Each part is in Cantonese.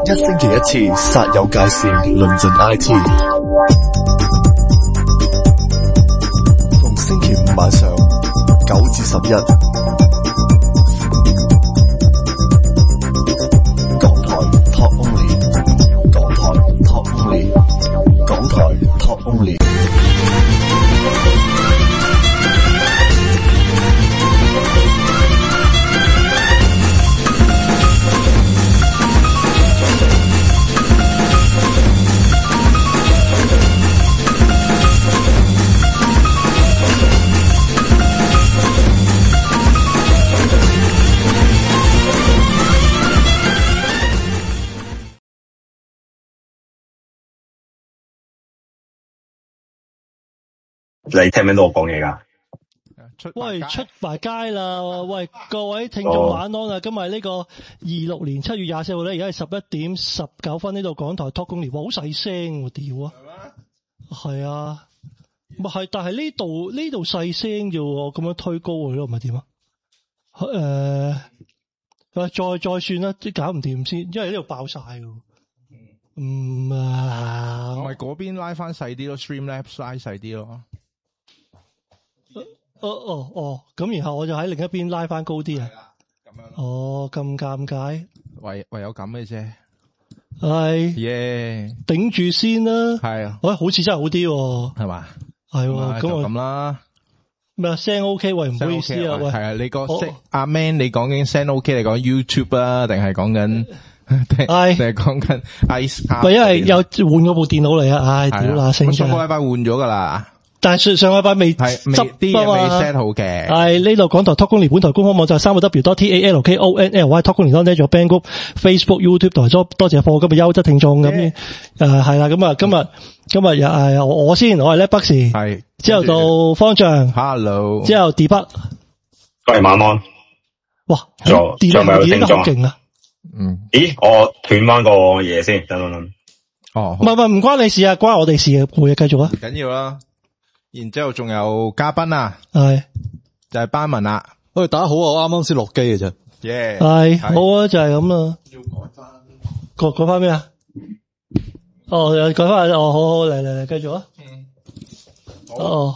一星期一次，煞有介事，論盡 IT。逢星期五晚上9至11，港台 Talk Only， 港台 Talk Only， 港台 Talk Only。 你聽唔聽到我講嘢㗎？ 喂，出埋街啦！喂，各位聽眾晚安啊！今日呢個26年7月24號咧，而家係11點19分，呢度港台 Talk Only， 哇，好細聲喎，屌啊！係啊，咪係，但係呢度細聲啫喎，咁樣推高佢咯，唔係點啊？再算啦，即搞唔掂先，因為呢度爆晒㗎。 唔係嗰邊拉翻細啲咯 ，Streamlabs 拉細啲咯。 咁然後我就喺另一邊拉翻高啲啊。咁樣。哦，咁尷尬。 唯有咁嘅啫。 係。 耶。頂住先啦。 係啊。 喂，好似真係好啲喎。 係嘛？ 係喎。 咁啦。 咩啊？聲 OK？喂，唔好意思啊。喂。 係啊，你個阿 Man， 你講緊聲 OK， 你講 YouTube 啊，定係講緊？定係講緊 Ice？ 喂，因為又換嗰部電腦嚟啊！唉，屌啦，聲上個禮拜換咗噶啦。但係上個禮拜未執啲嘢未 set 好嘅。 係呢度港台 Talk Only 本台官方網站3w.talkonly Talk Only .net 咗 Band Group Facebook YouTube 台多謝課今日優質聽眾咁係啦咁啊今日又我先我係叻北士係之後到方丈 Hello 之後 D 北各位晚安哇 D 北咪有聽眾好勁啊咦我斷翻個嘢先等哦唔關你事啊關我哋事啊會繼續啊唔緊要啦。然之後仲有嘉賓啊， 係就係班文啦。 喂，大家好啊，我啱啱先落機嘅啫。 耶， 係好啊，就係咁啦。 要改翻咩啊？又改翻好嚟，繼續啊。 好。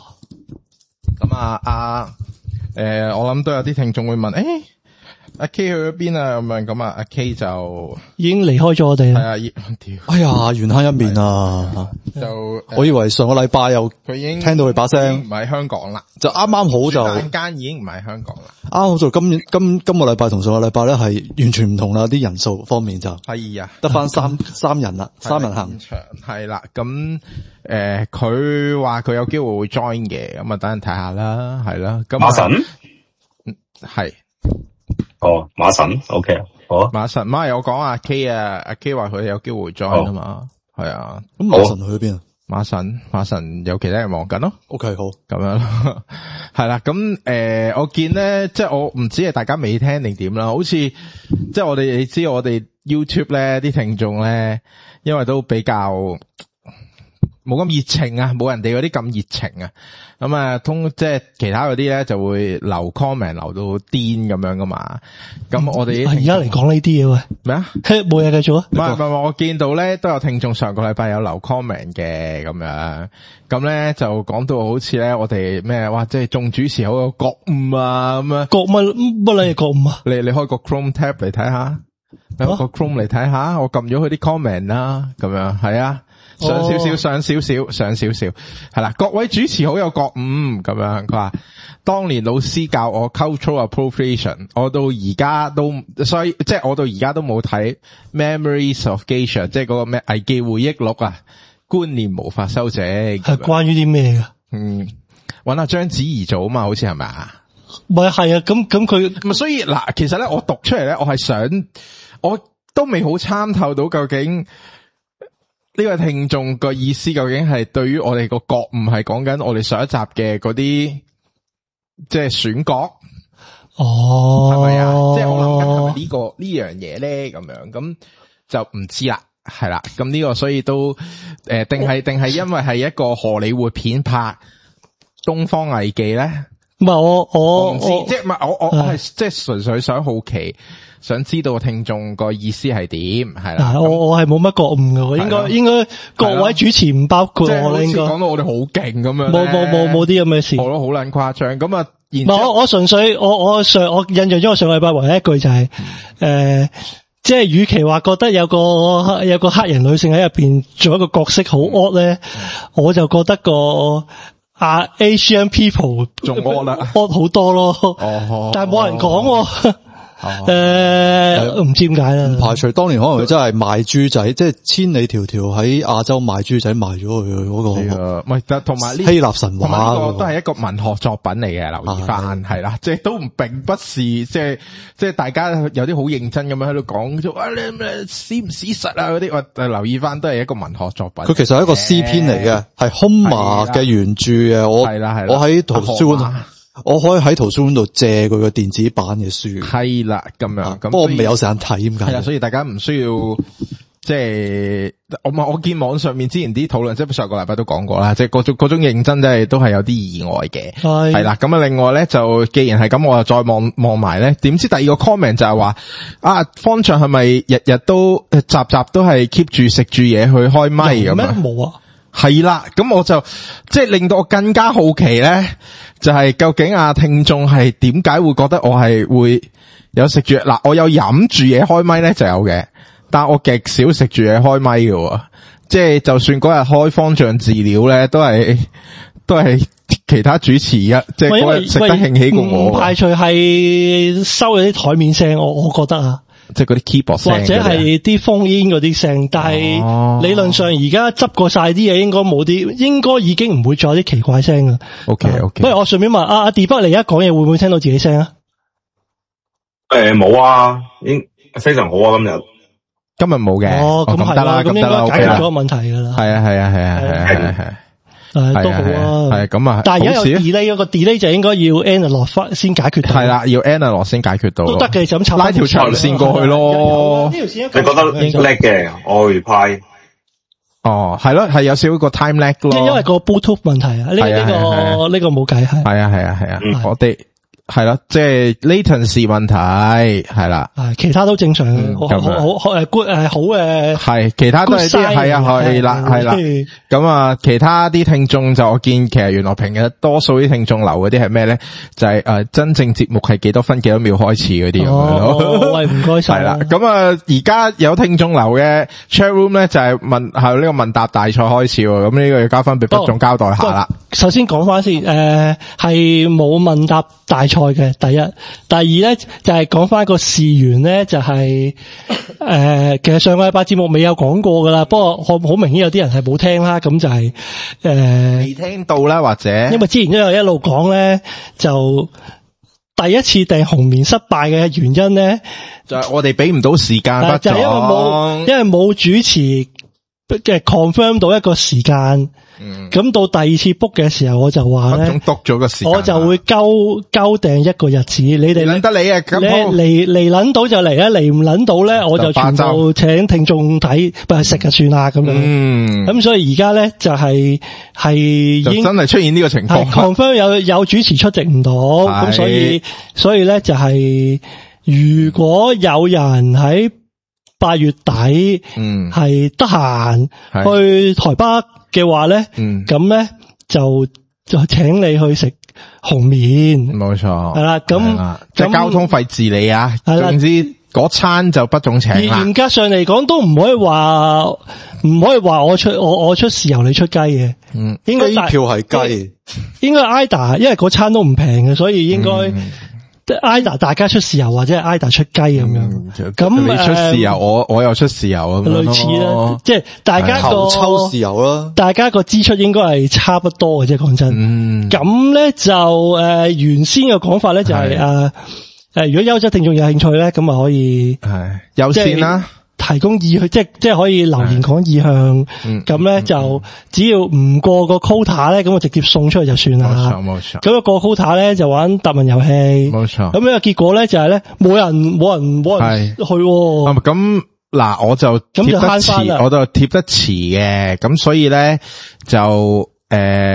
咁我諗都有啲聽眾會問，阿 K 去咗邊啊？咁啊，阿 K 就已經離開咗我哋啦。 係啊， 哎呀，緣慳一面啊！ 就我以為上個禮拜又佢已經聽到佢把聲， 唔喺香港啦， 就啱啱好就間已經唔喺香港啦。 啱好就今個禮拜同上個禮拜咧係完全唔同啦，啲人數方面就係啊，得翻三人啦，三人行係啦。咁佢話佢有機會會 join 嘅，咁啊等陣睇下啦，係啦。咁馬神係。 馬神 OK 好啊。 馬神媽有講阿 K 啊，阿 K 話佢有機會 join 啊嘛，係啊。 咁馬神去邊啊？ 馬神有其他人忙緊咯。 OK 好， 咁樣咯，係啦。咁我見咧，即係我唔知係大家未聽定點啦，好似即係你知我哋 YouTube 咧啲聽眾咧，因為都比較冇咁熱情啊，冇人哋嗰啲咁熱情啊。咁啊，即係其他嗰啲咧就會留 comment 留到癲咁樣噶嘛。咁我哋而家嚟講呢啲嘢喂。 咩啊？ 冇嘢繼續啊。 唔係，我見到咧都有聽眾上個禮拜有留 comment 嘅咁樣。咁咧就講到好似咧我哋咩哇，即係眾主持好有覺悟啊咁樣。覺乜嘢覺悟啊？ 你開個 Chrome tab 嚟睇下，開個 Chrome 嚟睇下，我撳咗佢啲 comment 啦，咁樣係啊。上少少，係啦，各位主持好有覺悟，咁樣佢話，當年老師教我 cultural appropriation， 我到而家都，所以即係我到而家都冇睇 Memories of Geisha， 即係嗰個咩藝伎回憶錄啊，觀念無法修正。係關於啲咩噶？ 搵阿章子怡做啊嘛，好似係咪啊？ 唔係啊，咁佢， 所以嗱，其實咧我讀出嚟咧，我係想，我都未好參透到究竟。呢個聽眾個意思究竟係對於我哋個覺悟係講緊我哋上一集嘅嗰啲即係選角係咪啊？即係我諗緊係咪呢樣嘢咧咁樣，咁就唔知啦，係啦。咁呢個所以都定係因為係一個荷里活片拍東方藝伎咧， 唔係我唔知，即係唔係我係即係純粹想好奇，想知道聽眾個意思係點，係啦。 我係冇乜覺悟嘅，應該各位主持唔包括我啦，應該講到我哋好勁咁樣。 冇啲咁嘅事。 我都好撚誇張咁啊！ 唔係我純粹我印象中我上個禮拜唯一一句就係即係與其話覺得有個黑人女性喺入邊做一個角色好 odd 咧，我就覺得個Asian people 仲 odd 啦 ，odd 好多咯。但係冇人講喎。唔知點解啦。 唔排除當年可能佢真係賣豬仔，即係千里迢迢喺亞洲賣豬仔賣咗去嗰個。 唔係，同埋呢希臘神話都係一個文學作品嚟嘅，留意翻係啦，即係都並不是即係大家有啲好認真咁樣喺度講咗你史唔史實啊嗰啲，我留意翻都係一個文學作品。 佢其實係一個詩篇嚟嘅，係 Homer 嘅原著嘅。我喺圖書館。我可以喺圖書館度借佢個電子版嘅書。係啦，咁樣。不過我未有時間睇咁解。係啦， 所以大家唔需要即係我見網上面之前啲討論，即係上個禮拜都講過啦，即係嗰種認真真係都係有啲意外嘅。係啦，咁啊，另外咧就既然係咁，我就再望埋咧，點知第二個 comment 就係話方丈係咪日日都集都係 keep 住食住嘢去開咪咁樣？ 冇啊。 係啦，咁我就即係令到我更加好奇咧，就係究竟聽眾係點解會覺得我係會有食住嗱？我有飲住嘢開咪咧就有嘅，但我極少食住嘢開咪嘅，即係就算嗰日開方丈治療咧，都係其他主持即係嗰日食得興起過我。唔排除係收咗啲台面聲，我覺得啊。 即係嗰啲 keyboard 聲， 或者係啲烽煙嗰啲聲，但係理論上而家執過晒啲嘢，應該冇啲，應該已經唔會再有啲奇怪聲啦。 OK， 不如我順便問阿 D-Bug 你而家講嘢會唔會聽到自己聲啊？ 冇啊，非常好啊， 今日冇嘅。 咁係啦，咁應該解決咗個問題噶啦。 係。 都好啊， 係咁啊， 但係而家有 delay 個 delay 就應該要 analog 翻先解決到。係啦，要 analog 先解決到。都得嘅，就咁插拉條長線過去咯。 你覺得叻嘅，我 reply。 係咯，係有少少個 time lag 咯。 因為個 Bluetooth 問題啊，呢個冇計係。 係啊，我哋。係啦，即係 latency 問題係啦， 其他都正常，好 good 好嘅， 係其他都係啲係啦，咁啊，其他啲聽眾就我見其實原來平日多數啲聽眾留嗰啲係咩咧？就係真正節目係幾多分幾多秒開始嗰啲咁樣咯。 喂，唔該晒。 係啦，咁啊，而家有聽眾留嘅 chat room 咧就係係呢個問答大賽開始喎，咁呢個要交翻俾不總交代下啦。 首先講翻先，係冇問答大賽嘅，第一，第二咧就係講翻個事源咧，就係其實上個禮拜節目未有講過噶啦，不過好明顯有啲人係冇聽啦，咁就係未聽到啦，或者因為之前都有一路講咧，就第一次訂紅棉失敗嘅原因咧， 就係我哋俾唔到時間， 就係因為冇主持嘅 confirm 到一個時間。咁到第二次 book 嘅時候，我就話咧， 咗個時間， 我就會勾訂一個日子，你哋諗得你啊，咁嚟諗到就嚟啊，嚟唔諗到咧，我就全部請聽眾睇，不係食就算啦咁樣。咁所以而家咧就係已經真係出現呢個情況 ，confirm 有主持出席唔到，咁所以咧就係如果有人喺8月底係得閒去台北嘅話咧，咁咧就請你去食紅麵， 冇錯， 係啦，咁即係交通費自理啊，總之嗰餐就不總請啦。 嚴格上嚟講，都唔可以話我出豉油你出雞嘅，應該票係雞， 應該 IDA， 因為嗰餐都唔平嘅，所以應該。IDA 大家出豉油或者係 IDA 出雞咁樣，咁你出豉油，我又出豉油咁樣， 類似啦，即係大家個抽豉油啦， 大家個支出應該係差不多嘅啫，講真。咁咧就原先嘅講法咧就係如果優質聽眾有興趣咧，咁啊可以係優先啦。 提供意向，即係可以留言講意向，咁咧就只要唔過個 quota 咧，咁我直接送出去就算啦。 冇錯。 咁過 quota 咧就玩答問遊戲。 冇錯。 咁呢個結果咧就係咧冇人去。 咁嗱，我就貼得遲，我就貼得遲嘅，咁所以咧就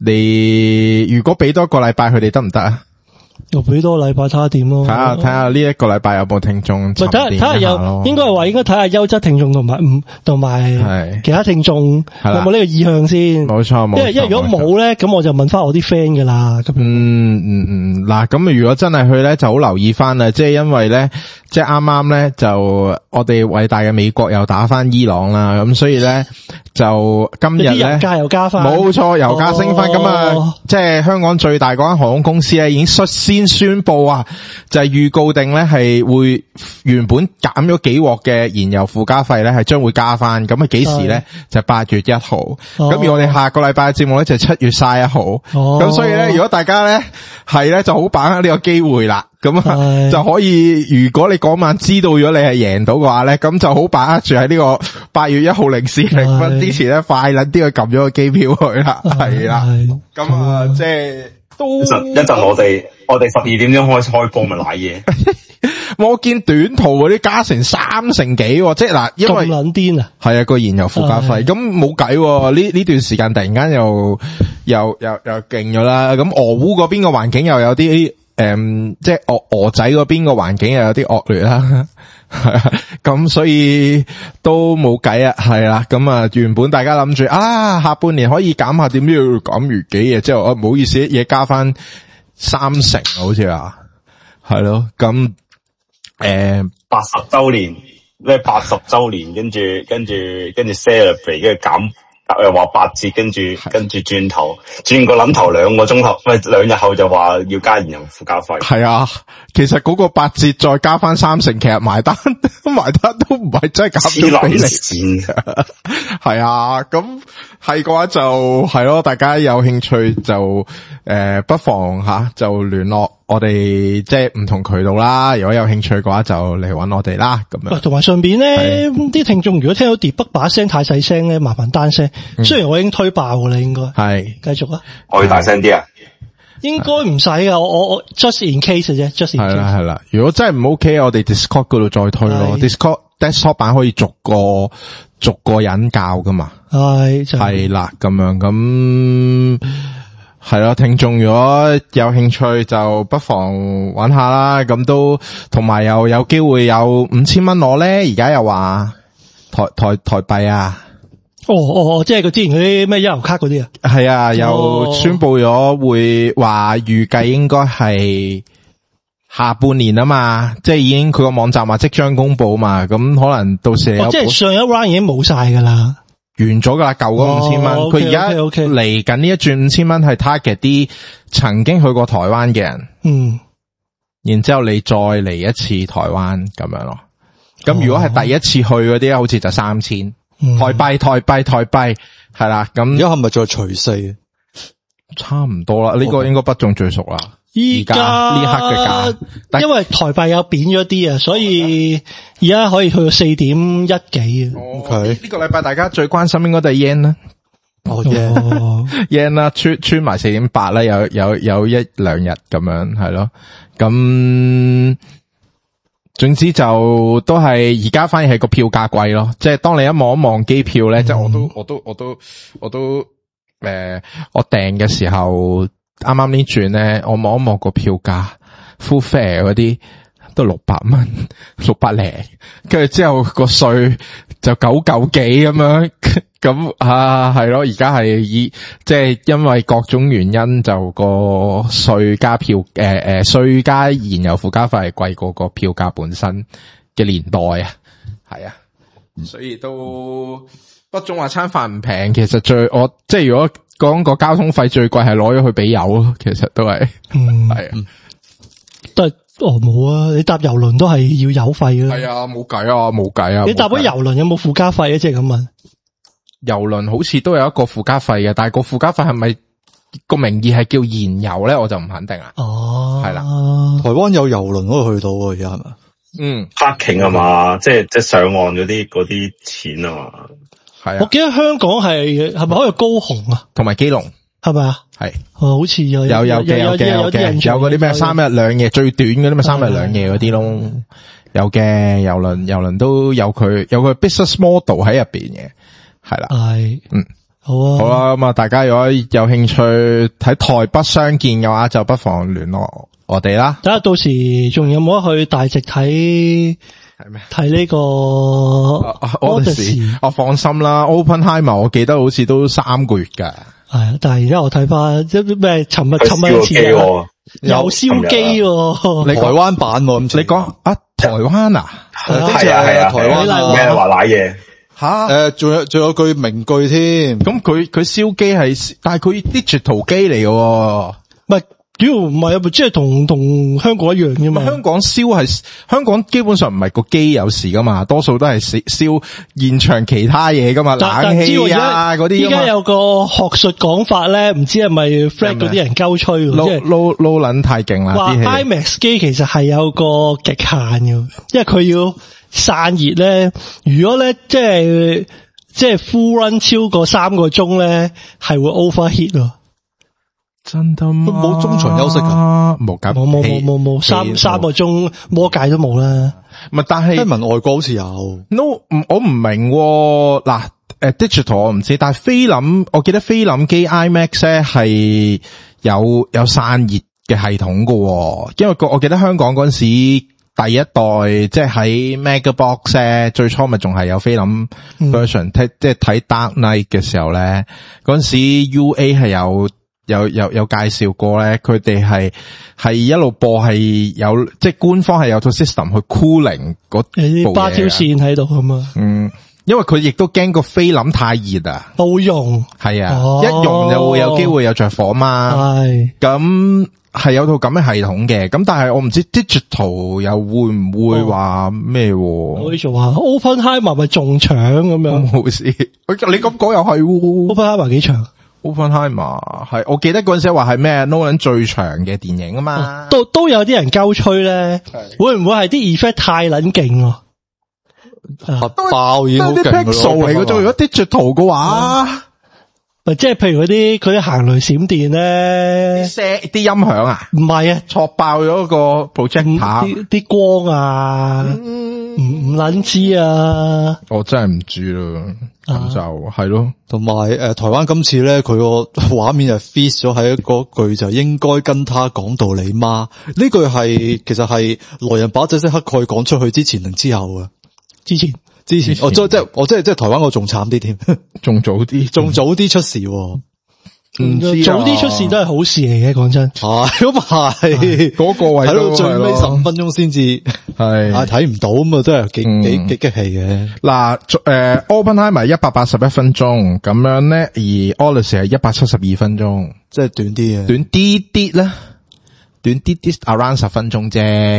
你如果俾多一個禮拜佢哋得唔得啊？ 又俾多個禮拜睇下點咯， 睇下呢一個禮拜有冇聽眾， 睇下有應該係話應該睇下優質聽眾同埋其他聽眾有冇呢個意向先， 冇錯， 因為如果冇咧，咁我就問翻我啲 friend 噶啦。 嗱，咁如果真係去咧，就好留意翻啦，即係因為咧，即係啱啱咧就我哋偉大嘅美國又打翻伊朗啦，咁所以咧就今日咧油價又加翻， 冇錯，油價升翻，咁啊，即係香港最大嗰間航空公司咧已經率先宣布啊，就係預告定咧係會原本減咗幾鑊嘅燃油附加費咧係將會加翻，咁啊幾時咧就8月1號，咁而我哋下個禮拜嘅節目咧就7月31號，咁所以咧如果大家咧係咧就好把握呢個機會啦，咁啊就可以，如果你嗰晚知道咗你係贏到嘅話咧，咁就好把握住喺呢個8月1號0時0分之前咧快撚啲去撳咗個機票去啦，係啦，咁啊即係都一陣我哋12點鐘開波咪瀨嘢。 我見短途嗰啲加成3成幾，即係嗱，因為咁撚癲啊，係啊個燃油附加費，咁冇計，呢段時間突然間又勁咗啦，咁俄烏嗰邊個環境又有啲即係俄仔嗰邊個環境又有啲惡劣啦，係啊，咁所以都冇計啊，係啦，咁啊原本大家諗住下半年可以減下，點知要減如幾嘢之後，唔好意思，嘢加翻3成好似啊，係咯，咁 80周年咩80周年，跟住 celebrate， 跟住減又話8折，跟住轉個諗頭2個鐘頭，唔係2日後就話要加燃油附加費。係啊，其實嗰個8折再加翻3成，其實埋單都唔係真係減咗俾你。係啊，咁係嘅話就係咯，大家有興趣就不妨就聯絡我哋，即係唔同渠道啦。如果有興趣嘅話，就嚟搵我哋啦。咁樣。同埋順便咧，啲聽眾如果聽到碟北把聲太細聲咧，麻煩單聲。雖然我已經推爆噶啦，應該係繼續啊。 可以大聲啲啊？ 應該唔使噶，我 just in case 啫，just in case。係啦。如果真係唔 OK，我哋 Discord 嗰度再推咯。Discord desktop 版可以逐個人教噶嘛。係啦，咁樣咁。係咯，聽眾如果有興趣就不妨揾下啦，咁都同埋又有機會有5000蚊攞咧，而家又話台幣啊， 即係佢之前嗰啲咩一流卡嗰啲啊， 係啊，又宣布咗會話預計應該係下半年啊嘛，即係已經佢個網站話即將公布嘛，咁可能到時即係上一 round 已經冇晒噶啦。 完咗噶啦，舊嗰5000蚊，佢而家嚟緊呢一轉5000蚊係 target 啲曾經去過台灣嘅人，然之後你再嚟一次台灣咁樣咯。咁如果係第一次去嗰啲，好似就3000台幣係啦。咁而家係咪再除4？差唔多啦，呢個應該不中最熟啦。而家呢刻嘅價， 因為台幣有貶咗啲啊，所以而家可以去到4.1幾啊。 OK，呢個禮拜大家最關心應該都係 yen 啦。yen 啦，穿埋4.8啦，有1-2日咁樣係咯。咁總之就都係而家反而係個票價貴咯。即係當你一望一望機票咧，即係我都我訂嘅時候。啱啱呢轉咧，我望一望個票價 full fare 嗰啲都600蚊，600零，跟住之後個稅就9.9幾咁樣，咁係咯，而家係即係因為各種原因就個稅加票稅加燃油附加費係貴過個票價本身嘅年代啊，係啊，所以都不中話餐飯唔平，其實即係如果。講個交通費最貴係攞咗去俾油咯，其實都係，係都係冇啊！你搭郵輪都係要油費嘅。 係啊，冇計啊！ 你搭咗郵輪有冇附加費啊？即係咁問。 郵輪好似都有一個附加費嘅，但係個附加費係咪個名義係叫燃油咧？我就唔肯定啦。係啦， 台灣有郵輪可以去到啊，而家係咪 ？parking 啊嘛，即係上岸嗰啲錢啊嘛。 係啊， 我記得香港係咪可以高雄啊， 同埋基隆係咪啊？ 係， 好似有嗰啲咩3日2夜最短嗰啲咩3日2夜嗰啲咯，有嘅郵輪都有佢 business model 喺入邊嘅，係啦，係， 好啊， 好啦，咁啊，大家如果有興趣睇台北相見嘅話，就不妨聯絡我哋啦。 睇下到時仲有冇得去大直睇？係咩？睇呢個 Odyssey， 放心啦 ，Oppenheimer 我記得好似都3個月噶。 係啊，但係而家我睇翻即咩？尋日前有燒機， 你台灣版喎，咁你講啊？台灣啊？ 係啊，台灣咩話瀨嘢？ 吓，仲有句名句添。 咁佢燒機係，但係佢 digital 機嚟嘅， 唔係，主要唔係啊，咪即係同香港一樣嘅嘛。 香港基本上唔係個機有事噶嘛，多數都係燒現場其他嘢噶嘛，冷氣啊嗰啲。依家有個學術講法咧，唔知係咪 Fred 嗰啲人鳩吹，即係撈撚太勁啦。 話 IMAX 機其實係有個極限嘅，因為佢要散熱咧，如果咧即係 full run 超過3個鐘咧，係會 overheat 咯。 真得嗎？ 冇中場休息噶， 冇3個鐘魔界都冇啦。 唔係，但係聽聞外國好似有。 No， 我唔明嗱，digital 我唔知，但係菲林，我記得菲林機 IMAX 咧係有散熱嘅系統噶，因為我記得香港嗰陣時。第一代即係喺 Megabox 咧，最初咪仲係有菲林 version，即係睇 Dark Knight 嘅時候咧，嗰陣時 UA 係有介紹過咧，佢哋係一路播係有，即係官方係有套 system 去 cooling 嗰部嘢。 8條線喺度咁啊。 因為佢亦都驚個菲林太熱啊。 都用。係啊，一用就會有機會有着火嘛。係。咁。係有套咁嘅系統嘅，咁但係我唔知 digital 又會唔會話咩？ 我做話 Oppenheimer 咪仲長咁樣， 冇事。你咁講又係 Oppenheimer 幾長 ？Oppenheimer 係我記得嗰陣時話係咩 Nolan 最長嘅電影啊嘛。 都有啲人鳩吹咧，會唔會係啲 effect 太撚勁？ 核爆已經好勁㗎咯。 pixel 嚟嘅啫，如果 digital 嘅話。 即係譬如嗰啲行雷閃電咧， 啲音響啊， 唔係啊， 戳爆咗個 projector 啲光啊，唔撚知啊， 我真係唔知啦，咁就係咯。 同埋台灣今次咧，佢個畫面就 fit 咗喺嗰句就應該跟他講道理嗎？呢句係其實係來人把這些黑蓋講出去之前定之後啊？之前，我即係台灣我仲慘啲添，仲早啲出事， 早啲出事都係好事嚟嘅，講真。 咁係嗰個位喺度最尾15分鐘先至係睇唔到咁啊，真係幾激氣嘅。 嗱，Oppenheimer 181分鐘咁樣咧，而 Odyssey 係172分鐘， 即係短啲嘅， 短啲啦，短啲 around 10分鐘啫。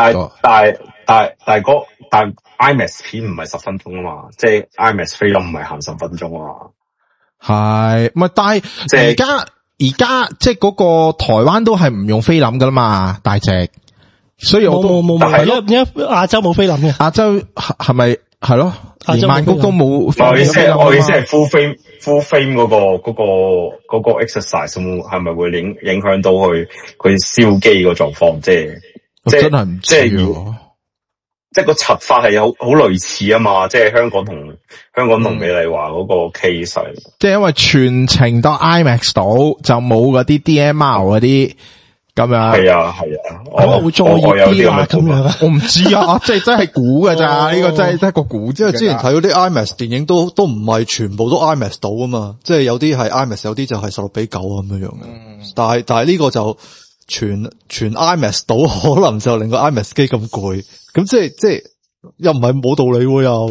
但 IMAX 片唔係10分鐘啊嘛，即係 IMAX 菲林唔係行10分鐘啊嘛。 係，唔係但係而家即係嗰個台灣都係唔用菲林噶啦嘛，大隻，所以我都冇，因為亞洲冇菲林嘅， 亞洲係咪係咯？連曼谷都冇。 我意思係 full frame 嗰個 exercise 係咪會影響到佢燒機個狀況？即係真係唔知。 即係個策法係有好類似啊嘛，即係香港同美麗華嗰個 case， 即係因為全程都 IMAX 到，就冇嗰啲 DMR 嗰啲咁樣。係啊， 我會再熱啲啊咁樣。 我唔知啊，即係真係估噶咋，呢個真係個估。 即係之前睇嗰啲 IMAX 電影都唔係全部都 IMAX 到啊嘛，即係有啲係 IMAX，有啲就係16:9咁樣嘅。但係呢個就全 IMAX 到，可能就令個 IMAX 機咁攰。咁即係又唔係冇道理喎，又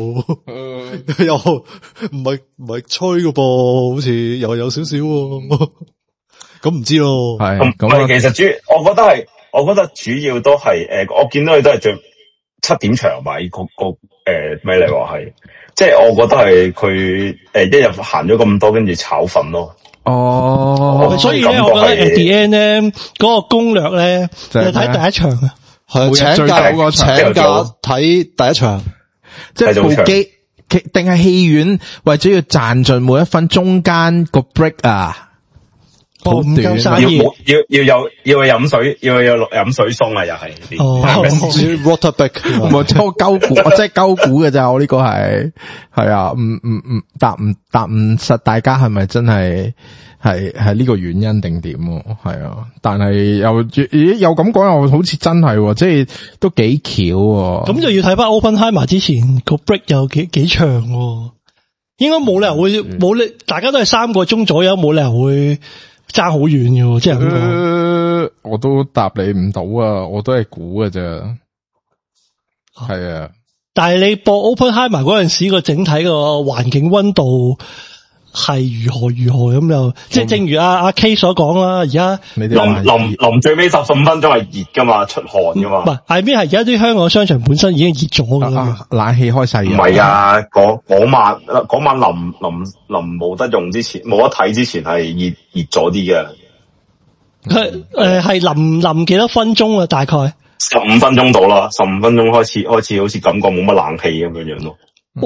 唔係吹嘅噃，好似又有少少喎。咁唔知咯。係咁其實我覺得主要都係我見到佢都係最7點場吧，美麗華係，即係我覺得係佢一日行咗咁多，跟住炒粉咯。 哦，所以咧，我覺得 at the end 咧嗰個攻略咧就睇第一場啊。 係請假睇第一場， 即係部機定係戲院為咗要賺盡每一分中間個 break 啊？ 唔夠散熱， 要飲水，要飲水鬆啊，又係。 water back， 唔係我鳩估，我真係鳩估嘅咋，我呢個係啊，唔答唔實，大家係咪真係呢個原因定點？係啊，但係又咁講又好似真係，即係都幾巧。 咁就要睇翻 Oppenheimer 之前個 break 有幾長，應該冇理由會大家都係3個鐘左右，冇理由會爭好遠嘅，即係咁講。 我都答你唔到啊，我都係估嘅啫。係啊， 但係你播 Oppenheimer 嗰陣時個整體個環境溫度係如何咁就，即係正如阿 K 所講啦，而家臨最尾15分鐘係熱噶嘛，出汗噶嘛。 唔係，係邊係而家啲香港商場本身已經熱咗噶啦， 冷氣開細。 唔係啊，嗰晚臨冇得用之前，冇得睇之前係熱咗啲嘅。 佢係淋幾多分鐘啊？大概 15分鐘到啦，15分鐘開始好似感覺冇乜冷氣咁樣樣咯。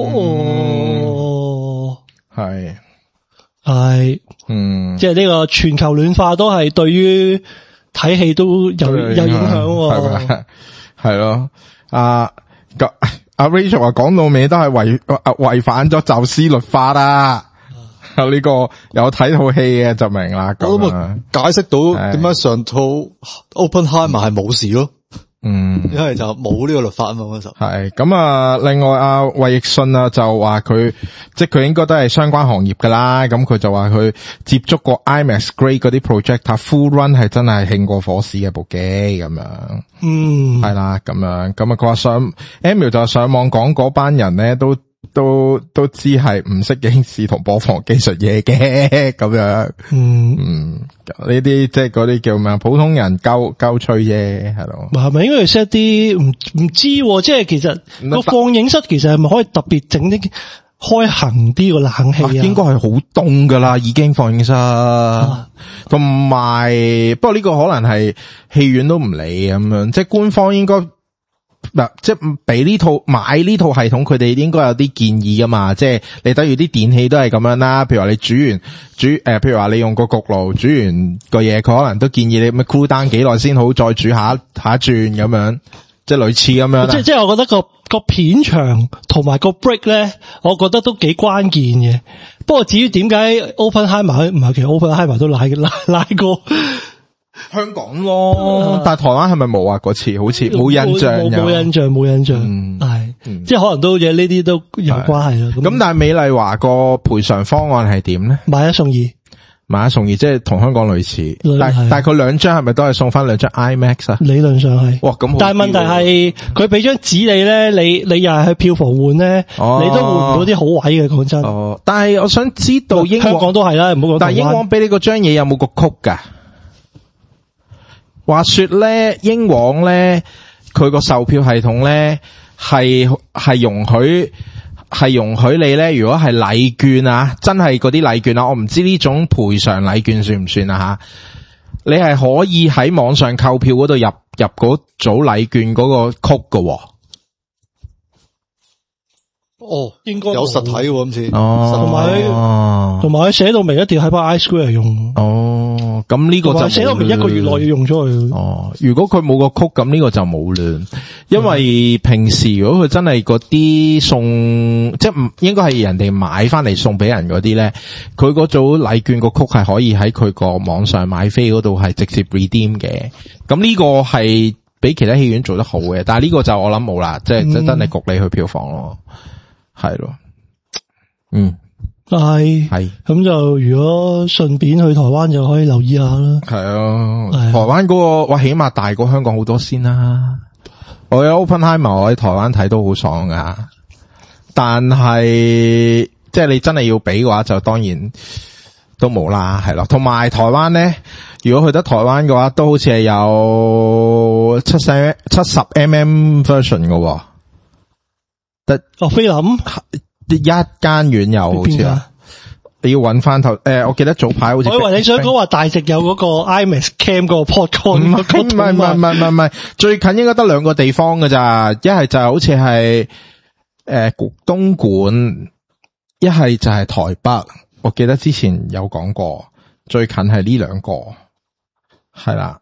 係，即係呢個全球暖化都係對於睇戲都有影響。 係咯，阿 Rachel 話講到尾都係違反咗宙斯律法啦。呢個有睇套戲嘅就明啦。咁解釋到點解上套 Oppenheimer 係冇事咯。因為就冇呢個律法啊嘛，嗰時候係咁啊。另外阿衛奕信啊就話佢即係佢應該都係相關行業噶啦，咁佢就話佢接觸過 IMAX Grade 嗰啲 projector full run 係真係興過火屎嘅部機咁樣。係啦咁樣，咁啊佢話Emil 就上網講嗰班人咧都知係唔識影視同播放技術嘢嘅咁樣。呢啲即係嗰啲叫咩？普通人鳩吹啫，係咯。 係咪應該 set 啲唔知？即係其實個放映室其實係咪可以特別整啲開行啲個冷氣啊？ 應該係好凍噶啦，已經放映室。同埋，不過呢個可能係戲院都唔理咁樣，即係官方應該。嗱，即係俾呢套買呢套系統，佢哋應該有啲建議噶嘛。即係你等於啲電器都係咁樣啦。譬如話你譬如話你用個焗爐煮完個嘢，佢可能都建議你咪 cool down 幾耐先好，再煮下一轉咁樣，即係類似咁樣。 即係我覺得個片長同埋個 break 咧，我覺得都幾關鍵嘅。不過至於點解 Oppenheimer 唔係，其實 Oppenheimer 都拉過。 香港咯，但係台灣係咪冇啊？嗰次好似冇印象， 冇印象，係，即係可能都嘢呢啲都有關係啦。咁但係美麗華個賠償方案係點咧？ 買一送二， 即係同香港類似，但係佢2張係咪都係送翻2張 IMAX 啊？ 理論上係。 哇，咁但係問題係佢俾張紙你咧，你又係去票房換咧，你都換唔到啲好位嘅。講真， 但係我想知道香港都係啦，唔好講。 但係英皇俾你嗰張嘢有冇個曲噶？話說咧，英皇咧，佢個售票系統咧係容許你咧，如果係禮券啊，真係嗰啲禮券啊，我唔知呢種賠償禮券算唔算啊吓？你係可以喺網上購票嗰度入嗰組禮券嗰個曲噶。 應該有實體喎，今次。 同埋佢寫到明一定要喺翻 iSquare 用。 咁呢個就寫到明1個月內要用咗佢。 如果佢冇個曲，咁呢個就冇亂。因為平時如果佢真係嗰啲送，即係唔應該係人哋買翻嚟送俾人嗰啲咧，佢嗰組禮券個曲係可以喺佢個網上買飛嗰度係直接 redeem 嘅。咁呢個係比其他戲院做得好嘅，但係呢個就我諗冇啦，即係真係焗你去票房咯。係咯，係咁就如果順便去台灣就可以留意下啦。 係啊，台灣嗰個我起碼大過香港好多先啦。我有 Oppenheimer 我喺台灣睇都好爽噶，但係即係你真係要俾嘅話，就當然都冇啦，係咯。同埋台灣咧，如果去得台灣嘅話，都好似係有70mm version 嘅。 菲林一間院有好似啊，你要揾翻頭我記得早排好似。 我以為你想講話大直有嗰個 IMAX Cam 嗰個 podcast。 唔係，最近應該得2個地方㗎咋，一係就好似係東莞，一係就係台北。我記得之前有講過， 最近係呢兩個，係啦。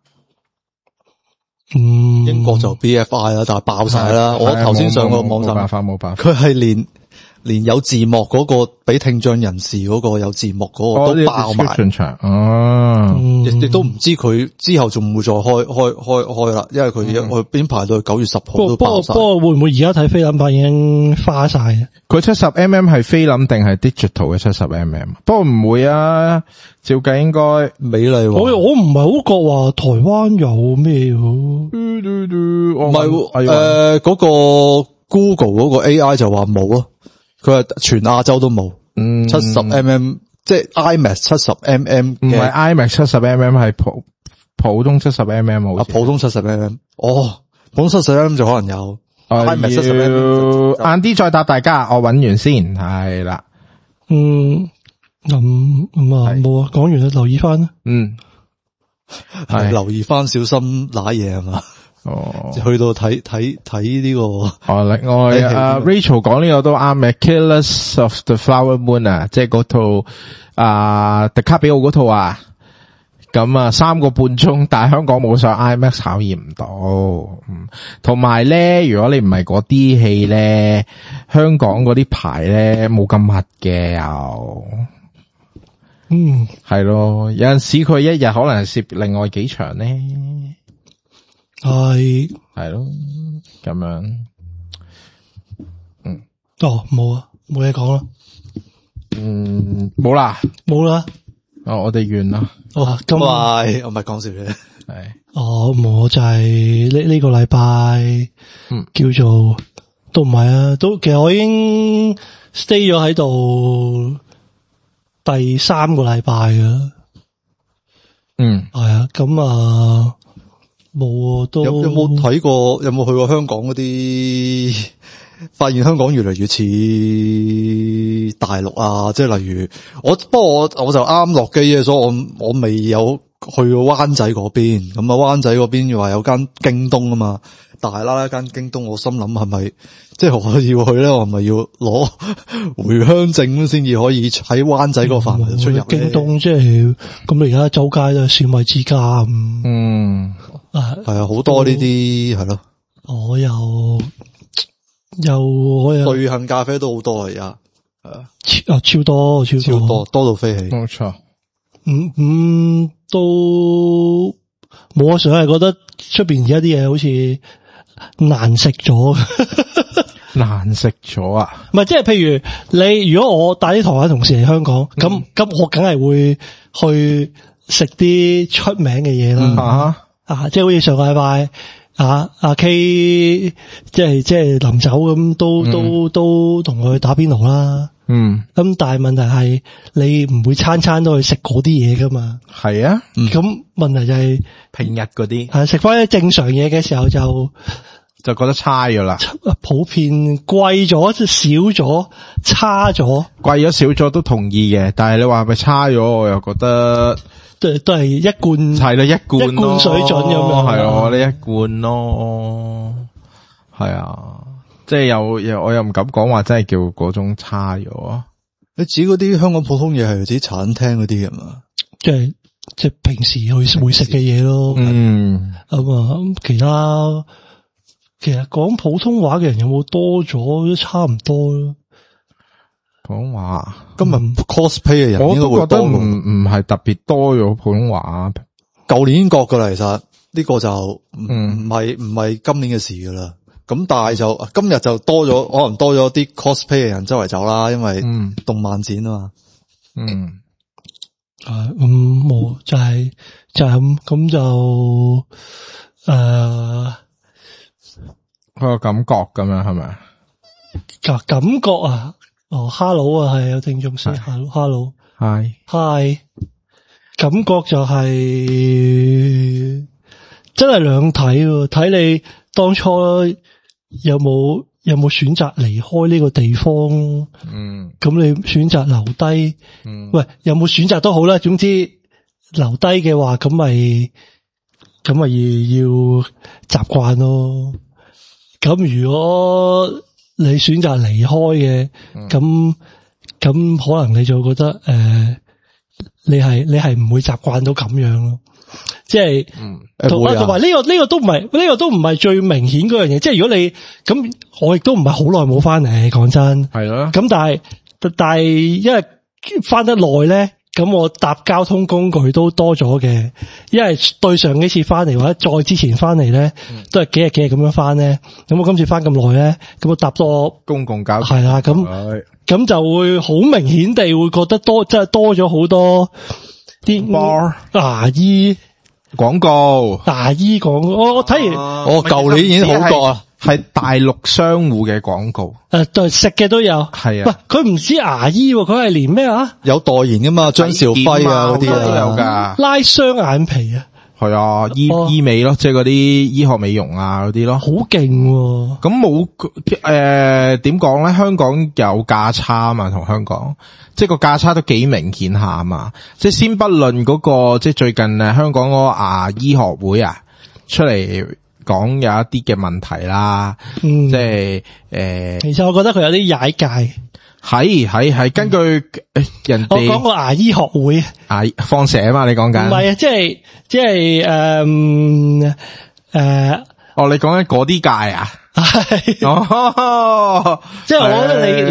英國就 BFI 啦，但係爆晒啦。我頭先上個網站， 冇辦法， 佢係連有字幕嗰個俾聽障人士嗰個有字幕嗰個都爆埋。亦都唔知佢之後仲會再開啦，因為佢邊排到9月10號都爆晒。 不過會唔會而家睇菲林版已經花晒？ 佢70mm 係菲林定係 digital 嘅70mm？不過唔會啊，照計應該美麗。 我唔係好覺話台灣有咩？ 唔係嗰個 Google 嗰個 AI 就話冇咯。佢係全亞洲都冇，70mm 即係 IMAX 70mm， 唔係 IMAX 70mm 係普通70mm好似。 普通70mm，普通70mm就可能有。IMAX 70mm， 晏啲再答大家，我揾完先，係啦。 冇啊，講完就留意翻啦。 係留意翻，小心揦嘢係嘛。去到睇呢個。另外 Rachel 講呢個都啱嘅 ，Killers of the Flower Moon 啊，即係嗰套迪卡比奧嗰套啊。咁3個半鐘，但係香港冇上 IMAX 考驗唔到。同埋咧，如果你唔係嗰啲戲咧，香港嗰啲牌咧冇咁密嘅又。係咯，有陣時佢一日可能攝另外幾場咧。係咯，咁樣。 冇啊，冇嘢講啦。 冇啦。我哋完啦。 咁咪我咪講笑啫。 係。 我就係呢個禮拜，叫做都唔係啊，都其實我已經 stay 咗喺度第3個禮拜㗎。係啊，咁冇都有冇睇過？有冇去過香港嗰啲？發現香港越嚟越似大陸啊！即係例如不過我就啱落機嘅，所以我未有去過灣仔嗰邊。咁灣仔嗰邊話有間京東啊嘛，大啦間京東，我心諗係咪即係我要去咧？我係咪要攞回鄉證先至可以喺灣仔個範圍出入？ 京東即係咁，而家周街都係小米之家咁。 係啊，好多呢啲係咯。 我有對行咖啡都好多而家， 超多到飛起。 冇錯。 都冇啊！想係覺得出邊而家啲嘢好似難食咗。 難食咗啊！ 唔係，即係譬如如果我帶啲台灣同事嚟香港，咁我梗係會去食啲出名嘅嘢啦。即係好似上個禮拜阿 K 即係臨走咁都同佢去打邊爐啦。咁但係問題係你唔會餐餐都去食嗰啲嘢噶嘛。係啊。咁問題就係平日嗰啲係食翻啲正常嘢嘅時候就覺得差咗啦。 普遍貴咗就少咗，差咗。貴咗少咗都同意嘅，但係你話係咪差咗，我又覺得。都係一貫係啦，一貫水準咁樣係咯，呢一貫咯，係啊，即係我又唔敢講話真係叫嗰種差咗啊。 你指嗰啲香港普通嘢係指茶餐廳嗰啲㗎嘛？ 即係平時去會食嘅嘢咯。其實講普通話嘅人有冇多咗？都差唔多咯。 普通話今日 cosplay 嘅人， 我都覺得唔係特別多咗普通話。 舊年已經覺噶啦，其實呢個就唔係今年嘅事噶啦。咁但係就今日就多咗，可能多咗啲 cosplay 嘅人周圍走啦，因為動漫展啊嘛。 冇就係咁就個感覺咁樣係咪？ 感覺啊！hello 啊，係有聽眾寫 hello，hi，感覺就係真係兩睇，睇你當初有冇選擇離開呢個地方，咁你選擇留低，喂，有冇選擇都好啦，總之留低嘅話，咁咪要習慣咯。咁如果你選擇離開嘅，咁可能你就覺得你係唔會習慣到咁樣咯。即係，同埋呢個都唔係最明顯嗰樣嘢。即係如果你咁，我亦都唔係好耐冇翻嚟，講真係咯。咁但係因為翻得耐咧，咁我搭交通工具都多咗嘅。因為對上幾次翻嚟或者再之前翻嚟咧，都係幾日咁樣翻咧。咁我今次翻咁耐咧，咁我搭多公共交通係啦，咁就會好明顯地會覺得真係多咗好多啲牙醫廣告， 牙醫廣告，我睇完， 舊年已經好多啊， 係大陸商戶嘅廣告， 對食嘅都有， 係啊， 佢唔止牙醫，佢係連咩啊？ 有代言噶嘛，張兆輝啊嗰啲都有噶， 拉雙眼皮啊， 係啊，醫美咯，即係嗰啲醫學美容啊嗰啲咯， 好勁。咁冇點講咧？香港有價差啊嘛，同香港。即係個價差都幾明顯下啊嘛，即係先不論嗰個即係最近香港嗰個牙醫學會啊出嚟講有一啲嘅問題啦，即係其實我覺得佢有啲踩界， 係根據人哋我講個牙醫學會放蛇啊嘛，你講緊唔係啊，即係你講緊嗰啲界啊？ 係即係我覺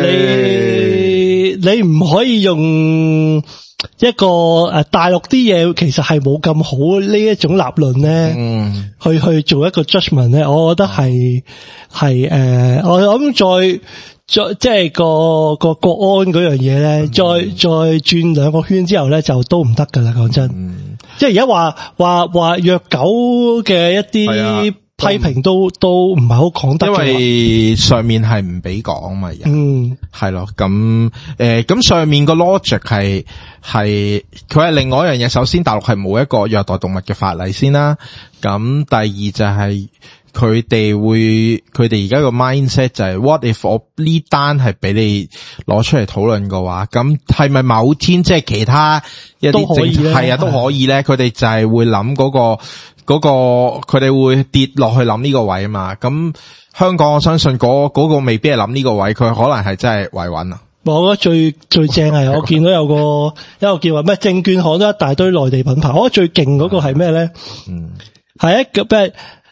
得你唔可以用一個大陸啲嘢其實係冇咁好呢一種立論咧，去做一個 judgment 咧，我覺得係我諗再即係個國安嗰樣嘢咧，再轉兩個圈之後咧就都唔得噶啦，講真，即係而家話虐狗嘅一啲批評都唔係好講得， 因為上面係唔俾講嘛，係咯，咁上面個 logic 係佢係另外一樣嘢。首先大陸係冇一個虐待動物嘅法例先啦，咁第二就係佢哋而家個 mindset 就係 what if 我呢單係俾你攞出嚟討論嘅話，咁係咪某天即係其他一啲政策係啊都可以咧？佢哋就係會諗嗰個佢哋會跌落去諗呢個位啊嘛，咁香港我相信嗰個未必係諗呢個位，佢可能係真係維穩啊。 我覺得最正係我見到有個叫話咩證券行都一大堆內地品牌，我覺得最勁嗰個係咩咧？係一個咩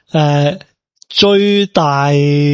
最大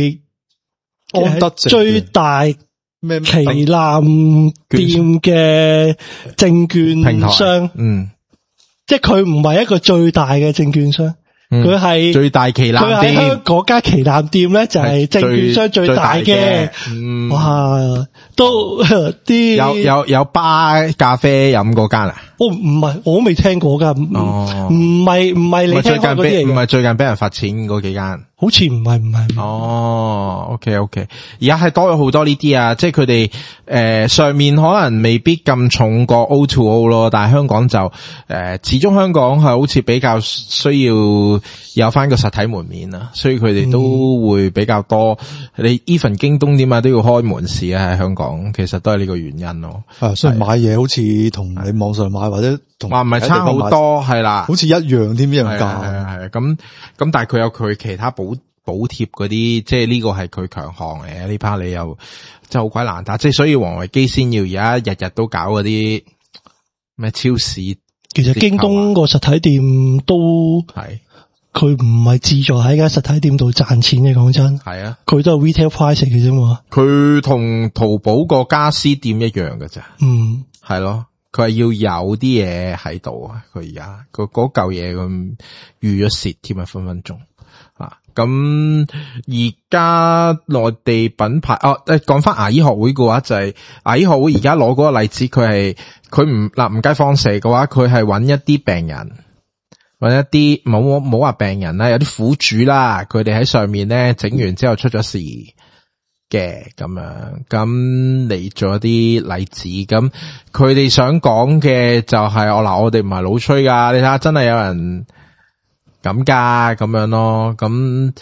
最大咩旗艦店嘅證券平台商，即係佢唔係一個最大嘅證券商，佢係最大旗艦店。佢喺香港間旗艦店咧就係證券商最大嘅。哇，都啲有巴咖啡飲嗰間啊？ 唔係，我都未聽過噶。唔係你聽過嗰啲嘢？ 唔係最近俾人罰錢嗰幾間。 好似唔係。 OK，而家係多咗好多呢啲啊，即係佢哋上面可能未必咁重過 O2O 咯，但係香港就始終香港係好似比較需要有翻個實體門面啊，所以佢哋都會比較多。你 even 京東點解都要開門市啊？喺香港其實都係呢個原因咯。 所以買嘢好似同你網上買或者同唔係差好多，係啦， 好似一樣添，一樣價。 係咁，但係佢有佢其他補貼嗰啲，即係呢個係佢強項嚟。呢 part 你又真係好鬼難打，即係所以王維基先要而家日日都搞嗰啲咩超市。其實京東個實體店都係佢唔係志在喺間實體店度賺錢嘅，講真。係啊，佢都係 retail price 嘅啫嘛。佢同淘寶個家私店一樣㗎咋。係咯。佢係要有啲嘢喺度啊！佢而家嗰嚿嘢咁預咗蝕添啊，分鐘啊！咁而家內地品牌講翻牙醫學會嘅話，就係牙醫學會而家攞嗰個例子，佢唔計放蛇嘅話，佢係揾一啲病人，揾一啲冇話病人啦，有啲苦主啦，佢哋喺上面咧整完之後出咗事嘅咁樣，咁嚟做一啲例子，咁佢哋想講嘅就係我哋唔係老吹噶，你睇下真係有人咁噶咁樣咯，咁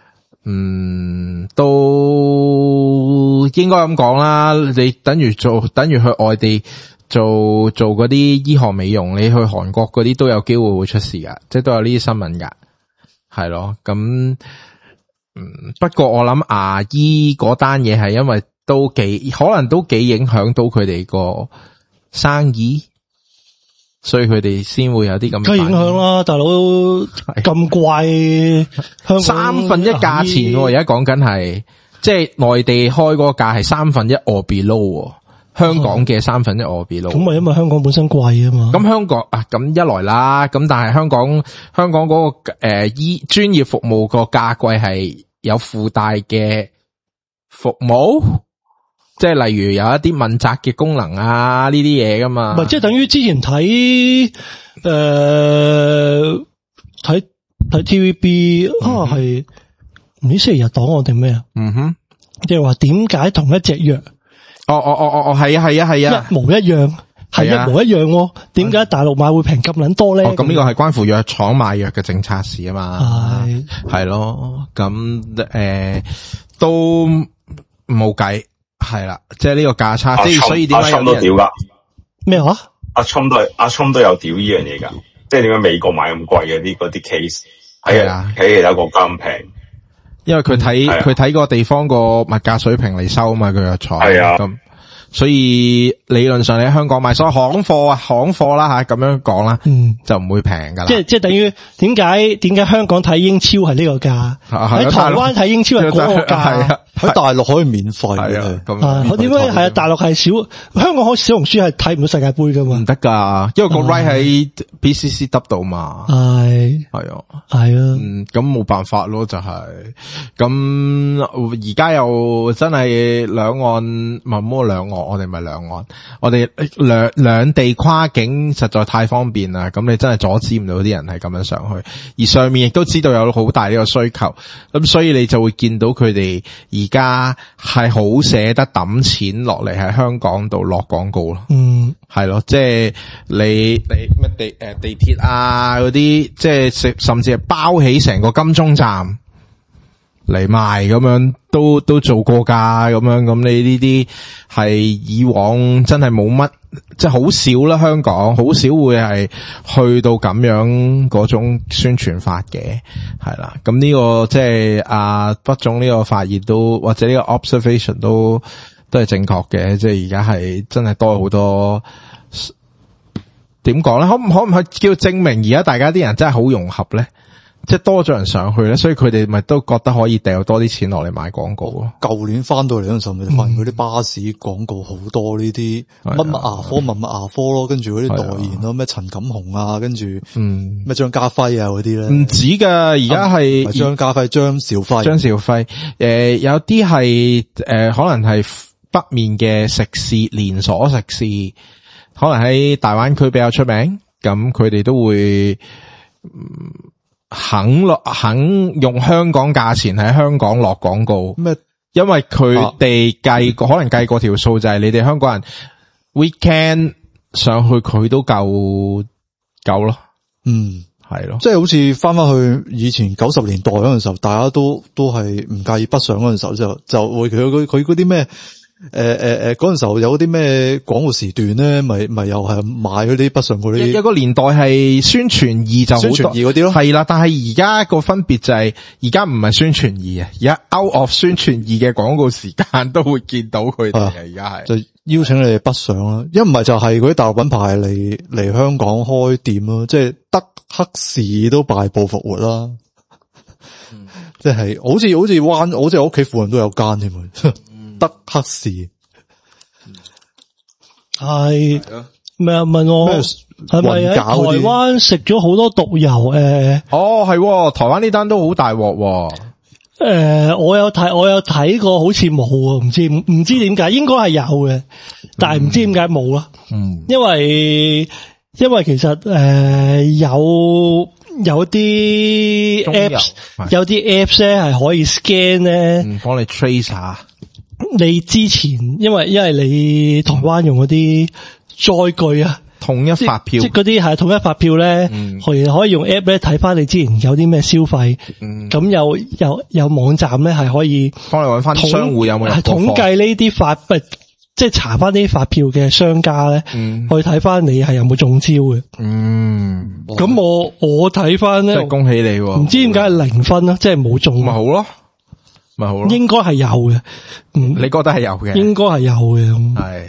都應該咁講啦。你等於去外地做嗰啲醫學美容，你去韓國嗰啲都有機會會出事噶，即係都有呢啲新聞噶，係咯，咁。不過我諗牙醫嗰單嘢係因為可能都幾影響到佢哋個生意， 所以佢哋先會有啲咁嘅影響啦，大佬咁貴，香港 1/3價錢，而家講緊係即係內地開嗰個價係1/3 or below，香港嘅1/3 or below。 咁咪因為香港本身貴啊嘛。 咁香港啊，咁一來啦，咁但係香港嗰個專業服務個價貴係有附帶嘅服務。即係例如有一啲問責嘅功能啊，呢啲嘢噶嘛。唔係， 即係等於之前睇TVB 係唔知星期日檔案定咩啊？即係話點解同一隻藥？ 係啊， 一模一樣，係一模一樣。點解大陸買會平咁撚多咧？ 咁呢個係關乎藥廠買藥嘅政策事啊嘛。係咯，咁都冇計。係啦，即係呢個價差，即係所以點解阿聰都屌噶咩話？ 阿聰都有屌呢樣嘢噶，即係點解美國買咁貴嘅啲嗰啲 case 喺其他國家咁平？ 因為佢睇個地方個物價水平嚟收啊嘛，佢藥廠係啊咁。所以理論上你喺香港買，所以行貨啦吓，咁樣講啦，就唔會平噶啦。即係等於點解香港睇英超係呢個價，喺台灣睇英超係嗰個價， 喺大陸可以免費嘅。 咁點解係啊？大陸係香港開小紅書係睇唔到世界盃噶嘛？唔得噶，因為個 right 喺 BCCW 度嘛。 係啊， 咁冇辦法咯，就係咁。而家又真係兩岸冇兩岸。我哋咪兩岸，我哋兩地跨境實在太方便啦，咁你真係阻止唔到啲人係咁樣上去，而上面亦都知道有好大呢個需求，咁所以你就會見到佢哋而家係好捨得抌錢落嚟喺香港度落廣告咯。係咯，即係你咩地鐵啊嗰啲，即係甚至係包起成個金鐘站嚟賣咁樣，都做過噶咁樣，咁你呢啲係以往真係冇乜，即係好少啦。香港好少會係去到咁樣嗰種宣傳法嘅，係啦。咁呢個即係畢總呢個發現都或者呢個 observation 都係正確嘅，即係而家係真係多好多。點講咧？可唔可以叫證明而家大家啲人真係好融合咧？即係多咗人上去咧，所以佢哋咪都覺得可以掉多啲錢落嚟買廣告咯。 舊年翻到嚟嗰陣時候，咪發現嗰啲巴士廣告好多呢啲乜牙科乜牙科咯，跟住嗰啲代言咯，咩陳錦鴻啊，跟住咩張家輝啊嗰啲咧， 唔止噶，而家係張家輝、張兆輝， 有啲係可能係北面嘅食肆連鎖食肆，可能喺大灣區比較出名，咁佢哋都會肯用香港價錢喺香港落廣告，因為佢哋可能計過條數，就係你哋香港人 weekend 上去佢都夠咯。係咯， 即係好似翻去以前90年代嗰陣時候，大家都係唔介意北上嗰陣時候，就會佢嗰啲咩嗰陣時候有啲咩廣告時段咧，咪又係買嗰啲北上嗰啲。有個年代係宣傳易就好多，宣傳易嗰啲咯。係啦，但係而家個分別就係而家唔係宣傳易啊，而家 out of 宣傳易嘅廣告時間都會見到佢哋嘅。而家係就邀請你哋北上啦，一唔係就係嗰啲大陸品牌嚟香港開店咯，即係德克士都敗部復活啦。即係好似我屋企附近都有間添。德克士係咩啊？問我係咪喺台灣食咗好多毒油？ 係台灣呢單都好大鑊。 我有睇過，好似冇啊，唔知點解，應該係有嘅，但係唔知點解冇啦。因為其實有啲 apps 咧係可以 scan 咧， 幫你 trace 下。 你之前因為你台灣用嗰啲載具啊， 統一發票， 即嗰啲係統一發票咧，可以用 app 咧睇翻你之前有啲咩消費，咁有網站咧係可以幫你搵翻商戶有冇人統計呢啲即係查翻啲發票嘅商家咧，去睇翻你係有冇中招嘅。咁我睇翻咧， 即係恭喜你， 唔知點解係0分啦，即係冇中。 咪好咯。應該係有嘅， 你覺得係有嘅？ 應該係有嘅。 係，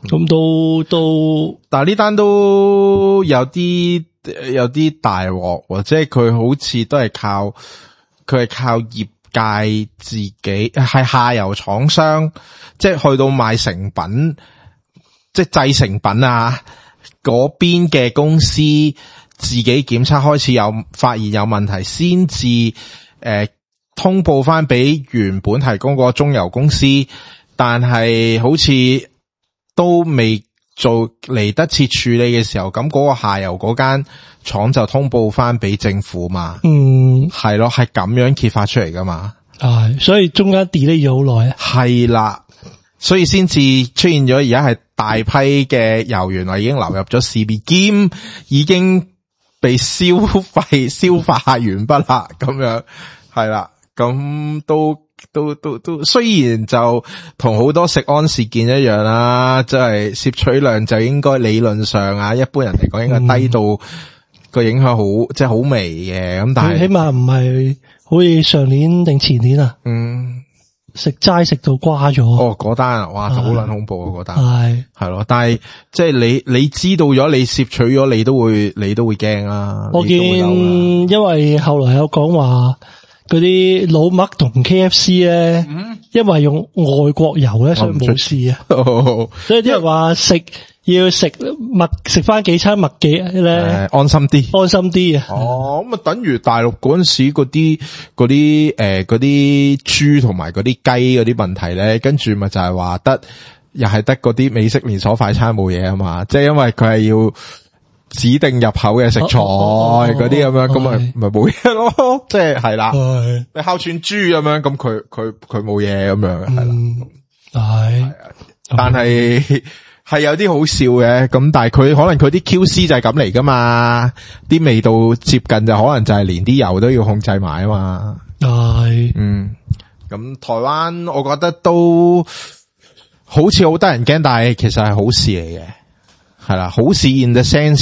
咁都， 但係呢單都有啲大鑊，即係佢好似都係靠業界自己係下游廠商，即係去到賣成品，即係製成品啊嗰邊嘅公司自己檢測開始發現有問題，先至通報翻俾原本提供個中油公司，但係好似都未做嚟得切處理嘅時候，咁嗰個下游嗰間廠就通報翻俾政府嘛。係咯，係咁樣揭發出嚟噶嘛。 係，所以中間 delay 咗好耐啊。係啦，所以先至出現咗而家係大批嘅油原來已經流入咗市面，兼已經被消化完畢啦。咁樣係啦，咁都雖然就同好多食安事件一樣啦，即係攝取量就應該理論上啊，一般人嚟講應該低到個影響好即係好微嘅，咁但係起碼唔係好似上年定前年啊，食齋食到瓜咗。 嗰單啊，哇，好撚恐怖啊！嗰單係咯，但係即係你知道咗，你攝取咗，你都會驚啊。 我見因為後來有講話。嗰啲老麥同 KFC 咧，因為用外國油咧，所以冇事啊。所以啲人話要食翻幾餐麥記咧， 安心啲啊。 咁啊，等於大陸嗰陣時嗰啲豬同埋嗰啲雞嗰啲問題咧，跟住咪就係話又係得嗰啲美式連鎖快餐冇嘢啊嘛，即係因為佢係要指定入口嘅食材嗰啲咁樣，咁咪冇嘢咯，即係啦。你烤串豬咁樣，咁佢冇嘢咁樣係啦。係，但係有啲好笑嘅，咁但係佢可能佢啲 QC 就係咁嚟噶嘛，啲味道接近就可能就係連啲油都要控制埋啊嘛。係，咁台灣我覺得都好似好得人驚，但係其實係好事嚟嘅。係啦，好事 in the sense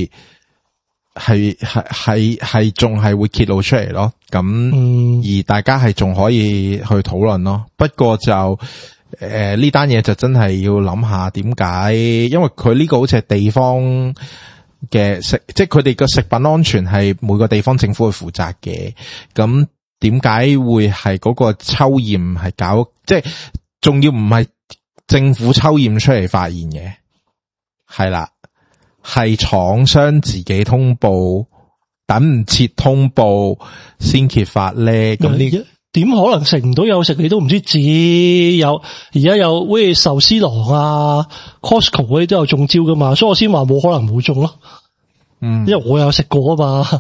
係仲係會揭露出嚟咯。咁而大家係仲可以去討論咯。不過就呢單嘢就真係要諗下點解，因為佢呢個好似係地方嘅即係佢哋個食品安全係每個地方政府去負責嘅。咁點解會係嗰個抽驗係搞，即係仲要唔係政府抽驗出嚟發現嘅？係啦，係廠商自己通報，等唔切通報先揭發咧。咁呢點可能食唔到有食？你都唔知自己有而家有好似壽司郎啊、Costco 嗰啲都有中招噶嘛，所以我先話冇可能冇中咯。因為我有食過啊嘛。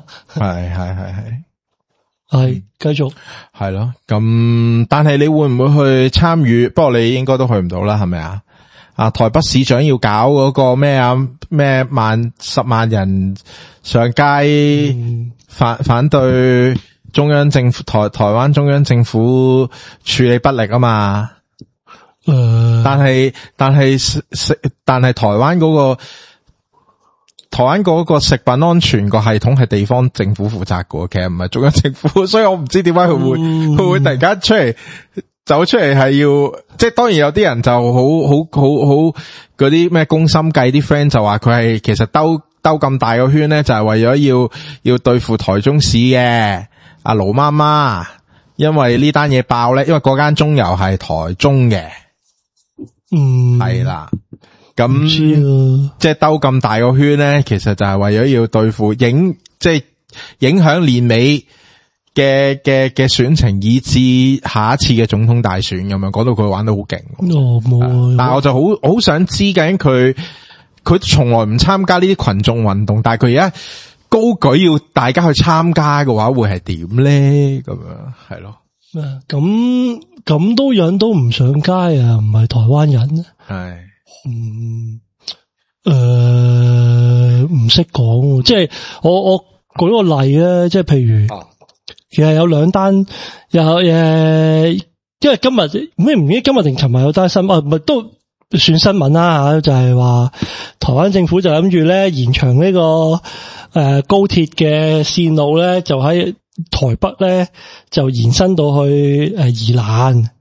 係繼續係咯。咁但係你會唔會去參與？不過你應該都去唔到啦，係咪啊？台北市長要搞嗰個咩10萬人上街反對中央政府台灣中央政府處理不力啊嘛。但係台灣嗰個食品安全個系統係地方政府負責嘅，其實唔係中央政府，所以我唔知點解佢會突然間走出嚟係要，即係當然有啲人就好嗰啲咩攻心計，啲 friend 就話佢係其實兜咁大個圈咧，就係為咗要對付台中市嘅阿盧媽媽，因為呢單嘢爆咧，因為嗰間中油係台中嘅，係啦，咁即係兜咁大個圈咧，其實就係為咗要對付即係影響年尾嘅選情，以至下一次嘅總統大選咁樣，講到佢玩得好勁。但係我就好想知究竟佢從來唔參加呢啲群眾運動，但係佢而家高舉要大家去參加嘅話，會係點咧？咁樣係咯。咁都樣都唔上街啊？唔係台灣人？係。 唔識講，即係我舉個例咧，即係譬如。其實有兩單，因為今日唔知今日定尋日有單新聞，唔係都算新聞啦吓，就係話台灣政府就諗住咧延長呢個高鐵嘅線路咧，就喺台北咧就延伸到去宜蘭，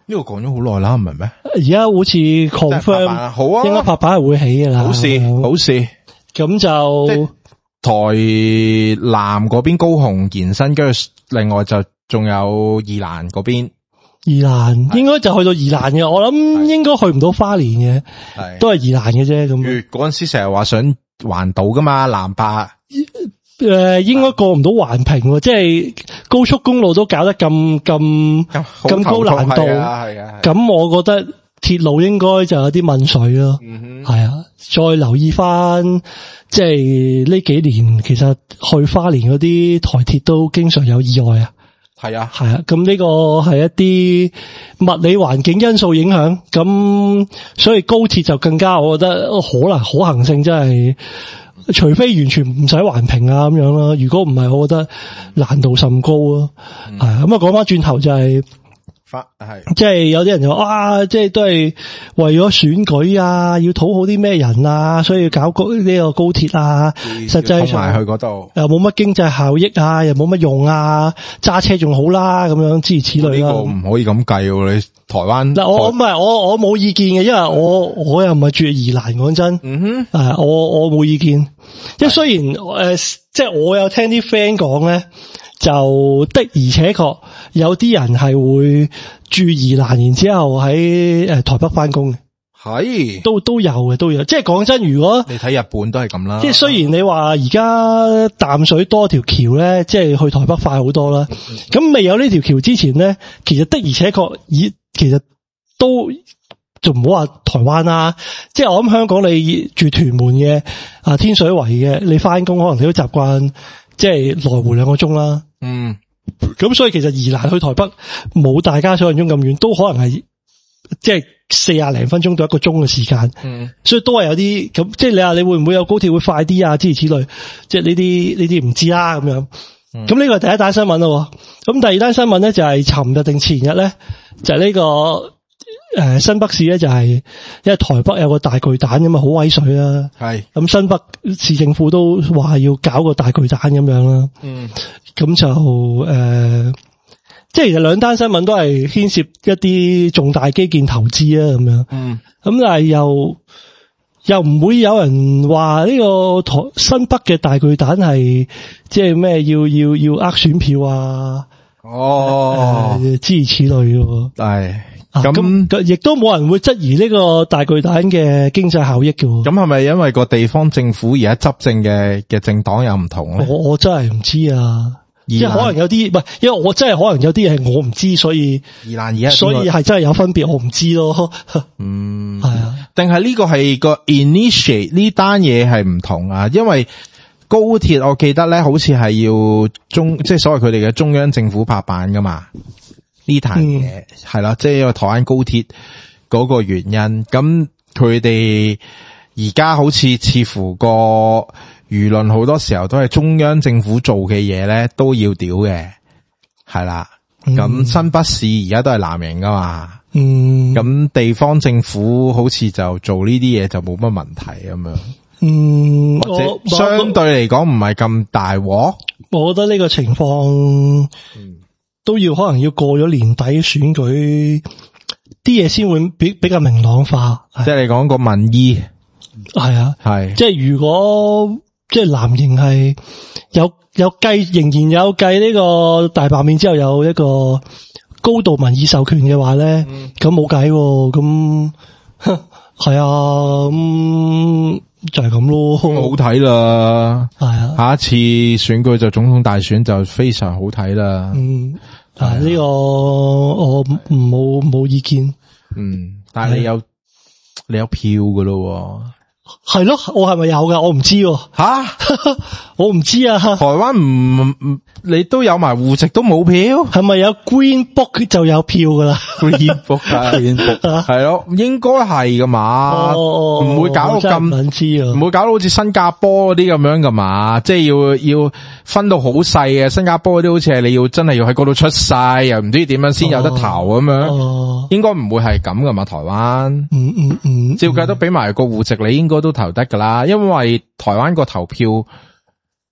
呢個講咗好耐啦，唔係咩？ 而家好似 confirm， 好啊， 應該拍板係會起噶啦。 好事，好事。 咁就台南嗰邊高雄延伸，跟住另外就仲有宜蘭嗰邊。 宜蘭應該就去到宜蘭嘅，我諗應該去唔到花蓮嘅，都係宜蘭嘅啫。咁嗰陣時成日話想環島噶嘛，南北。 應該過唔到環評，即係高速公路都搞得咁高難度。咁我覺得鐵路應該就有啲問水咯。係啊，再留意翻，即係呢幾年其實去花蓮嗰啲台鐵都經常有意外啊。係啊，咁呢個係一啲物理環境因素影響，咁所以高鐵就更加，我覺得可行性真係，除非完全唔使環評啊咁樣啦，如果唔係，我覺得難度甚高咯。咁啊，講翻轉頭就係。即係有啲人就話啊，即係都係為咗選舉啊，要討好啲咩人啊，所以要搞呢個高鐵啊。實際上埋去嗰度又冇乜經濟效益啊，又冇乜用啊，揸車仲好啦，咁樣諸如此類啦。 呢個唔可以咁計喎，你台灣嗱，我唔係我冇意見嘅，因為我又唔係住宜蘭，講真。我冇意見，因為雖然即係我有聽啲 friend 講咧。就的而且確有啲人係會住宜蘭，然之後喺台北翻工嘅，係都有嘅，都有。即係講真，如果你睇日本都係咁啦。 即係雖然你話而家淡水多條橋咧，即係去台北快好多啦。咁未有呢條橋之前咧，其實的而且確其實都就唔好話台灣啦。即係我諗香港你住屯門嘅天水圍嘅，你翻工可能你都習慣。即係來回2個鐘啦，咁所以其實宜蘭去台北冇大家想象中咁遠，都可能係即係40零分鐘到1個鐘嘅時間，所以都係有啲咁，即係你話你會唔會有高鐵會快啲啊？諸如此類，即係呢啲唔知啦咁樣。咁呢個係第一單新聞咯，咁第二單新聞咧就係尋日定前日咧就係呢個。新北市咧就係因為台北有個大巨蛋咁啊，好威水啦。係咁，新北市政府都話要搞個大巨蛋咁樣啦。咁就即係其實兩單新聞都係牽涉一啲重大基建投資啊，咁樣。咁但係又唔會有人話呢個新北嘅大巨蛋係即係咩要呃選票啊？諸如此類嘅。係。咁亦都冇人會質疑呢個大巨蛋嘅經濟效益嘅。咁係咪因為個地方政府而家執政嘅政黨有唔同咧？我真係唔知啊，即係可能有啲唔係，因為我真係可能有啲嘢係我唔知，所以所以係真係有分別，我唔知咯。係啊， 定係呢個係個 initiate 呢單嘢係唔同啊？因為高鐵我記得咧，好似係要即係所謂佢哋嘅中央政府拍板噶嘛。呢壇嘢係啦，即係因為台灣高鐵嗰個原因，咁佢哋而家好似乎個輿論好多時候都係中央政府做嘅嘢咧，都要屌嘅，係啦。咁新北市而家都係藍營噶嘛，咁地方政府好似就做呢啲嘢就冇乜問題咁樣，或者相對嚟講唔係咁大鑊。 我覺得呢個情況，都要可能要過咗年底選舉啲嘢先會比較明朗化。 即係你講個民意係啊，係即係如果即係藍營係有計，仍然有計呢個大罷免之後有一個高度民意授權嘅話咧，咁冇計咁係啊，咁就係咁咯， 好睇啦。係啊，下一次選舉就總統大選就非常好睇啦。 呢個我冇意見。 但係你有票噶咯？ 係咯，我係咪有噶？我唔知吓，我唔知啊。 台灣唔你都有埋戶籍都冇票， 係咪有 Green Book 就有票噶啦 ？Green Book 係咯，應該係噶嘛？唔會搞到咁，唔會搞到好似新加坡嗰啲咁樣噶嘛？即係要分到好細嘅，新加坡嗰啲好似係你要真係要喺嗰度出世，又唔知點樣先有得投咁樣。應該唔會係咁噶嘛？台灣照計都俾埋個戶籍，你應該都投得噶啦，因為台灣個投票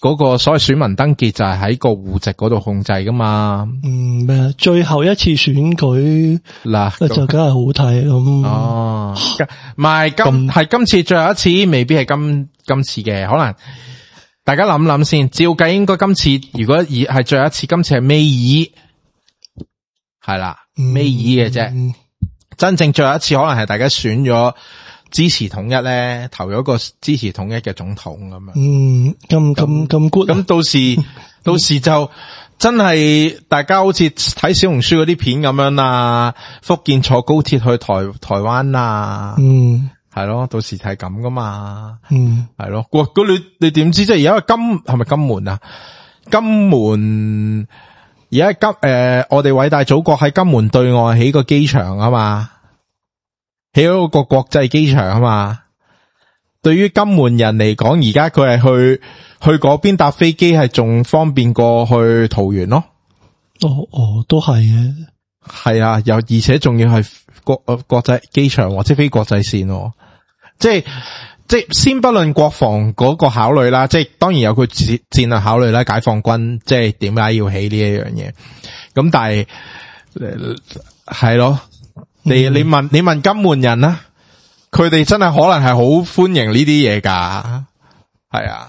嗰個所謂選民登記就係喺個戶籍嗰度控制噶嘛。 咩？最後一次選舉嗱就梗係好睇咁。 哦，唔係係今次最後一次，未必係今次嘅，可能大家諗諗先。照計應該今次如果係最後一次，今次係尾二，係啦，尾二嘅啫。真正最後一次可能係大家選咗支持統一咧，投咗個支持統一嘅總統咁樣。 咁 good。咁到時就真係大家好似睇小紅書嗰啲片咁樣啦，福建坐高鐵去台灣啊。係咯，到時係咁噶嘛。係咯。你點知即係而家係咪金門啊？金門而家我哋偉大祖國喺金門對外起個機場啊嘛。起咗個國際機場啊嘛，對於金門人嚟講，而家佢係去嗰邊搭飛機係仲方便過去桃園咯。 都係嘅。 係啊，而且仲要係國際機場或者非國際線，即係先不論國防嗰個考慮啦，即係當然有佢戰略考慮啦，解放軍即係點解要起呢一樣嘢，咁但係係咯。你問金門人啦，佢哋真係可能係好歡迎呢啲嘢噶，係啊，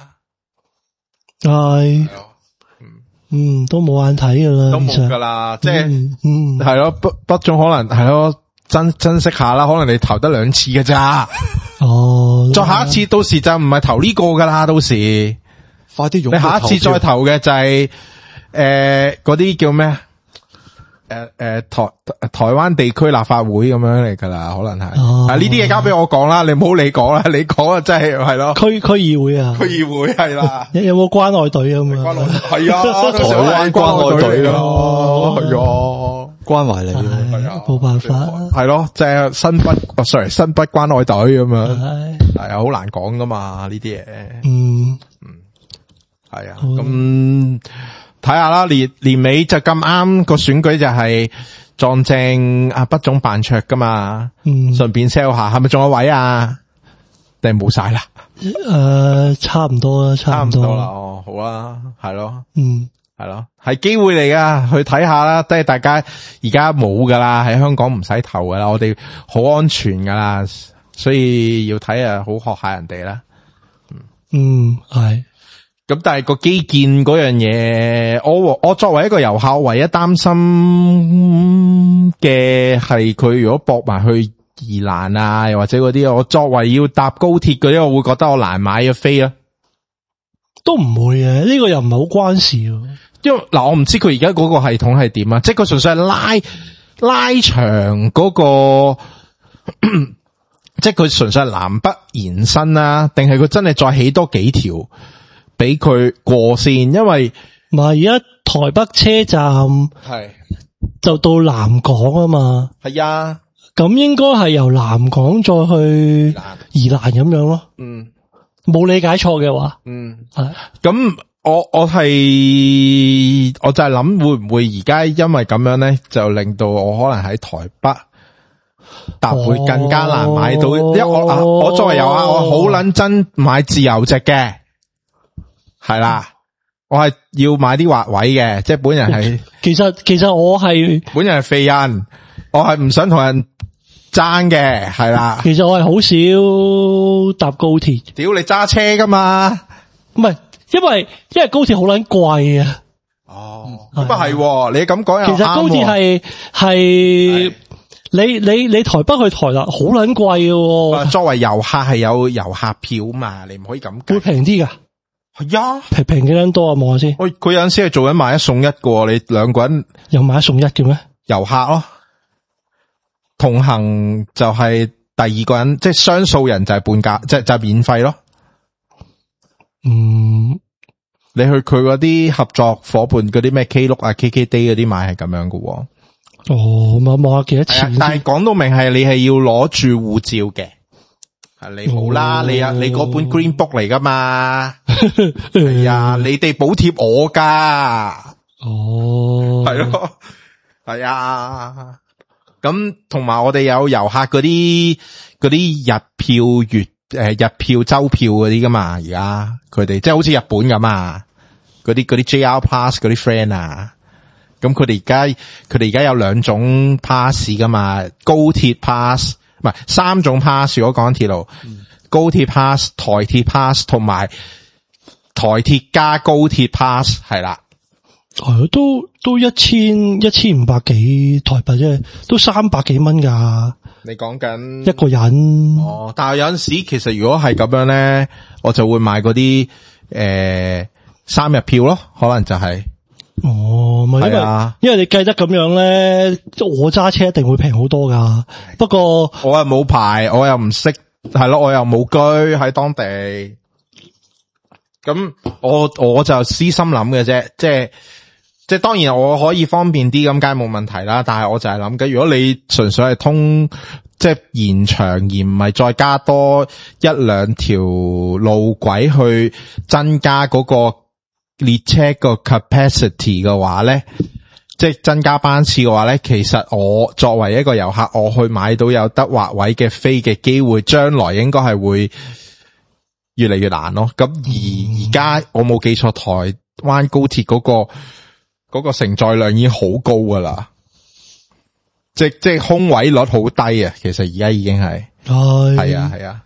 係，都冇眼睇噶啦， 都冇噶啦，即係，係咯，不總可能係咯，珍惜下啦，可能你投得2次㗎咋，再下一次到時就唔係投呢個噶啦，到時快啲用， 你下一次再投嘅就係嗰啲叫咩？台灣地區立法會咁樣嚟噶啦，可能係呢啲嘢交俾我講啦，你唔好你講啦，你講啊真係咯， 區議會啊， 區議會係啦， 有冇關愛隊咁啊？ 係啊，台灣關愛隊咯，係啊， 關懷你， 冇辦法， 係咯，即係新北關愛隊咁樣，係啊，好難講噶嘛呢啲嘢，係啊，咁。睇下啦，年尾就咁啱個選舉就係撞正北總辦桌噶嘛，順便 sell 下，係咪仲有位啊？定係冇晒啦？ 差唔多啦，差唔多啦。哦，好啦，係咯，係咯，係機會嚟噶，去睇下啦。即係大家而家冇噶啦，喺香港唔使投噶啦，我哋好安全噶啦，所以要睇啊，好學下人哋啦。 係。 咁但係個基建嗰樣嘢，我作為一個遊客，唯一擔心嘅係佢如果駁埋去宜蘭啊，又或者嗰啲，我作為要搭高鐵嗰啲，我會覺得我難買嘅飛啊。 都唔會嘅，呢個又唔係好關事。 因為嗱，我唔知佢而家嗰個系統係點啊，即係佢純粹係拉長嗰個，即係佢純粹係南北延伸啊，定係佢真係再起多幾條？俾佢過線，因為唔係而家台北車站係就到南港啊嘛， 係啊， 咁應該係由南港再去宜蘭咁樣咯，冇理解錯嘅話，係咁我就係諗會唔會而家因為咁樣咧，就令到我可能喺台北搭會更加難買到，因為我作為遊客，我好撚真買自由席嘅。係啦，我係要買啲劃位嘅，即係本人係。其實我係本人係廢人，我係唔想同人爭嘅，係啦。 其實我係好少搭高鐵。 屌你揸車噶嘛？ 唔係，因為高鐵好撚貴啊。 哦，咁啊係，你咁講又啱。 其實高鐵係你台北去台南好撚貴嘅。 作為遊客係有遊客票嘛，你唔可以咁計。 會平啲噶。 係啊， 平幾多多啊？望下先。 佢有陣時係做緊買1送1嘅，你2個人有買1送1嘅咩？遊客咯，同行就係第2個人，即係雙數人就係半價，即係免費咯。你去佢嗰啲合作伙伴嗰啲咩 Klook 啊、KKday 嗰啲買係咁樣嘅。 望下幾多錢？ 但係講到明係你係要攞住護照嘅。你冇啦，你嗰本 Green Book 嚟噶嘛？係啊，你哋補貼我噶。係咯，係啊。咁同埋我哋有遊客嗰啲日票、月日票、周票嗰啲噶嘛，而家佢哋即係好似日本咁啊，嗰啲 JR Pass 嗰啲 friend 啊，咁佢哋而家有2種 pass 噶嘛，高鐵 pass 唔係3種 pass， 如果講緊鐵路，高鐵 pass、台鐵 pass 同埋台鐵加高鐵 pass 係啦。 係都1500幾台幣啫，都300幾蚊噶。 你講緊一個人但係有陣時其實如果係咁樣咧，我就會買嗰啲3日票咯，可能就係咪因為你計得咁樣咧，我揸車一定會平好多噶。不過我又冇牌，我又唔識，係咯，我又冇居喺當地，咁我就私心諗嘅啫，即係當然我可以方便啲咁，梗係冇問題啦。但係我就係諗緊，如果你純粹係通即係延長而唔係再加多1-2條路軌去增加嗰個列車個 capacity 嘅話咧，即係增加班次嘅話咧，其實我作為一個遊客，我去買到有得劃位嘅飛嘅機會，將來應該係會越嚟越難咯。咁而家我冇記錯，台灣高鐵嗰個承載量已經好高噶啦，即係空位率好低啊。其實而家已經係係啊，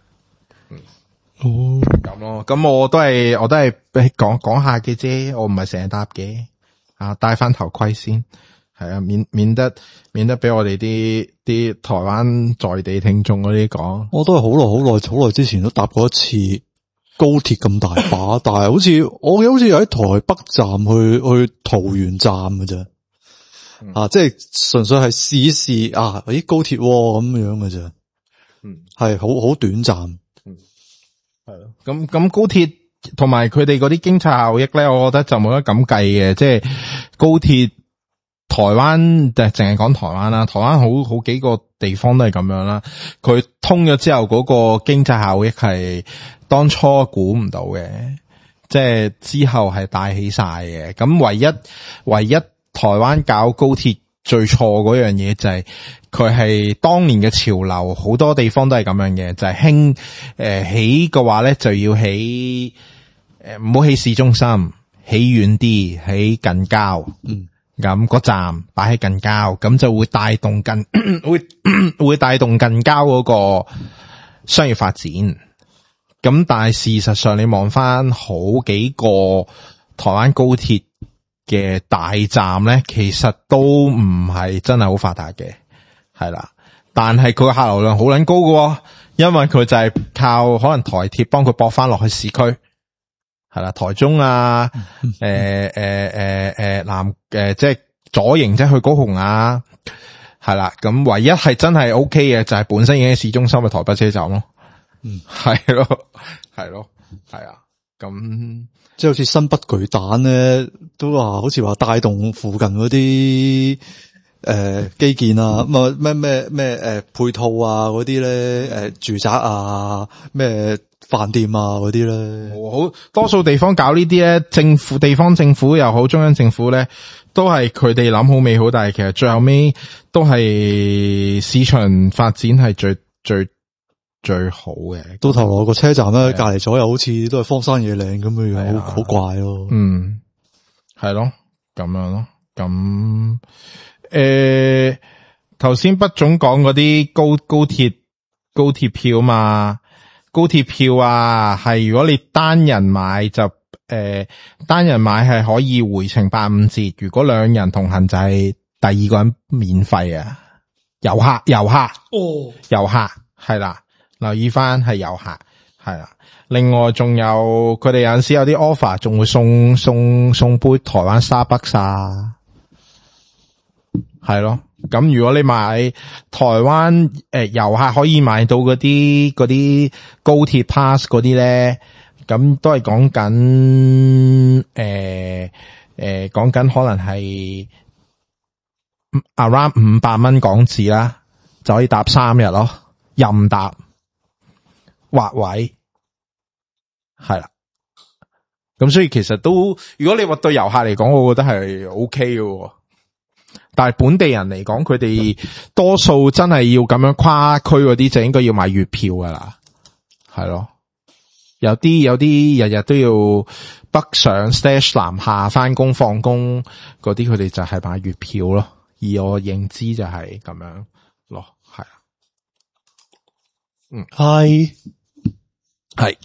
咁咯。咁我都係講下嘅啫，我唔係成日搭嘅啊，戴翻頭盔先係啊，免得俾我哋啲台灣在地聽眾嗰啲講。 我都係好耐之前都搭過一次高鐵咁大把，但係好似喺台北站去桃園站嘅啫，即係純粹係試一試啊，咦高鐵咁樣嘅啫，係好短暫， 係咯。咁高鐵同埋佢哋嗰啲經濟效益咧，我覺得就冇得咁計嘅，即係高鐵台灣淨係講台灣啦，台灣好幾個地方都係咁樣啦，佢通咗之後嗰個經濟效益係當初估唔到嘅，即係之後係帶起晒嘅。咁唯一台灣搞高鐵最錯嗰樣嘢就係佢係當年嘅潮流，好多地方都係咁樣嘅，就係興起嘅話咧就要起唔好起市中心，起遠啲，起近郊。咁個站擺喺近郊，咁就會帶動會帶動近郊嗰個商業發展。咁但係事實上你望翻好幾個台灣高鐵嘅大站咧，其實都唔係真係好發達嘅，係啦。但係佢個客流量好撚高喎，因為佢就係靠可能台鐵幫佢駁翻落去市區，係啦，台中啊，南即係左營即係去高雄啊，係啦。咁唯一係真係 OK 嘅就係本身已經喺市中心嘅台北車站咯。係咯，係啊，咁即係好似新北巨蛋咧，都話好似話帶動附近嗰啲基建啊，咁咩配套啊嗰啲咧，住宅啊，咩飯店啊嗰啲咧， 好多數地方搞呢啲咧，地方政府又好，中央政府咧，都係佢哋諗好美好，但係其實最後尾都係市場發展係最好嘅。 到頭來個車站咧，隔籬左右好似都係荒山野嶺咁嘅樣，好怪咯。 係咯，咁樣咯。咁頭先畢總講嗰啲高鐵票嘛，高鐵票啊，係如果你單人買就單人買係可以回程85折，如果兩人同行就係第二個人免費啊。遊客係啦。留意翻係遊客，係啦。另外仲有佢哋有陣時有啲 offer， 仲會送杯台灣 Starbucks 啊，係咯。咁如果你買台灣遊客可以買到嗰啲高鐵 pass 嗰啲咧，咁都係講緊講緊可能係 around 500蚊港紙啦，就可以搭3日咯，任搭。劃位係啦，咁所以其實都，如果你話對遊客嚟講，我覺得係 OK 嘅。但係本地人嚟講，佢哋多數真係要咁樣跨區嗰啲，就應該要買月票噶啦。 係咯。有啲日日都要北上 slash 南下翻工放工嗰啲，佢哋就係買月票咯。而我認知就係咁樣咯，係啊。係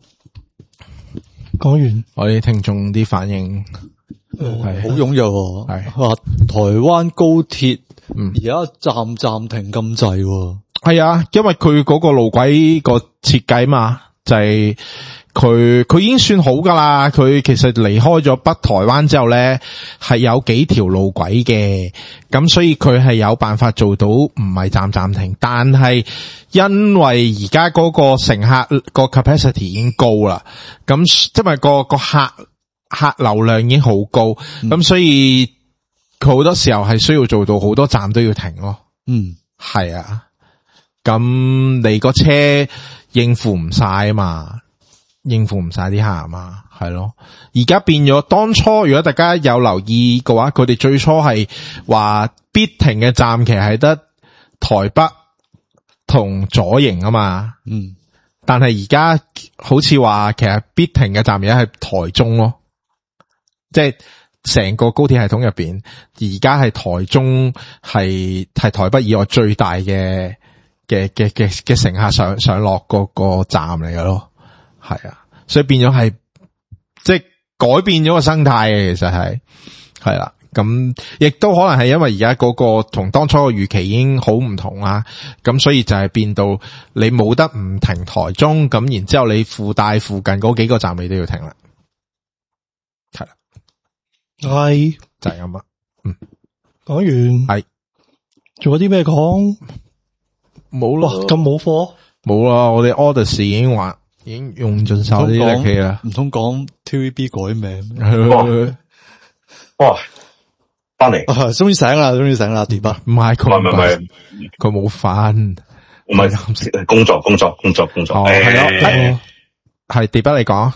講完， 我啲聽眾啲反應係好踴躍，係話台灣高鐵而家暫停咁滯， 係啊，因為佢嗰個路軌個設計嘛，就係佢已經算好噶啦。佢其實離開咗北台灣之後咧，係有幾條路軌嘅，咁所以佢係有辦法做到唔係暫停。但係因為而家嗰個乘客個 capacity 已經高啦，咁因為個客流量已經好高，咁所以佢好多時候係需要做到好多站都要停咯。係啊，咁你個車應付唔晒啊嘛。應付唔晒啲客啊嘛，係咯。而家變咗，當初如果大家有留意嘅話，佢哋最初係話必停嘅站其實係得台北同左營啊嘛。但係而家好似話其實必停嘅站而家係台中咯，即係成個高鐵系統入邊，而家係台中係台北以外最大嘅乘客上落嗰個站嚟嘅咯。係啊，所以變咗係即係改變咗個生態嘅，其實係啦。咁亦都可能係因為而家嗰個同當初嘅預期已經好唔同啦，咁所以就係變到你冇得唔停台中，咁然之後你附帶附近嗰幾個站你都要停啦。係啦， 係就係咁啦。 講完係，仲有啲咩講？冇啦，咁冇貨？冇啦，我哋 Odyssey 已經用盡晒啲力氣啦， 唔通講 TVB 改名？ 哇！翻嚟， 終於醒啦，碟啊！ 唔係，佢冇翻， 唔係工作。 係咯，係碟啊！你講。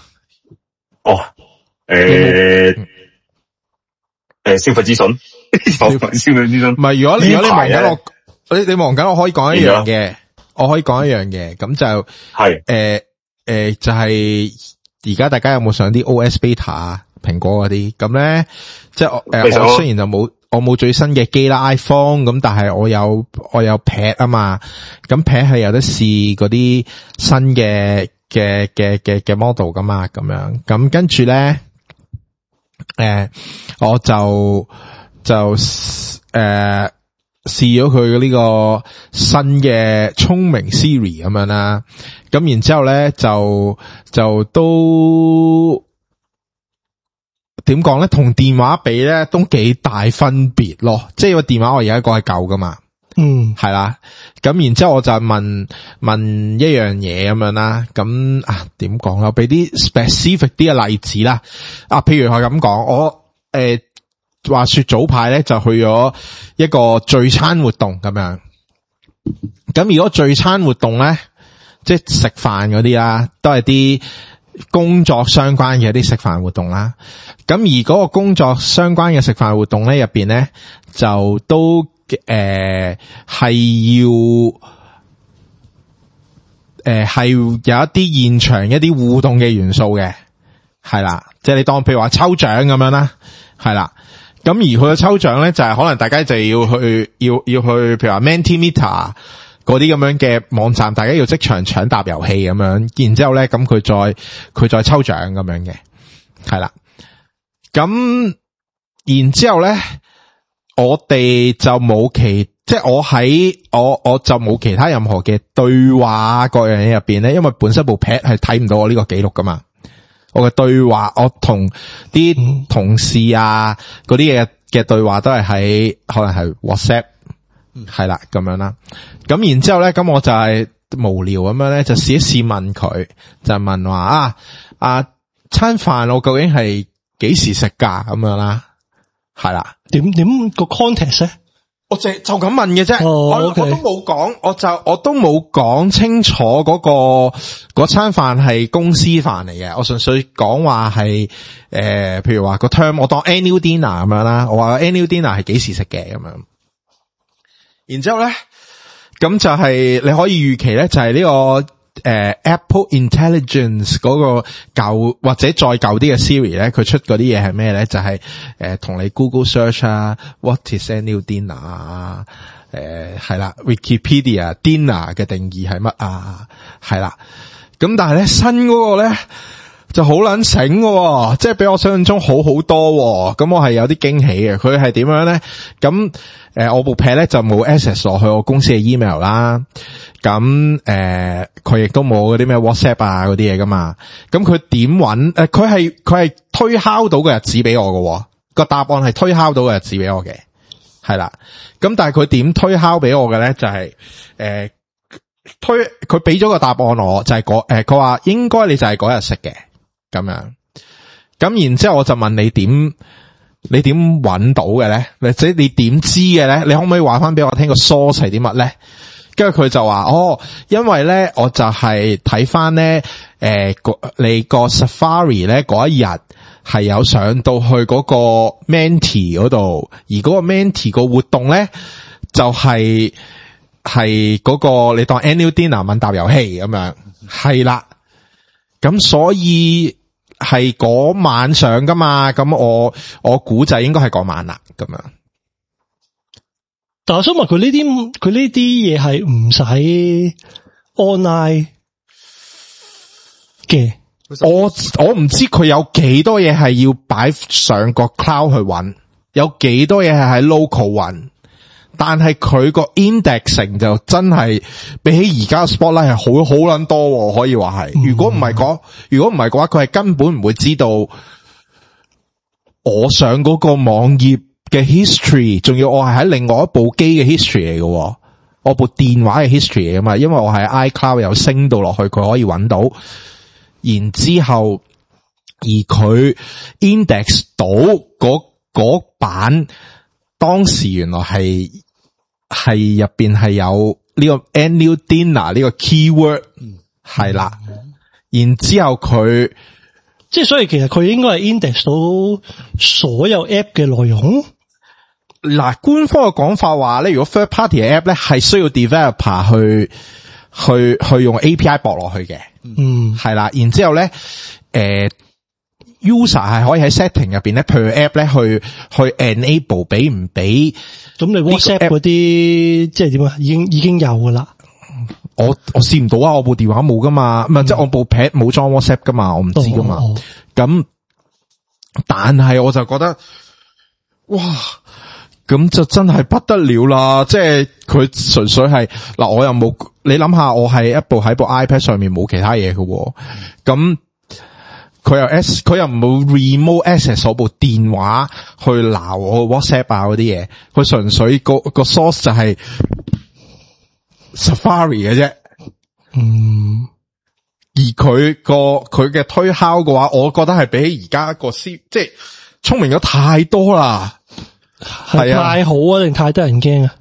消費資訊， 唔係，如果你忙緊你忙緊，我可以講一樣嘅，咁就係就係而家大家有冇上啲 OS beta 啊？蘋果嗰啲咁咧，即係我雖然就冇最新嘅機啦 iPhone，咁但係我有 Pad 啊嘛，咁 Pad 係有得試嗰啲新嘅 model 噶嘛，咁樣咁跟住咧，我就試咗佢呢個新嘅聰明 Siri 咁樣啦，咁然之後咧就都點講咧？同電話比咧都幾大分別咯，即係個電話我而家個係舊噶嘛，係啦，咁然之後我就問一樣嘢咁樣啦，咁點講咧？我俾啲 specific 啲嘅例子啦，譬如係咁講，我話說早排咧就去咗一個聚餐活動咁樣，咁如果聚餐活動咧，即係食飯嗰啲啦，都係啲工作相關嘅啲食飯活動啦。咁而嗰個工作相關嘅食飯活動咧入邊咧，就都係有一啲現場一啲互動嘅元素嘅，係啦，即係你當譬如話抽獎咁樣啦，係啦。咁而佢嘅抽獎咧就係可能大家就要去，譬如話 Mentimeter 嗰啲咁樣嘅網站，大家要即場搶答遊戲咁樣，然之後咧咁佢再抽獎咁樣嘅，係啦。咁然之後咧，我哋就冇即係我就冇其他任何嘅對話各樣嘢入邊咧，因為本身部 pad 係睇唔到我呢個記錄噶嘛。我嘅對話，我同啲同事啊嗰啲嘢嘅對話都係喺可能係 WhatsApp，係啦咁樣啦。咁然之後咧，咁我就係無聊咁樣咧，就試一試問佢，就問話餐飯我究竟係幾時食噶咁樣啦？係啦，點個 context 咧？我就咁問嘅啫，我都冇講，我都冇講清楚嗰餐飯係公司飯嚟嘅，我純粹講話係譬如話個 term，我當 annual dinner 咁樣啦，我話 annual dinner 係幾時食嘅咁樣，然之後咧，咁就係你可以預期咧，就係呢個 Apple Intelligence 嗰個舊或者再舊啲嘅 Siri 咧，佢出嗰啲嘢係咩咧？就係同你 Google Search 啊 ，What is a new dinner 啊？係啦 ，Wikipedia dinner 嘅定義係乜啊？係啦，咁但係咧新嗰個咧就好撚醒喎，即係比我想象中好好多，咁我係有啲驚喜嘅。佢係點樣咧？咁我部 pad 咧就冇 access 落去我公司嘅 email 啦，咁佢亦都冇嗰啲咩 WhatsApp 啊嗰啲嘢噶嘛。咁佢點搵？佢係推敲到個日子俾我嘅，個答案係推敲到個日子俾我嘅，係啦。咁但係佢點推敲俾我嘅咧？就係佢俾咗個答案我，就係佢話應該你就係嗰日食嘅咁樣。咁然之後我就問你點搵到嘅咧？或者你點知嘅咧？你可唔可以話翻俾我聽個 source 係啲乜咧？跟住佢就話因為咧我就係睇翻咧你個 Safari 咧嗰一日係有上到去嗰個 Menti 嗰度，而嗰個 Menti 個活動咧就係嗰個你當 Annual Dinner 問答遊戲咁樣，係啦。咁所以係嗰晚上噶嘛，咁我估就應該係嗰晚啦，咁樣。 但我想問佢呢啲嘢係唔使 online 嘅。 我唔知佢有幾多嘢係要擺上個 cloud 去搵，有幾多嘢係喺 local 搵，但係佢個 indexing 就真係比起而家 Spotlight 係好撚多，可以話係。如果唔係嘅話，佢係根本唔會知道我上嗰個網頁嘅 history， 仲要我係喺另外一部機嘅 history 嚟嘅，我部電話嘅 history 嚟噶嘛，因為我係 iCloud 有升到落去，佢可以搵到。然之後，而佢 index 到嗰版，當時原來係入邊係有呢個 annual dinner 呢個 keyword， 係啦。然之後佢即係所以其實佢應該係 index 到所有 app 嘅內容。 嗱，官方嘅講法話咧，如果 third party 嘅 app 咧係需要 developer 去用 API 駁落去嘅。係啦，然之後咧user 係可以喺 setting 入邊咧，譬如 app 咧去 enable 俾唔俾？咁你 WhatsApp 嗰啲即係點啊？已經有噶啦。 我試唔到啊！我部電話冇噶嘛，唔係即係我部 pad 冇裝 WhatsApp 噶嘛，我唔知噶嘛。咁但係我就覺得，哇！咁就真係不得了啦！即係佢純粹係嗱，我又冇你諗下，我係喺部 iPad 上面冇其他嘢嘅，咁佢又冇 remote access 我部電話去鬧我 WhatsApp 啊嗰啲嘢，佢純粹個 source 就係 Safari 嘅啫。而佢嘅推敲嘅話，我覺得係比起而家個即係聰明咗太多啦。係啊， 太好啊，定太得人驚啊？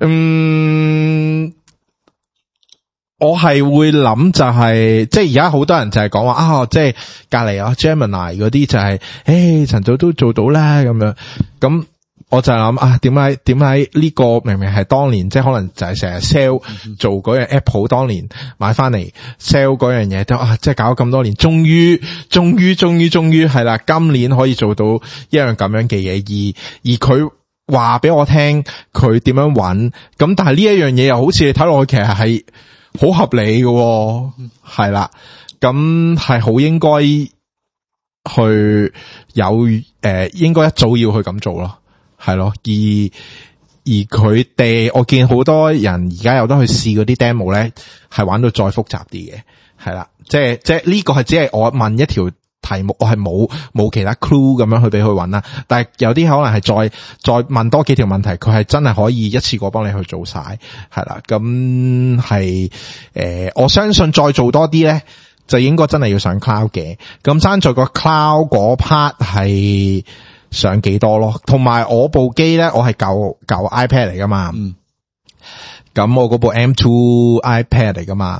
我係會諗就係，即係而家好多人就係講話即係隔籬啊 Gemini 嗰啲就係，陳早都做到啦咁樣。咁我就係諗點解呢個明明係當年即係可能就係成日 sell 做嗰樣 Apple 當年買翻嚟 sell 嗰樣嘢都即係搞咗咁多年，終於係啦，今年可以做到一樣咁樣嘅嘢，而佢話俾我聽佢點樣搵，咁但係呢一樣嘢又好似你睇落去其實係好合理嘅，係啦，咁係好應該去有應該一早要去咁做咯，係咯，而佢哋我見好多人而家有得去試嗰啲 demo 咧，係玩到再複雜啲嘅，係啦，即係呢個係只係我問一條題目，我係冇其他 clue 咁樣去俾佢搵啦，但係有啲可能係再問多幾條問題，佢係真係可以一次過幫你去做晒，係啦，咁係我相信再做多啲咧，就應該真係要上 cloud 嘅，咁爭在個 cloud 嗰 part 係上幾多咯，同埋我部機咧，我係舊 iPad 嚟噶嘛，咁我嗰部 M2 iPad 嚟噶嘛。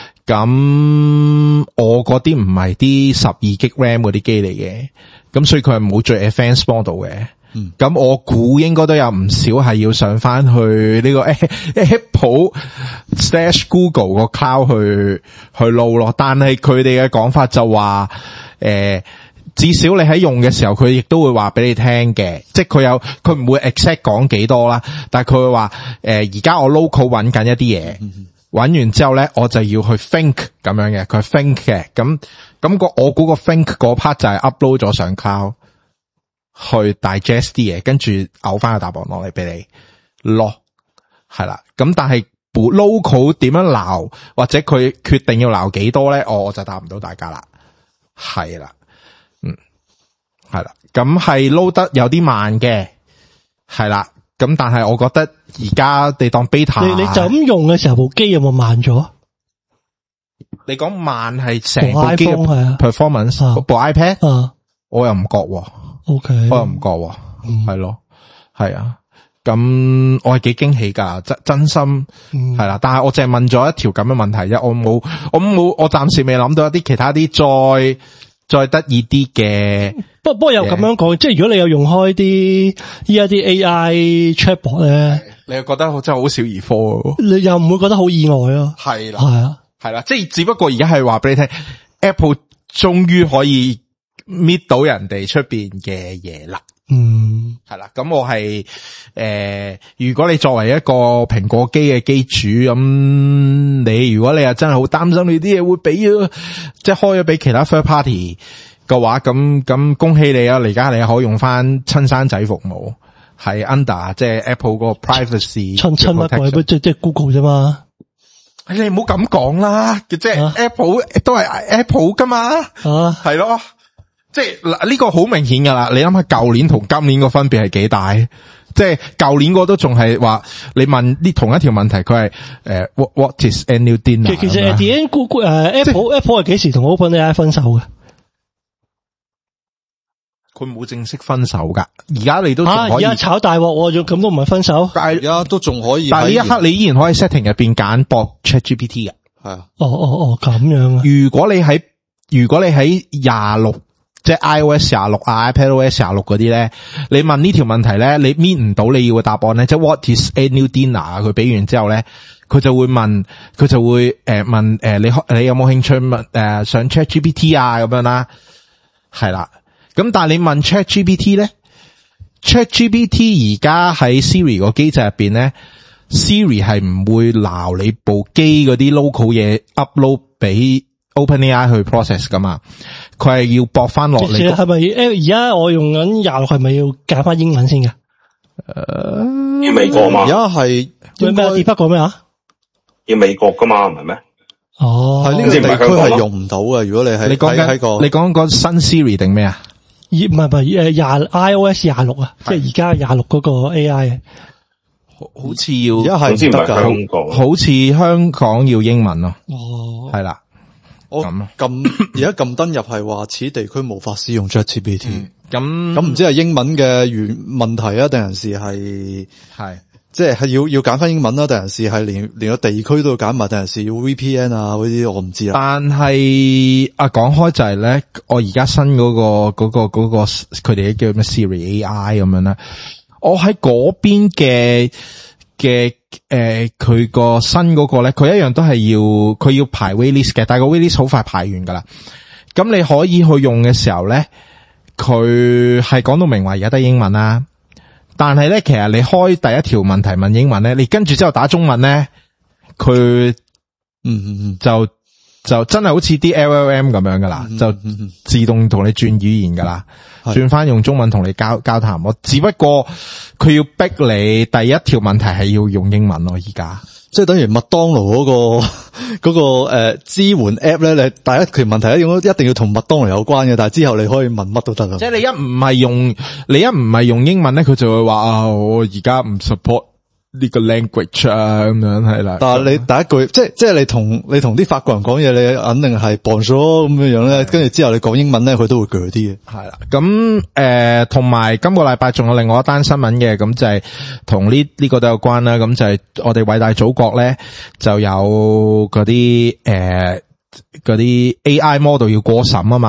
咁我嗰啲唔係啲12GB RAM 嗰啲機嚟嘅，咁所以佢係冇最 advanced model 嘅， 咁我估應該都有唔少係要上翻去呢個 Apple/Google 個 cloud 去撈咯。但係佢哋嘅講法就話，至少你喺用嘅時候，佢亦都會話俾你聽嘅，即係佢唔會 exact 講幾多啦，但係佢會話，而家我 local 揾緊一啲嘢，揾完之後咧，我就要去 think 咁樣嘅，佢 think 嘅，咁我估個 think 嗰 part 就係 upload 咗上 cloud 去 digest 啲嘢，跟住嘔翻個答案落嚟俾你咯，係啦。咁但係 local 點樣撈，或者佢決定要撈幾多咧，我就答唔到大家啦。係啦，係啦，咁係 load 得有啲慢嘅，係啦。咁但係我覺得而家你當 beta，你就咁用嘅時候，部機有冇慢咗？ 你講慢係成部機嘅 performance，部 iPad，我又唔覺喎。OK， 我又唔覺喎，係咯，係啊。咁我係幾驚喜噶，真心係啦。但係我淨係問咗一條咁嘅問題啫，我暫時未諗到一啲其他啲再得意啲嘅。不過又咁樣講，即係如果你有用開啲依家啲 AI chatbot 咧，你又覺得真係好小兒科，你又唔會覺得好意外啊？係啦，係啊，係啦，即係只不過而家係話俾你聽 ，Apple 終於可以搣到人哋出邊嘅嘢啦。係啦，咁我係如果你作為一個蘋果機嘅機主，咁如果你又真係好擔心你啲嘢會俾即係開咗俾其他 third party 嘅話，咁恭喜你啊！而家你可以用翻親生仔服務，係 under 即係 Apple 個 privacy 親乜鬼？即係 Google 啫嘛。你唔好咁講啦，即係 Apple 都係 Apple 噶嘛，係咯。即係嗱，呢個好明顯噶啦。你諗下舊年同今年個分別係幾大？即係舊年個都仲係話你問呢同一條問題，佢係what is annual dinner？ 其實Apple 係幾時同 OpenAI 分手嘅？佢冇正式分手噶。而家你都仲可以而家炒大鑊，咁都唔係分手。但係而家都仲可以。但係呢一刻你依然可以 setting 入邊揀駁 ChatGPT 嘅。係啊。哦，咁樣啊。如果你喺26。即係 iOS 26啊 ，iPadOS 26嗰啲咧，你問呢條問題咧，你搣唔到你要嘅答案咧，即係 What is annual dinner？ 佢俾完之後咧，佢就會問你有冇興趣問上 ChatGPT 啊咁樣啦，係啦。咁但係你問 ChatGPT 咧 ，ChatGPT 而家喺 Siri 個機制入邊咧 ，Siri 係唔會鬧你部機嗰啲 local 嘢 upload 俾OpenAI 去 process 噶嘛，佢係要駁翻落嚟。其實係咪而家我用緊26係咪要揀翻英文先㗎？ 要美國嘛？ 而家係咩 debug 過咩啊？ 要美國噶嘛？唔係咩？ 哦，係呢個地區係用唔到嘅。如果你係你講個新 Siri 定咩啊？唔係iOS 26啊，即係而家26嗰個 AI。好似要而家係唔得㗎，好似香港要英文咯。哦，係啦。我而家撳登入係話此地區無法使用 ChatGPT，咁唔知係英文嘅問題啊，定係即係要揀翻英文啦，定係連個地區都要揀埋，定係要 VPN 啊嗰啲，我唔知啦。但係講開就係咧，我而家新嗰個佢哋叫咩 Siri AI 咁樣啦，我喺嗰邊嘅佢個新嗰個咧，佢一樣都係佢要排 waitlist 嘅，但係個 waitlist 好快排完噶啦。咁你可以去用嘅時候咧，佢係講到明話而家得英文啦。但係咧，其實你開第一條問題問英文咧，你跟住之後打中文咧，佢就真係好似啲 LLM 咁樣噶啦，就自動同你轉語言噶啦，轉翻用中文同你交談。我只不過佢要逼你第一條問題係要用英文咯，而家即係等於麥當勞嗰個支援 app 咧，你第一條問題一定要同麥當勞有關嘅，但係之後你可以問乜都得啦。即係你一唔係用英文咧，佢就會話我而家唔 support呢個 language 啊咁樣係啦。但係你第一句即係你同啲法國人講嘢，你肯定係 bonjour 咁樣咧，跟住之後你講英文咧，佢都會鋸啲嘅。係啦，咁同埋今個禮拜仲有另外一單新聞嘅，咁就係同呢個都有關啦。咁就係我哋偉大祖國咧，就有嗰啲 AI model 要過審啊嘛。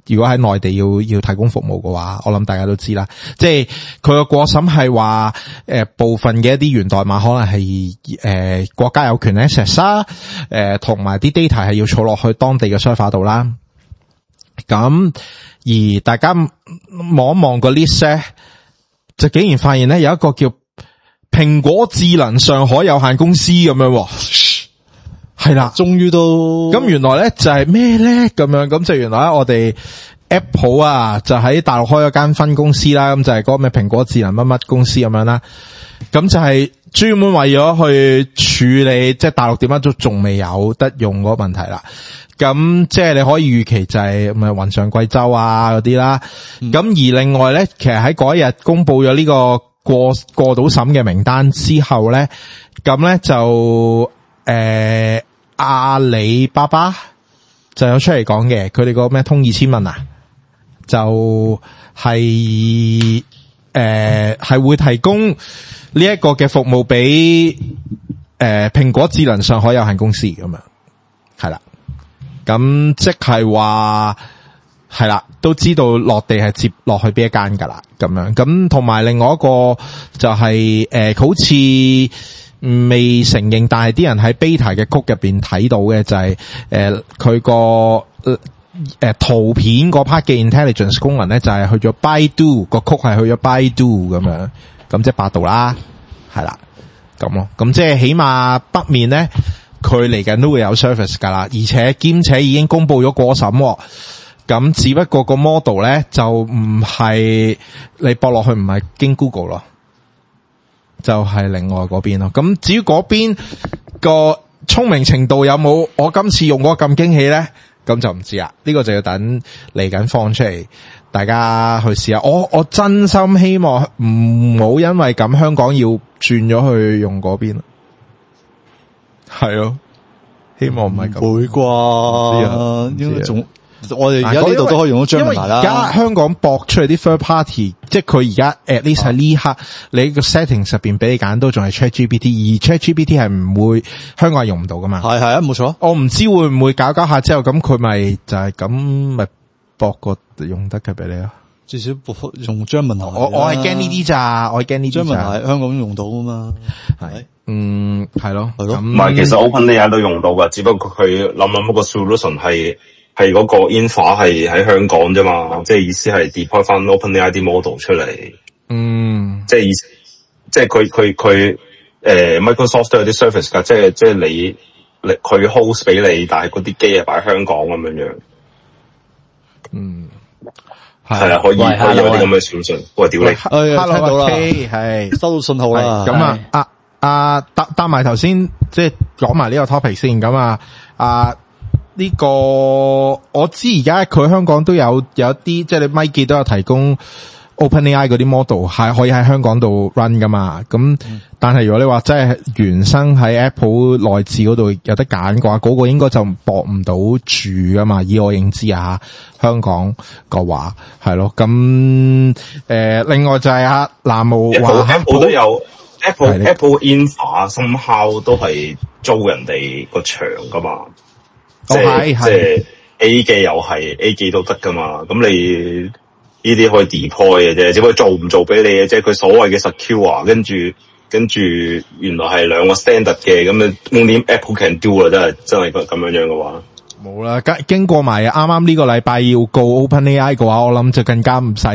如果喺內地要提供服務嘅話，我諗大家都知啦。即係佢個過審係話，部分嘅一啲源代碼可能係國家有權 access 啦，同埋啲 data 係要儲落去當地嘅 server 度啦。咁而大家望一望個 list 咧，就竟然發現咧有一個叫蘋果智能上海有限公司咁樣。係啦，終於都咁原來咧就係咩咧咁樣，咁就原來我哋 Apple 啊就喺大陸開咗間分公司啦，咁就係嗰個咩蘋果智能乜乜公司咁樣啦，咁就係專門為咗去處理即係大陸點解都仲未有得用嗰個問題啦。咁即係你可以預期就係咪雲上貴州啊嗰啲啦。咁而另外咧，其實喺嗰一日公布咗呢個過到審嘅名單之後咧，咁咧就阿里巴巴就有出嚟講嘅，佢哋個咩通2000問啊，就係會提供呢一個嘅服務俾蘋果智能上海有限公司咁樣，係啦，咁即係話係啦，都知道落地係接落去邊一間噶啦，咁樣，咁同埋另外一個就係好似未承認，但係啲人喺 beta 嘅曲入邊睇到嘅就係佢個圖片嗰 part 嘅 intelligence 功能咧，就係去咗 Baidu 個曲係去咗 Baidu 咁樣，咁即係百度啦，係啦，咁咯，咁即係起碼北面咧，佢嚟緊都會有 service 噶啦，而且兼且已經公布咗過審，咁只不過個 model 咧就唔係你駁落去唔係經 Google 咯。就係另外嗰邊咯，咁至於嗰邊個聰明程度有冇我今次用嗰個咁驚喜咧？咁就唔知啦，呢個就要等嚟緊放出嚟，大家去試下。我真心希望唔好因為咁香港要轉咗去用嗰邊，係咯，希望唔係咁。 會啩？應該仲。我哋而家呢度都可以用到張文啦。因為而家香港駁出嚟啲 third party，即係佢而家 at least 喺呢刻，你個 settings 入邊俾你揀都仲係 ChatGPT， 而 ChatGPT 係唔會香港係用唔到噶嘛。係啊，冇錯。我唔知會唔會搞下之後，咁佢咪就係咁咪駁個用得嘅俾你咯。至少用張文我係驚呢啲咋，我係驚呢啲張文喺香港用到啊嘛。係，係咯。唔係，其實 OpenAI 都用到噶，只不過佢諗個 solution 係嗰個 infra 係喺香港啫嘛，即係意思係 deploy 翻 OpenAI 啲 model 出嚟。即係即係佢Microsoft 都有啲 service 噶，即係你佢 host 俾你，但係嗰啲機係擺喺香港咁樣樣。係啊，可以有啲咁嘅選項。喂，屌你 ，hello 聽到啦，係收到信號啦。咁答埋頭先，即係講埋呢個 topic 先。咁呢個我知而家佢香港都有啲，即係你 Mikey 都有提供 OpenAI 嗰啲 model 係可以喺香港度 run 噶嘛。咁但係如果你話真係原生喺 Apple 內置嗰度有得揀嘅話，嗰個應該就駁唔到住噶嘛。以我認知啊，香港嘅話係咯。咁另外就係南無話 Apple 都有 Apple Infra somehow 都係租人哋個場噶嘛。即係 A 機又係 A 機都得噶嘛，咁你呢啲可以 deploy 嘅啫，只不過做唔做俾你嘅啫。佢所謂嘅 secure， 跟住原來係兩個 standard 嘅，咁啊 only Apple can do 啊，真係咁樣嘅話，冇啦。經過埋啱啱呢個禮拜要告 OpenAI 嘅話，我諗就更加唔使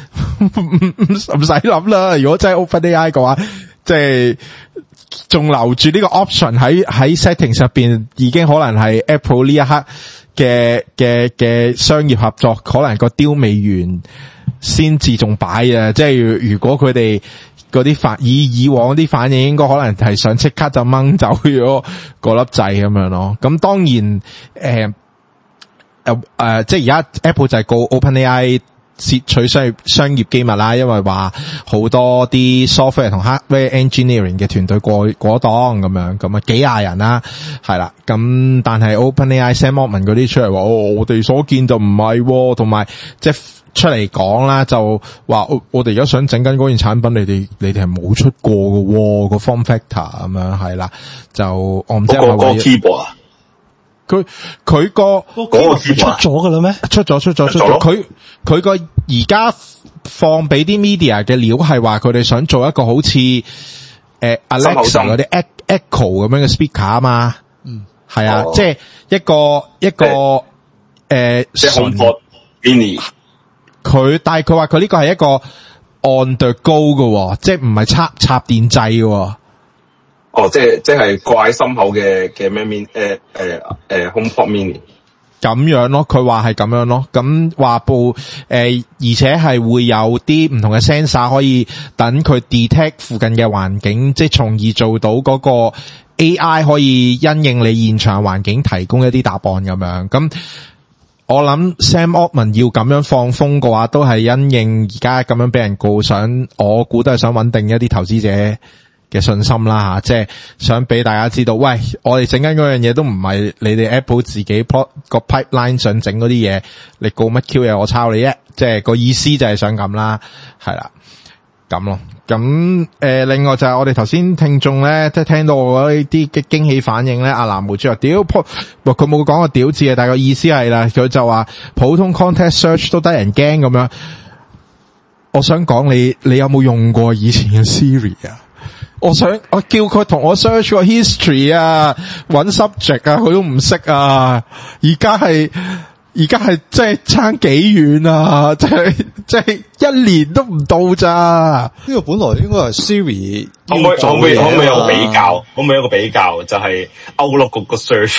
諗啦。如果真係 OpenAI 嘅話，即係。仲留住呢個 option 喺 settings 入邊，已經可能係 Apple 呢一刻嘅商業合作，可能個 deal 未完先至仲擺啊！即係如果佢哋嗰啲以往啲反應，應該可能係想即刻就掹走咗嗰粒掣咁樣咯。咁當然即係而家 Apple 就係告 OpenAI。竊取商業機密啦，因為話好多啲 software 同 hardware engineering 嘅團隊過檔咁樣，咁幾廿人啦，係啦，咁但係 OpenAI Sam Altman 嗰啲出嚟話，我哋所見就唔係，同埋即係出嚟講啦，就話我哋而家想整緊嗰件產品，你哋係冇出過嘅個 form factor 咁樣，係啦，就我唔知係咪個 keyboard 啊。 佢個嗰個出咗噶啦咩？ 出咗。佢個而家放俾啲 media 嘅料係話佢哋想做一個好似Alexa 嗰啲 Echo 咁樣嘅 speaker 啊嘛。係啊，即係一個即係 HomePod Mini。 但係佢話佢呢個係一個 on the go 嘅，即係唔係插電掣嘅。 即係掛喺心口嘅咩 Mini HomePod Mini 咁樣咯，佢話係咁樣咯。咁話而且係會有啲唔同嘅 sensor 可以等佢 detect 附近嘅環境，即係從而做到嗰個 AI 可以因應你現場環境提供一啲答案咁樣。咁我諗 Sam Altman 要咁樣放風嘅話，都係因應而家咁樣俾人告，我估都係想穩定一啲投資者嘅信心啦吓，即係想俾大家知道，喂，我哋整緊嗰樣嘢都唔係你哋 Apple 自己 plot 個 pipeline 想整嗰啲嘢，你告乜 Q 嘢我抄你啫，即係個意思就係想咁啦，係啦，咁咯。咁另外就係我哋頭先聽眾咧，即係聽到我呢啲嘅驚喜反應咧，阿藍莓豬話屌，佢冇講個屌字嘅，但係個意思係啦，佢就話普通 context search 都得人驚咁樣。我想講你有冇用過以前嘅 Siri 啊？我叫佢同我 search 個 history 啊，搵 subject 啊，佢都唔識啊。而家係即係差幾遠啊！即係一年都唔到咋？呢個本來應該係 Siri 可唔可以有個比較？可唔可以有個比較？就係 Outlook 嗰個 search。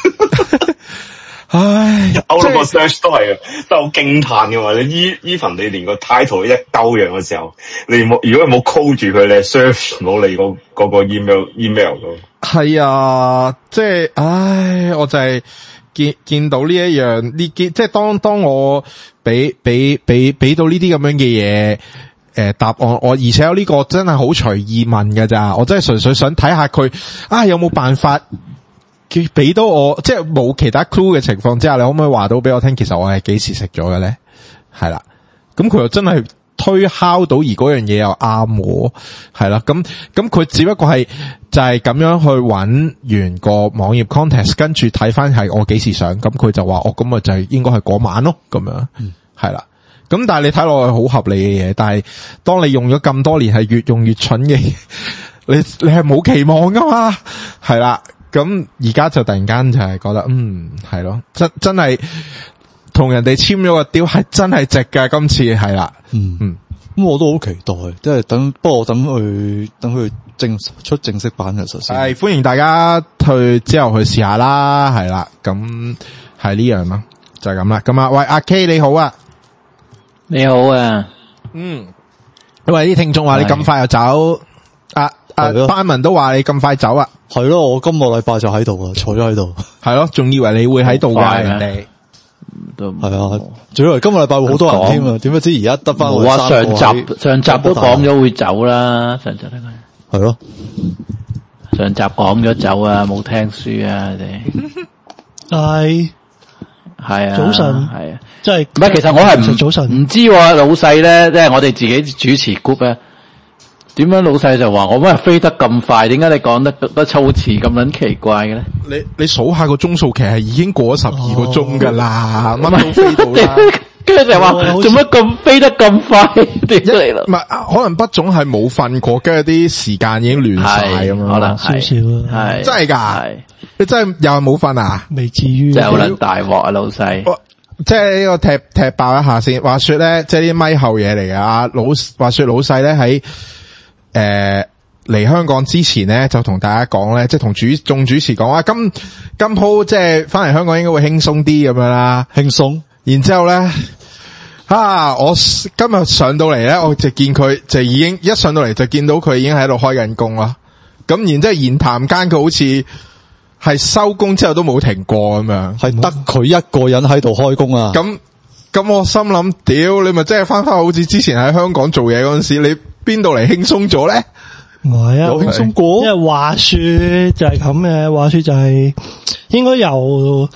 唉 ，Outlook 個 search 都係好驚嘆嘅嘛！你 even 你連個 title 一鳩樣嘅時候，如果你冇 call 住佢，你 search 唔到你嗰個 email 咯。 係啊，即係唉，我就係見到呢一樣即係當我俾到呢啲咁樣嘅嘢答案，而且有呢個真係好隨意問㗎咋，我真係純粹想睇下佢有冇辦法。佢俾到我，即係冇其他 clue 嘅情況之下，你可唔可以話到俾我聽？其實我係幾時食咗嘅咧？係啦，咁佢又真係推敲到，而嗰樣嘢又啱我，係啦，咁佢只不過係就係咁樣去揾完個網頁 context， 跟住睇翻係我幾時上，咁佢就話咁咪就係應該係嗰晚咯，咁樣，係啦。咁但係你睇落去好合理嘅嘢，但係當你用咗咁多年，係越用越蠢嘅，你係冇期望噶嘛，係啦。咁而家就突然間就係覺得係咯，真係同人哋簽咗個 deal 係真係值㗎，今次係啦， 咁我都好期待，即係不過等佢出正式版嘅時候先。 係歡迎大家之後去試下啦，係啦，咁係呢樣咯，就係咁啦。咁啊，喂，阿 K 你好啊， 你好啊， 因為啲聽眾話你咁快就走。班文都話你咁快走啊？ 係咯，我今個禮拜就喺度啊，坐咗喺度。 係咯，仲以為你會喺度㗎，人哋都係啊，仲以為今個禮拜會好多人添啊，點不知而家得翻我哋三個。 上集都講咗會走啦，上集係咯， 上集講咗走啊，冇聽書啊，你哋係啊， 早晨係啊， 即係唔係，其實我係早晨唔知老細咧，即係我哋自己主持 group 咧。點樣老細就話我乜飛得咁快？點解你講得措辭咁撚奇怪嘅咧？ 你數下個鐘數，其實係已經過咗12個鐘噶啦，乜都飛到啦。 跟住就話做乜咁飛得咁快？點嚟啦？ 唔係，可能畢總係冇瞓過，跟住啲時間已經亂晒咁樣。 可能少少啊， 係真係噶，你真係又係冇瞓啊？ 未至於， 真係好撚大鑊啊，老細。 即係呢個踢爆一下先。話說咧，即係啲咪後嘢嚟㗎。話說老細咧喺。嚟香港之前咧，就同大家講咧，即係同眾主持講今鋪即係翻嚟香港應該會輕鬆啲咁樣啦， 輕鬆。 然之後咧，我今日上到嚟咧，我就見佢就已經一上到嚟就見到佢已經喺度開緊工啦。咁然之後言談間佢好似係收工之後都冇停過咁樣， 係得佢一個人喺度開工啊。 咁我心諗，屌你咪真係翻好似之前喺香港做嘢嗰陣時，你邊度嚟輕鬆咗咧？ 係啊， 有輕鬆過。 因為話說就係咁嘅，話說就係應該由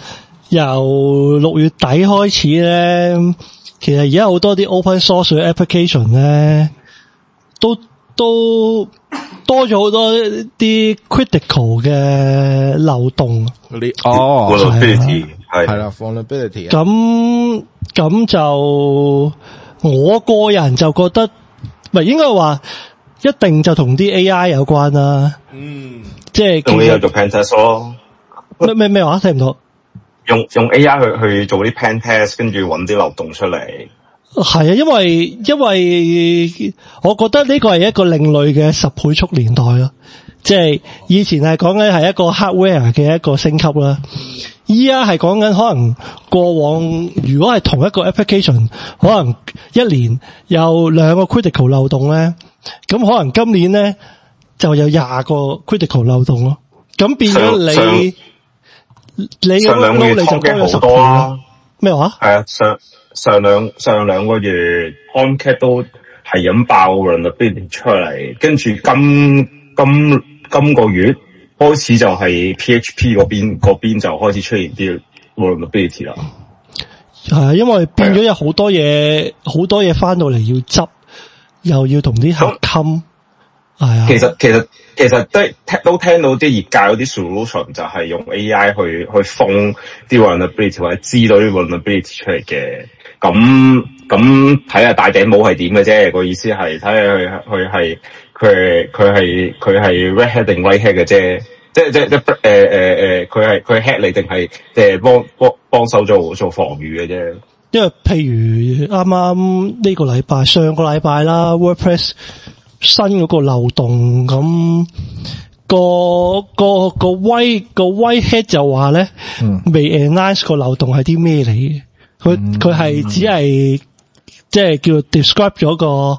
6月底開始咧，其實而家好多啲 open source 嘅 application 咧，都都多咗好多啲 critical 嘅漏洞。 vulnerability 係啦 vulnerability。 咁就我個人就覺得，唔係應該話一定就同啲 AI 有關啦。即係用 AI 做 pen test 咯。 咩話？聽唔到。 用 AI 去做啲 pen test， 跟住揾啲漏洞出嚟。 係啊，因為我覺得呢個係一個另類嘅10倍速年代咯。即係以前係講緊係一個 hardware 嘅一個升級啦，依家係講緊可能過往如果係同一個 application， 可能一年有2個 critical 漏洞咧，咁可能今年咧就有20個 critical 漏洞咯。咁變咗你嘅 workload 你就多咗10倍啦。咩話？ 係啊，上兩個月 OnCat 都係咁爆 vulnerability 出嚟，跟住今個月開始就係 PHP 嗰邊就開始出現啲 vulnerability 啦。 係啊，因為變咗有好多嘢翻到嚟要執，又要同啲客冚。係啊。其實都聽到啲業界嗰啲 solution 就係用 AI 去封啲 vulnerability 或者知道啲 vulnerability 出嚟嘅。咁睇下大頂帽係點嘅啫，個意思係睇下佢係 red hat 定 white hat 嘅啫，即佢係 hack 你定係即係幫手做防禦嘅啫。 因為譬如啱啱呢個禮拜、上個禮拜啦 ，WordPress 新嗰個漏洞咁個 white hat 就話咧，未 analyze 個漏洞係啲咩嚟嘅？佢係只係即係叫 describe 咗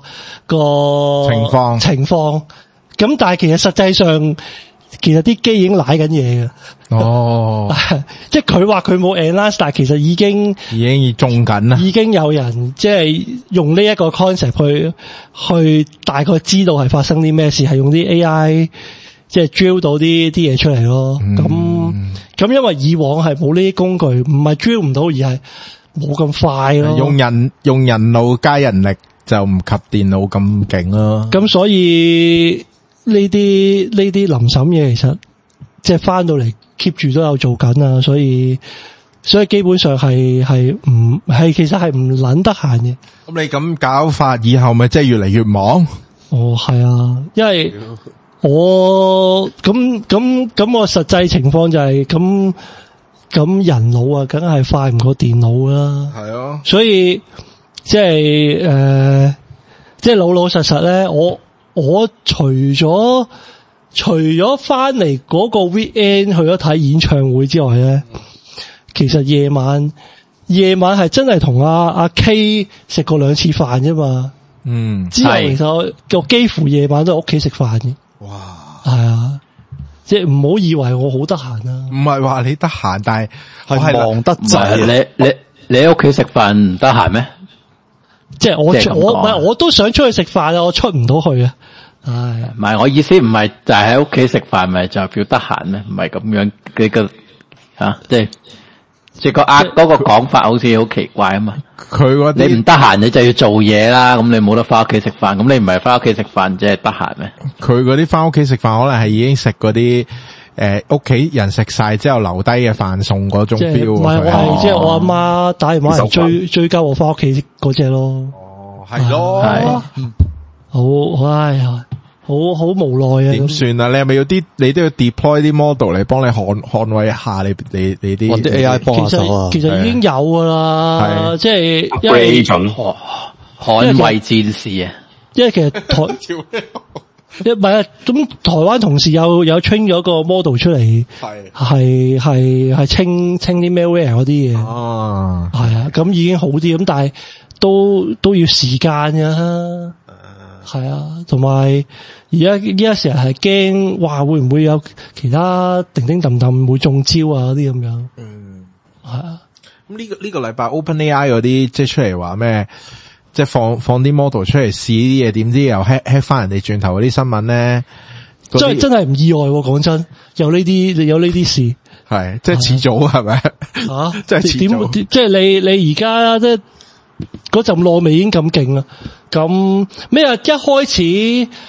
個情況，咁但係其實實際上其實啲機已經舐緊嘢嘅。哦，即係佢話佢冇 analyze， 但係其實已經中緊啦， 已經有人即係用呢一個 concept 去大概知道係發生啲咩事，係用啲 AI 即係 drill 到啲嘢出嚟咯。咁因為以往係冇呢啲工具，唔係 drill 唔到，而係冇咁快咯。 用人腦加人力就唔及電腦咁勁咯。 咁所以呢啲臨審嘢其實即係翻到嚟 keep 住都有做緊啊，所以基本上係其實係唔撚得閒嘅。 咁你咁搞法以後咪即係越嚟越忙？ 哦，係啊，因為我咁我實際情況就係咁人腦啊，梗係快唔過電腦啦。係啊，所以即係老實實咧，我除咗翻嚟嗰個 weekend 去咗睇演唱會之外咧，其實夜晚係真係同阿 K 食過2次飯啫嘛。之後其實我幾乎夜晚都喺屋企食飯嘅。哇，係啊。即係唔好以為我好得閒啊！ 唔係話你得閒，但係係忙得滯。 你喺屋企食飯唔得閒咩？ 即係我都想出去食飯啊，我出唔到去啊！唉， 唔係我意思唔係就係喺屋企食飯，咪就叫得閒咩？唔係咁樣嘅個吓，即係嗰個講法好似好奇怪啊嘛！你唔得閒，你就要做嘢啦。咁你冇得翻屋企食飯，咁你唔係翻屋企食飯，即係得閒咩？佢嗰啲翻屋企食飯，可能係已經食嗰啲屋企人食晒之後留低嘅飯餸嗰種標。 唔係我係即係我阿媽打電話嚟追交我翻屋企嗰隻咯。 哦，係咯， 係好唉。好無奈啊！ 點算啊？你係咪你都要 deploy 啲 model 嚟幫你捍衛一下你啲？ 揾啲 AI 幫下手啊！ 其實已經有噶啦，即係因為捍衛戰士啊！ 因為其實唔係啊，咁台灣同事有 train 咗個 model 出嚟，係清啲 malware 嗰啲嘢。哦，係啊，咁已經好啲，咁但係都要時間㗎。係啊，同埋而家成日係驚，哇會唔會有其他叮叮噹噹會中招啊嗰啲咁樣？係啊。 咁呢個禮拜 OpenAI 嗰啲即係出嚟話咩？即係放啲 model 出嚟試啲嘢，點知又 hack 翻人哋轉頭嗰啲新聞咧？ 真係唔意外喎，講真，有呢啲事。係， 即係遲早係咪？ 啊， 即係遲早。 即係你而家即係嗰陣糯米已經咁勁啦。咁咩啊？一開始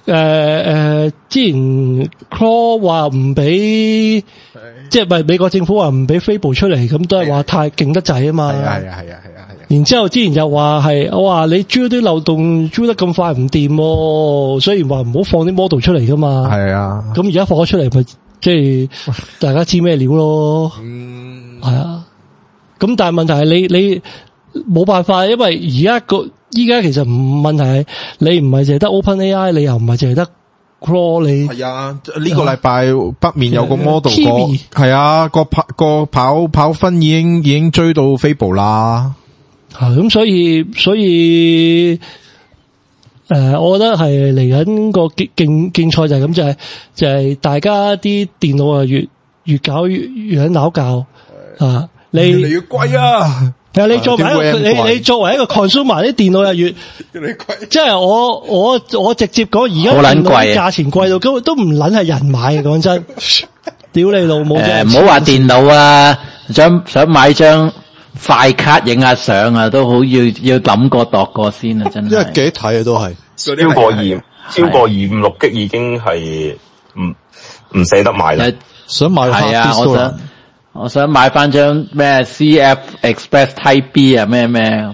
之前 Claude 話唔俾，即係美國政府話唔俾 Fable 出嚟，咁都係話太勁得滯啊嘛。係啊。然之後之前又話我話你追啲漏洞追得咁快唔掂，雖然話唔好放啲 model 出嚟噶嘛。係啊。咁而家放咗出嚟咪即係大家知咩料咯。係啊。咁但係問題係你冇辦法，因為依家其實問題係你唔係淨係得 OpenAI， 你又唔係淨係得 Claude， 你係啊，呢個禮拜北面有個 model 係啊，個跑分已經追到 Fable 啦。咁所以我覺得係嚟緊個競賽就係咁，就係大家啲電腦啊越搞越喺鬧交啊，你越嚟越貴啊！你作為一個 consumer， 啲電腦又越貴，即係我直接講，而家電腦價錢貴到都唔撚係人買嘅，講真，屌你老母！ 唔好話電腦啊，想買張快卡影下相啊，都好要諗過度過先啊，真係。因為幾睇啊，都係超過256G已經係唔捨得買啦。 想買係啊，我想買翻張咩 CF Express Type B 啊，咩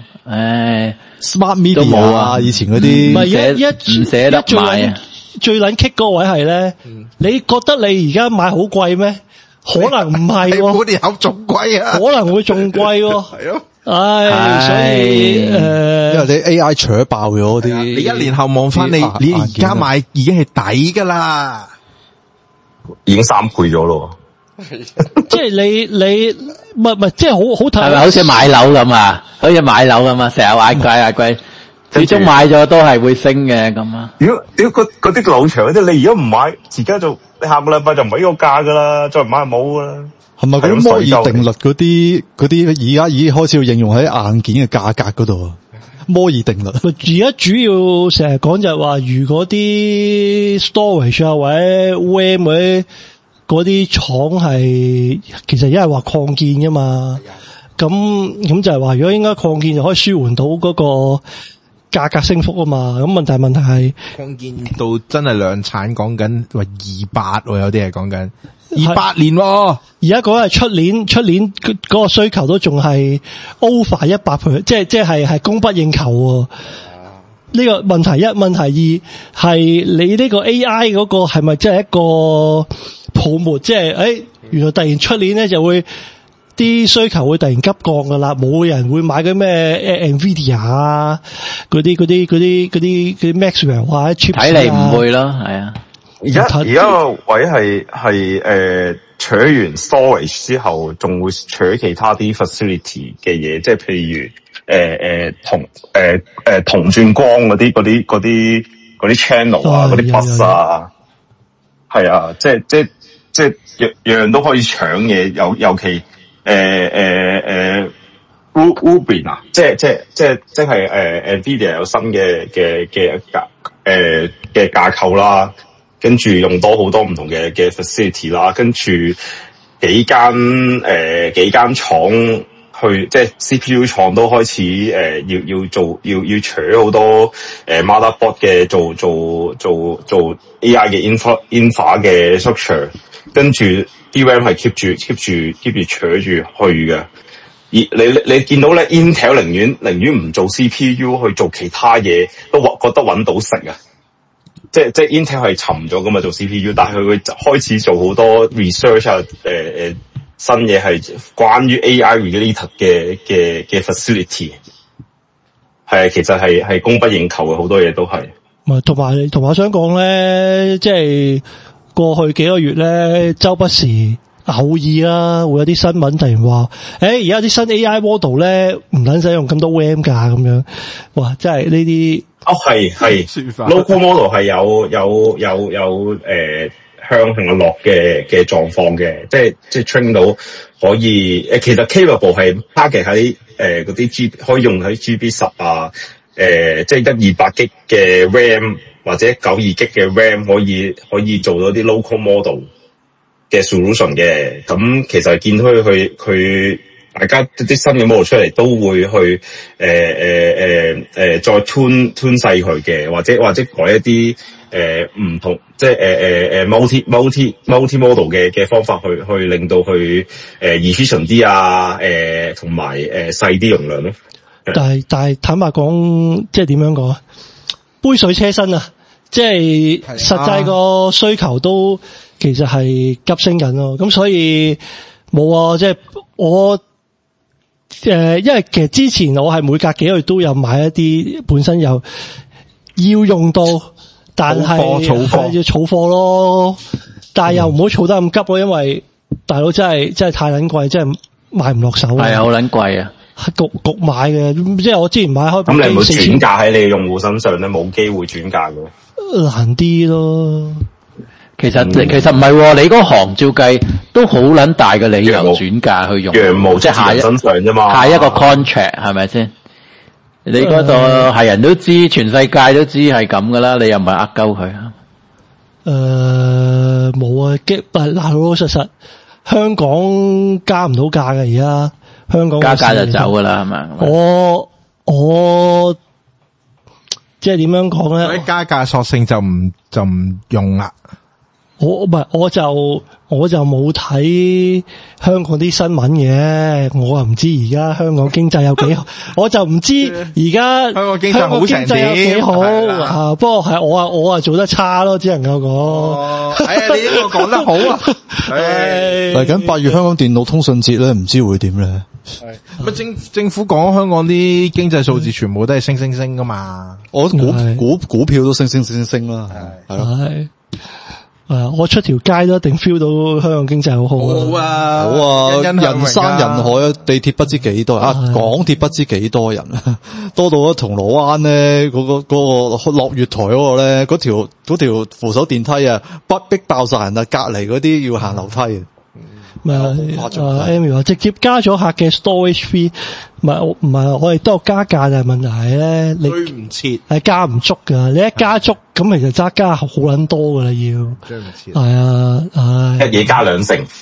Smart Media 都冇啊，以前嗰啲唔捨得買啊。 最撚棘嗰位係咧，你覺得你而家買好貴咩？可能唔係喎， 嗰啲口仲貴啊， 可能會仲貴喎。係咯，所以因為你 AI 扯爆咗啲， 你一年後望翻你而家買已經係抵噶啦， 已經3倍咗咯。 即係你唔即係好睇， 係咪好似買樓咁啊？好似買樓咁啊，成日嗌貴，始終買咗都係會升嘅咁啊。 屌嗰啲老場嗰啲，你而家唔買，而家就你下個禮拜就唔係呢個價噶啦，再唔買就冇噶啦。 係咪嗰啲摩爾定律嗰啲而家已經開始要應用喺硬件嘅價格嗰度啊？摩爾定律而家主要成日講就係話，如果啲 storage 啊或者 RAM 嗰啲廠係其實一係話擴建噶嘛，咁就係話如果應該擴建就可以舒緩到嗰個價格升幅啊嘛。咁問題係擴建到真係量產，講緊話28，有啲係講緊28年。 而家講係出年嗰個需求都仲係 over 100%，即係供不應求。呢個問題一，問題二係你呢個 AI 嗰個係咪真係一個泡沫？即係原來突然出年咧就會啲需求會突然急降噶啦，冇人會買嗰咩 Nvidia 啊，嗰啲 Maxwell 啊 chip 睇嚟唔會咯，係啊。 而家個位係取完 storage 之後，仲會取其他啲 facility 嘅嘢，即係譬如銅鑽光嗰啲 channel 啊，嗰啲 bus 啊，係啊，即係樣都可以搶嘢，尤其Rubin 啊，即係Nvidia 有新嘅架構啦，跟住用多好多唔同嘅 facility 啦，跟住幾間廠去，即係 CPU 廠都開始要取好多motherboard 嘅做 AI 嘅 infra 嘅 structure， 跟住 DRAM 係 keep 住取住去嘅。而你見到咧 Intel 寧願唔做 CPU 去做其他嘢，都覺得搵到食啊！即係 Intel 係沉咗噶嘛做 CPU， 但係佢會開始做好多 research 啊，新嘢係關於 AI related 嘅 facility， 係其實係供不應求嘅，好多嘢都係。 同埋我想講咧，即係過去幾個月咧，周不時偶爾啦，會有啲新聞突然話，而家啲新 AI model 咧唔撚使用咁多 RAM 㗎咁樣，哇！真係呢啲係 local model 係有向下落嘅狀況嘅，即係 train 到可以其實 capable 係 target 喺嗰啲可以用喺 GB10 啊，即係128G 嘅 RAM 或者92G 嘅 RAM 可以做到啲 local model 嘅 solution 嘅。咁其實見到佢大家啲新嘅 model 出嚟都會去再 tune 細佢嘅，或者改一啲唔同即係multi model 嘅方法去令到佢efficient 啲啊，同埋細啲容量咯。 但係坦白講，即係點樣講？杯水車薪啊！即係實際個需求都其實係急升緊咯。咁所以冇啊，即係我因為其實之前我係每隔幾個月都有買一啲本身有要用到，但係要儲貨咯。但係又唔好儲得咁急咯，因為大佬真係太撚貴，真係買唔落手。係啊，好撚貴啊！焗買嘅，即係我之前買開。咁你唔會轉嫁喺你嘅用戶身上咧？冇機會轉嫁嘅，難啲咯。 其實唔係，你嗰行照計都好撚大嘅理由轉嫁去用。 羊毛即係下一身上啫嘛， 下一個 contract 係咪先？你嗰度係人都知，全世界都知係咁噶啦，你又唔係呃鳩佢啊？ 冇啊，嗱老老實實，香港加唔到價嘅而家。香港加就走噶啦，係咪？ 我即係點樣講咧？ 加價索性就唔用啦。 我就冇睇香港啲新聞嘅，我又唔知而家香港經濟有幾好，我就唔知而家香港經濟好成點有幾好啊。不過係我做得差咯，只能夠講。 係啊，你呢個講得好啊。 嚟緊8月香港電腦通訊節咧，唔知會點咧？ 係政府講香港啲經濟數字全部都係升噶嘛？ 我股票都升啦，係咯。 我出條街都一定 feel 到香港經濟好好啊，人山人海啊，地鐵不知幾多人啊，港鐵不知幾多人，多到咗銅鑼灣咧，嗰個落月台嗰個咧，嗰條扶手電梯啊，逼爆晒人啊，隔籬嗰啲要行樓梯。 Amy 話直接加咗客嘅 storage fee， 唔係我哋都有加價，但係問題係咧，你追唔切， 係加唔足噶。你一加足，咁其實加好撚多噶啦，要追唔切。 係啊， 一嘢加2成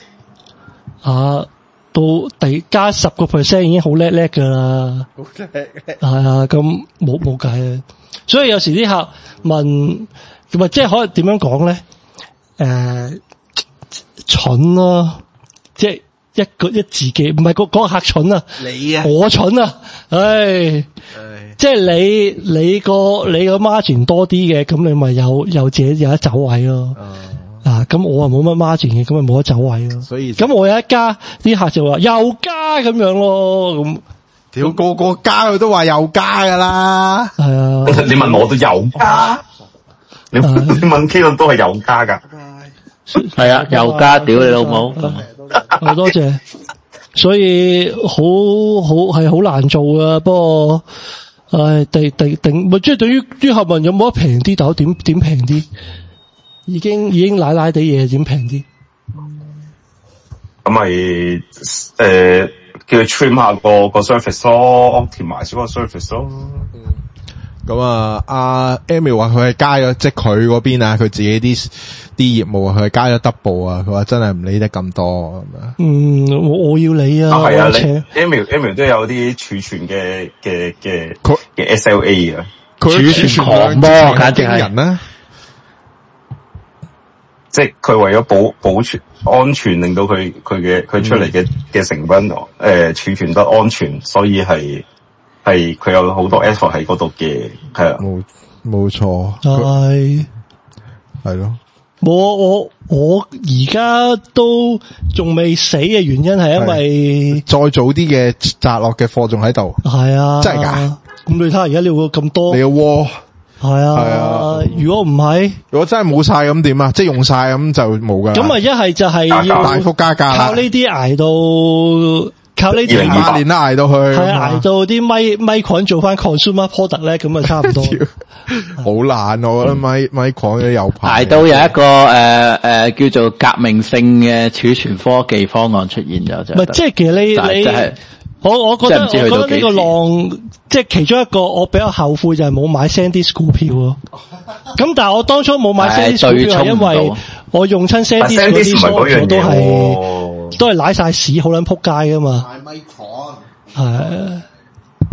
到加10% 已經好叻噶啦。 好叻， 係啊，咁冇計啊。所以有時啲客問，咁即係可以點樣講咧？蠢咯。即係一字嘅，唔係嗰個客蠢啊！你啊，我蠢啊！即係你個 margin 多啲嘅，咁你咪有自己有得走位咯。咁我啊冇乜 margin 嘅，咁咪冇得走位咯。所以咁我有一加，啲客就話又加咁樣咯。咁屌個加佢都話又加噶啦。 係啊， 你問我都又加，你問 K 都係又加噶。 係啊，又加，屌你老母！ 好多謝，所以係好難做噶。不過，頂咪即係對於啲客問有冇得平啲？但係點平啲？已經奶地嘢，點平啲？ 咁咪叫佢 trim 下個 surface 咯 ，optimize 個 surface 咯。 咁阿 Amy 話佢係加咗，即係佢嗰邊啊，佢自己啲業務啊，佢係加咗 double 啊，佢話真係唔理得咁多咁樣。 我要你啊！ 係啊，你 Amy 都有啲儲存嘅 SLA 啊， 儲存狂魔簡直係人啦。 即係佢為咗保存安全，令到佢出嚟嘅成品儲存得安全，所以係佢有好多 effort 喺嗰度嘅，係啊， 冇錯，係咯。 我而家都仲未死嘅原因係因為再早啲嘅摘落嘅貨仲喺度。 係啊， 真係㗎。咁你睇下而家你會咁多， 你個窩係啊。如果唔係， 如果真係冇晒咁點啊？即係用晒咁就冇噶。 咁啊，一係就係要大幅加價，靠呢啲捱到。靠呢啲 2028年都捱到去， 係啊，捱到啲咪菌做翻 consumer product 咧，咁啊差唔多。 好難，我覺得咪菌嘅有排。 捱到有一個叫做革命性嘅儲存科技方案出現咗就。唔係， 即係其實你我覺得呢個浪，即係其中一個我比較後悔就係冇買 SanDisk 股票咯。咁但係我當初冇買 SanDisk 股票係因為我用親 SanDisk 嗰啲 software 都係舐晒屎，好撚撲街噶嘛。 買 Micron 係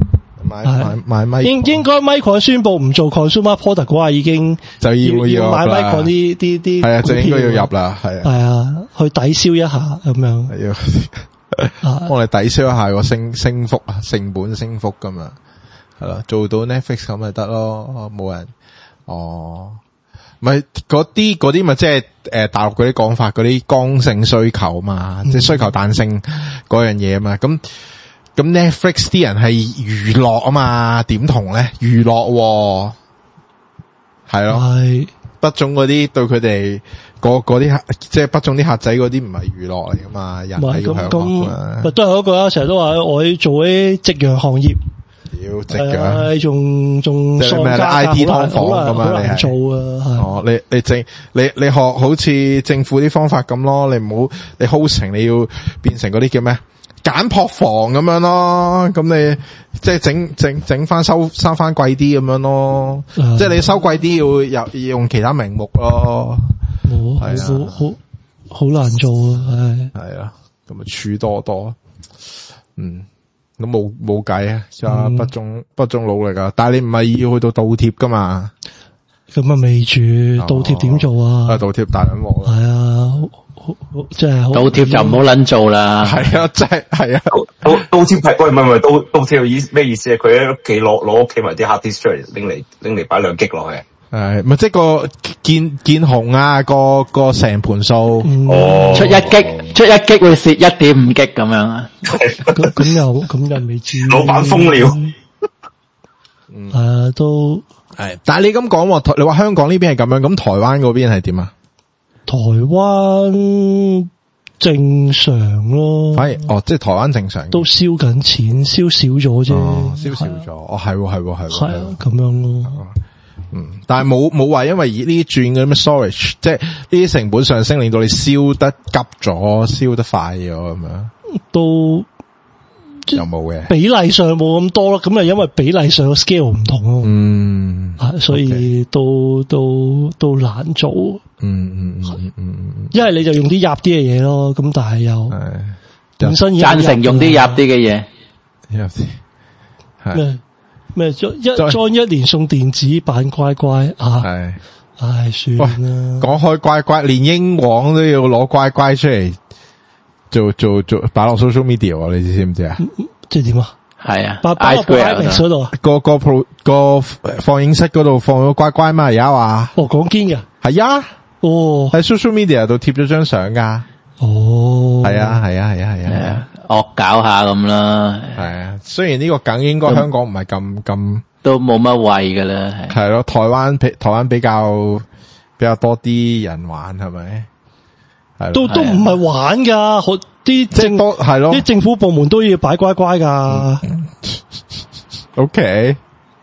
買 Micron 應該 Micron 宣布唔做 consumer product 嘅話，已經就要買 Micron 啲係啊，就應該要入啦，係啊， 係啊，去抵消一下咁樣， 係要幫你抵消一下個升幅啊，成本升幅咁樣，係啦，做到 Netflix 咁咪得咯，冇人咪嗰啲咪即係大陸嗰啲講法，嗰啲剛性需求嘛，即係需求彈性嗰樣嘢啊嘛，咁 Netflix 啲人係娛樂啊嘛，點同咧？娛樂係咯，係北總嗰啲對佢哋嗰啲客，即係北總啲客仔嗰啲唔係娛樂嚟噶嘛，人係要享樂嘛。 都係嗰句啦，成日都話我要做啲夕陽行業。 要夕陽， 仲即係咩 ID 劏房咁啊？你係做啊？ 你學好似政府啲方法咁咯，你唔好你 hosting 你要變成嗰啲叫咩？簡樸房咁樣咯，咁你即係整翻收翻貴啲咁樣咯，即係你收貴啲要用其他名目咯， 好難做啊， 係啊，咁啊處多，咁冇計啊，就北中努力啊，但係你唔係要去到倒貼噶嘛， 咁啊未住倒貼點做啊？ 倒貼大撚鑊啦， 係啊。即係倒貼就唔好撚做啦， 係啊，真係啊， 倒貼係喂唔係倒貼咩意思啊？佢喺屋企攞屋企埋啲 hard disk 出嚟拎嚟擺2 G 落去， 係咪即係個見紅啊個成盤數出1 G 會蝕1.5 G 咁樣啊？ 咁又未知， 老闆瘋了， 都係，但係你咁講，你話香港呢邊係咁樣，咁台灣嗰邊係點啊？ 台灣正常咯， 反而即係台灣正常， 都燒緊錢，燒少咗啫， 燒少咗，係咁樣咯， 但係冇話因為呢啲轉嗰啲咩 storage， 即係呢啲成本上升，令到你燒得急咗，燒得快咗咁樣， 都有冇嘅比例上冇咁多咯，咁啊因為比例上個 scale 唔同咯，所以都難做，一係你就用啲入啲嘅嘢咯，咁但係又本身贊成用啲入啲嘅嘢， 入啲咩裝一年送電子版乖乖啊，唉算啦， 講開乖乖，連英皇都要攞乖乖出嚟。做擺落 social media 啊！你知唔知啊？ 即係點啊？ 係啊， 擺落 IMAX 嗰度啊， 個放映室嗰度放咗乖乖嘛？而家話講堅嘅係啊，喺 social media 度貼咗張相噶，係啊， 惡搞下咁啦， 係啊。雖然呢個梗應該香港唔係咁都冇乜謂噶啦， 係咯。台灣比較多啲人玩係咪？ 都唔係玩噶，啲政府部門都要擺乖乖噶。 OK，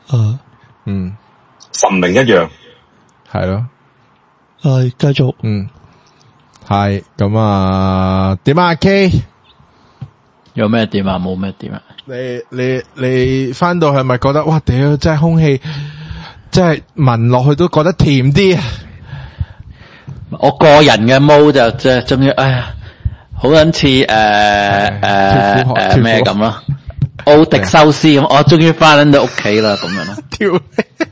神明一樣， 係咯， 繼續， 係咁啊？點啊 K？ 有咩點啊？冇咩點啊？ 你翻到係咪覺得哇屌，真係空氣，真係聞落去都覺得甜啲啊！ 我個人嘅毛就即係終於，哎呀，好撚似咩咁咯，奧迪修斯咁，我終於翻到屋企啦，咁樣咯。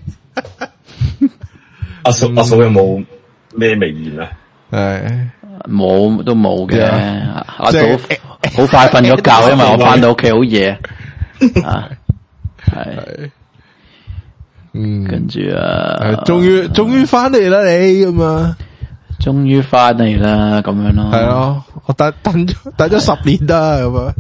阿嫂有冇咩微言啊？ 冇都冇嘅，阿嫂好快瞓咗覺，因為我翻到屋企好夜啊，係。跟住終於翻嚟啦你咁啊！ 終於翻嚟啦，咁樣咯。 係咯，我等咗10年啦，咁啊。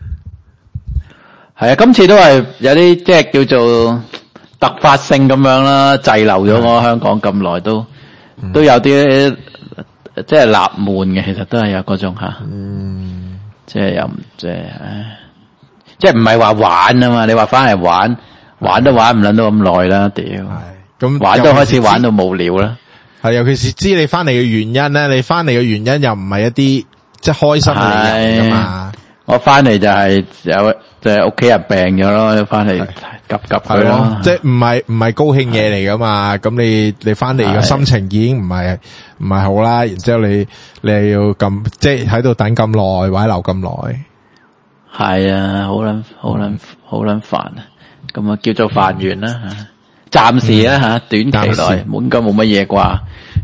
係啊，今次都係有啲即係叫做突發性咁樣啦，滯留咗我香港咁耐，都有啲即係納悶嘅，其實都係有嗰種吓。即係又唔即係唔係話玩啊嘛？你話翻嚟玩都玩唔捻到咁耐啦，屌！咁玩都開始玩到無聊啦。 係，尤其是知你翻嚟嘅原因咧，你翻嚟嘅原因又唔係一啲即係開心嘅理由噶嘛。 我翻嚟就係有即係屋企人病咗咯，翻嚟急佢咯。 即係唔係高興嘢嚟噶嘛。咁你翻嚟嘅心情已經唔係好啦。然之後你又要咁即係喺度等咁耐，或者留咁耐。 係啊，好撚煩啊！ 咁啊叫做飯完啦吓，暫時啊吓，短期內應該冇乜嘢啩。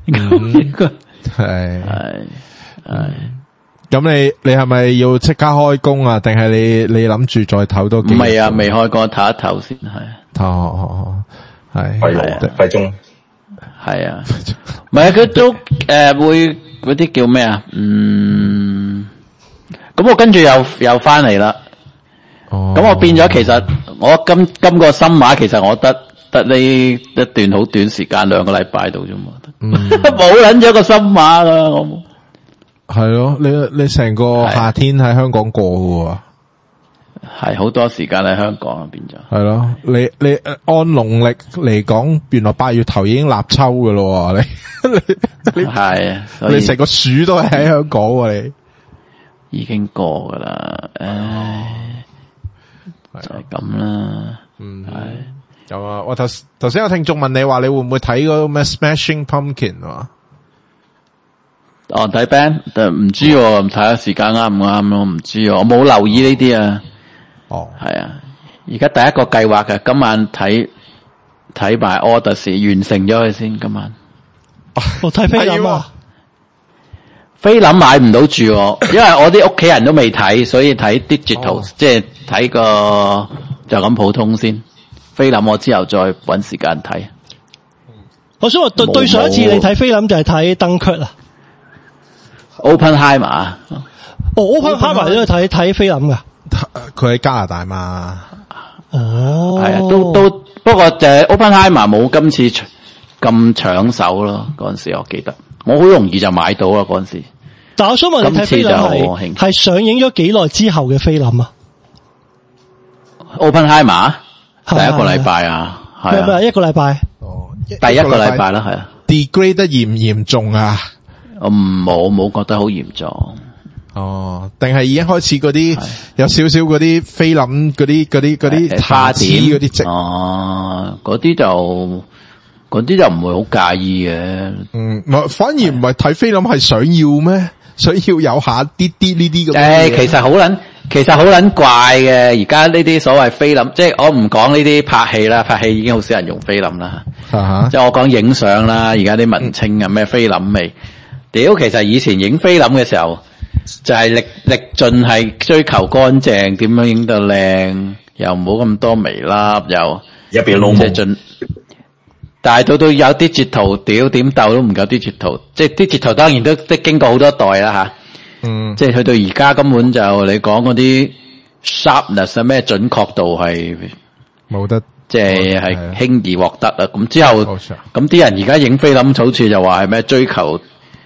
係。 咁你係咪要即刻開工啊？定係你諗住再唞多幾日？ 唔係啊，未開工，唞一唞先係。 係費鐘。 係啊，唔係佢都會嗰啲叫咩啊？咁我跟住又翻嚟啦。咁我變咗，其實我今個新馬，其實我得呢一段好短時間2個禮拜度啫嘛，冇捻咗個新馬噶我冇。 係咯，你成個夏天喺香港過嘅喎。 係好多時間喺香港變咗。 係咯，你按農曆嚟講，原來8月頭已經立秋㗎咯。你係啊， 你成個暑都係喺香港喎。你已經過噶啦，就係咁啦。係有啊。我頭先有聽眾問你話，你會唔會睇嗰個咩 Smashing Pumpkin 啊？ 睇 band， 但唔知喎，睇下時間啱唔啱咯，唔知喎，我冇留意呢啲啊。係啊，而家第一個計劃嘅，今晚睇埋 Odyssey 完成咗佢先，今晚。 我睇菲林啊， 菲林買唔到住，因為我啲屋企人都未睇，所以睇 digital，即係睇個就咁普通先。菲林我之後再搵時間睇。 我想話對上一次你睇菲林就係睇Dunkirk啊。 Oppenheimer， Oppenheimer 都係睇菲林噶。 佢喺加拿大嘛？ 係啊，都不過就係 Oppenheimer 冇今次咁搶手咯。嗰陣時我記得，我好容易就買到啦嗰陣時。 但我想問你睇菲林係上映咗幾耐之後嘅菲林啊 ？Oppenheimer 第一個禮拜啊，係啊， 一個禮拜。 第一個禮拜啦，係啊。 degrade 得嚴唔嚴重啊？ 我冇覺得好嚴重。 定係已經開始嗰啲有少少嗰啲菲林嗰啲花點嗰啲值。 嗰啲就唔會好介意嘅。 反而唔係睇菲林係想要咩？想要有下啲呢啲咁。 其實好撚怪嘅。而家呢啲所謂菲林，即係我唔講呢啲拍戲啦，拍戲已經好少人用菲林啦。即係我講影相啦。而家啲文青啊咩菲林味，屌！其實以前影菲林嘅時候，就係力盡係追求乾淨，點樣影得靚，又唔好咁多微粒，又入邊窿冇。但係到有啲截圖，屌點鬥都唔夠啲截圖，即係啲截圖當然都經過好多代啦吓。即係去到而家根本就你講嗰啲 sharpness 咩準確度係冇得， 即係輕易獲得啦。咁之後咁啲人而家影菲林好似就話係咩追求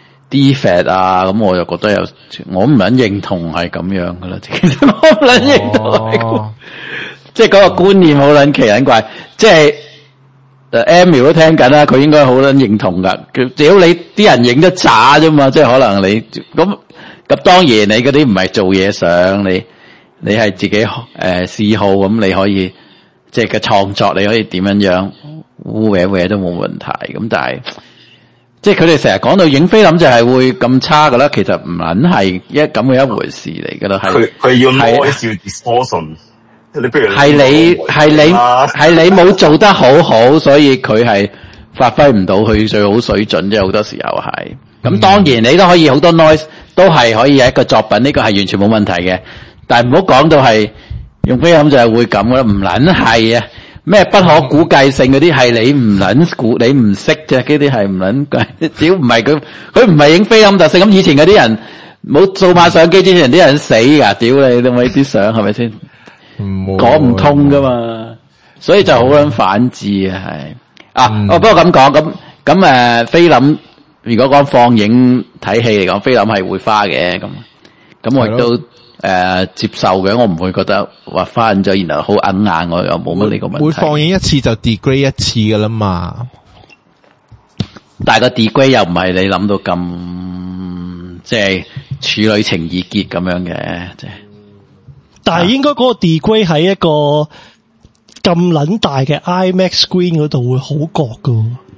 defect 啊，咁我就覺得我唔撚認同係咁樣噶啦。其實我唔撚認同係即係嗰個觀念好撚奇撚怪，即係。Amy 都聽緊啦，佢應該好撚認同噶。只要你啲人影得渣啫嘛，即係可能你咁當然你嗰啲唔係做嘢相，你係自己嗜好咁，你可以即係嘅創作，你可以點樣污歪歪都冇問題。咁但係即係佢哋成日講到影菲林就係會咁差噶啦，其實唔撚係咁嘅一回事嚟噶啦。 佢要 noise distortion。 係你冇做得好，所以佢係發揮唔到佢最好水準啫。好多時候係咁，當然你都可以好多 noise 都係可以有一個作品，呢個係完全冇問題嘅。但係唔好講到係用菲林就係會咁噶啦，唔撚係啊！咩不可估計性嗰啲係你唔撚估，你唔識啫，呢啲係唔撚計。只要唔係佢唔係影菲林特色咁，以前嗰啲人冇數碼相機之前啲人死噶，屌你都咪啲相係咪先？講唔通噶嘛，所以就好撚反智啊，係不過咁講咁菲林如果講放映睇戲嚟講，菲林係會花嘅，咁我亦都接受嘅，我唔會覺得話翻咗然後好硬硬，我又冇乜呢個問題。 會放映一次就 degrade 一次噶啦嘛， 但係個 degrade 又唔係你諗到咁即係處女情意結咁樣嘅，即係。 但係應該嗰個 degrade 喺一個咁撚大嘅 IMAX screen 嗰度會好覺噶。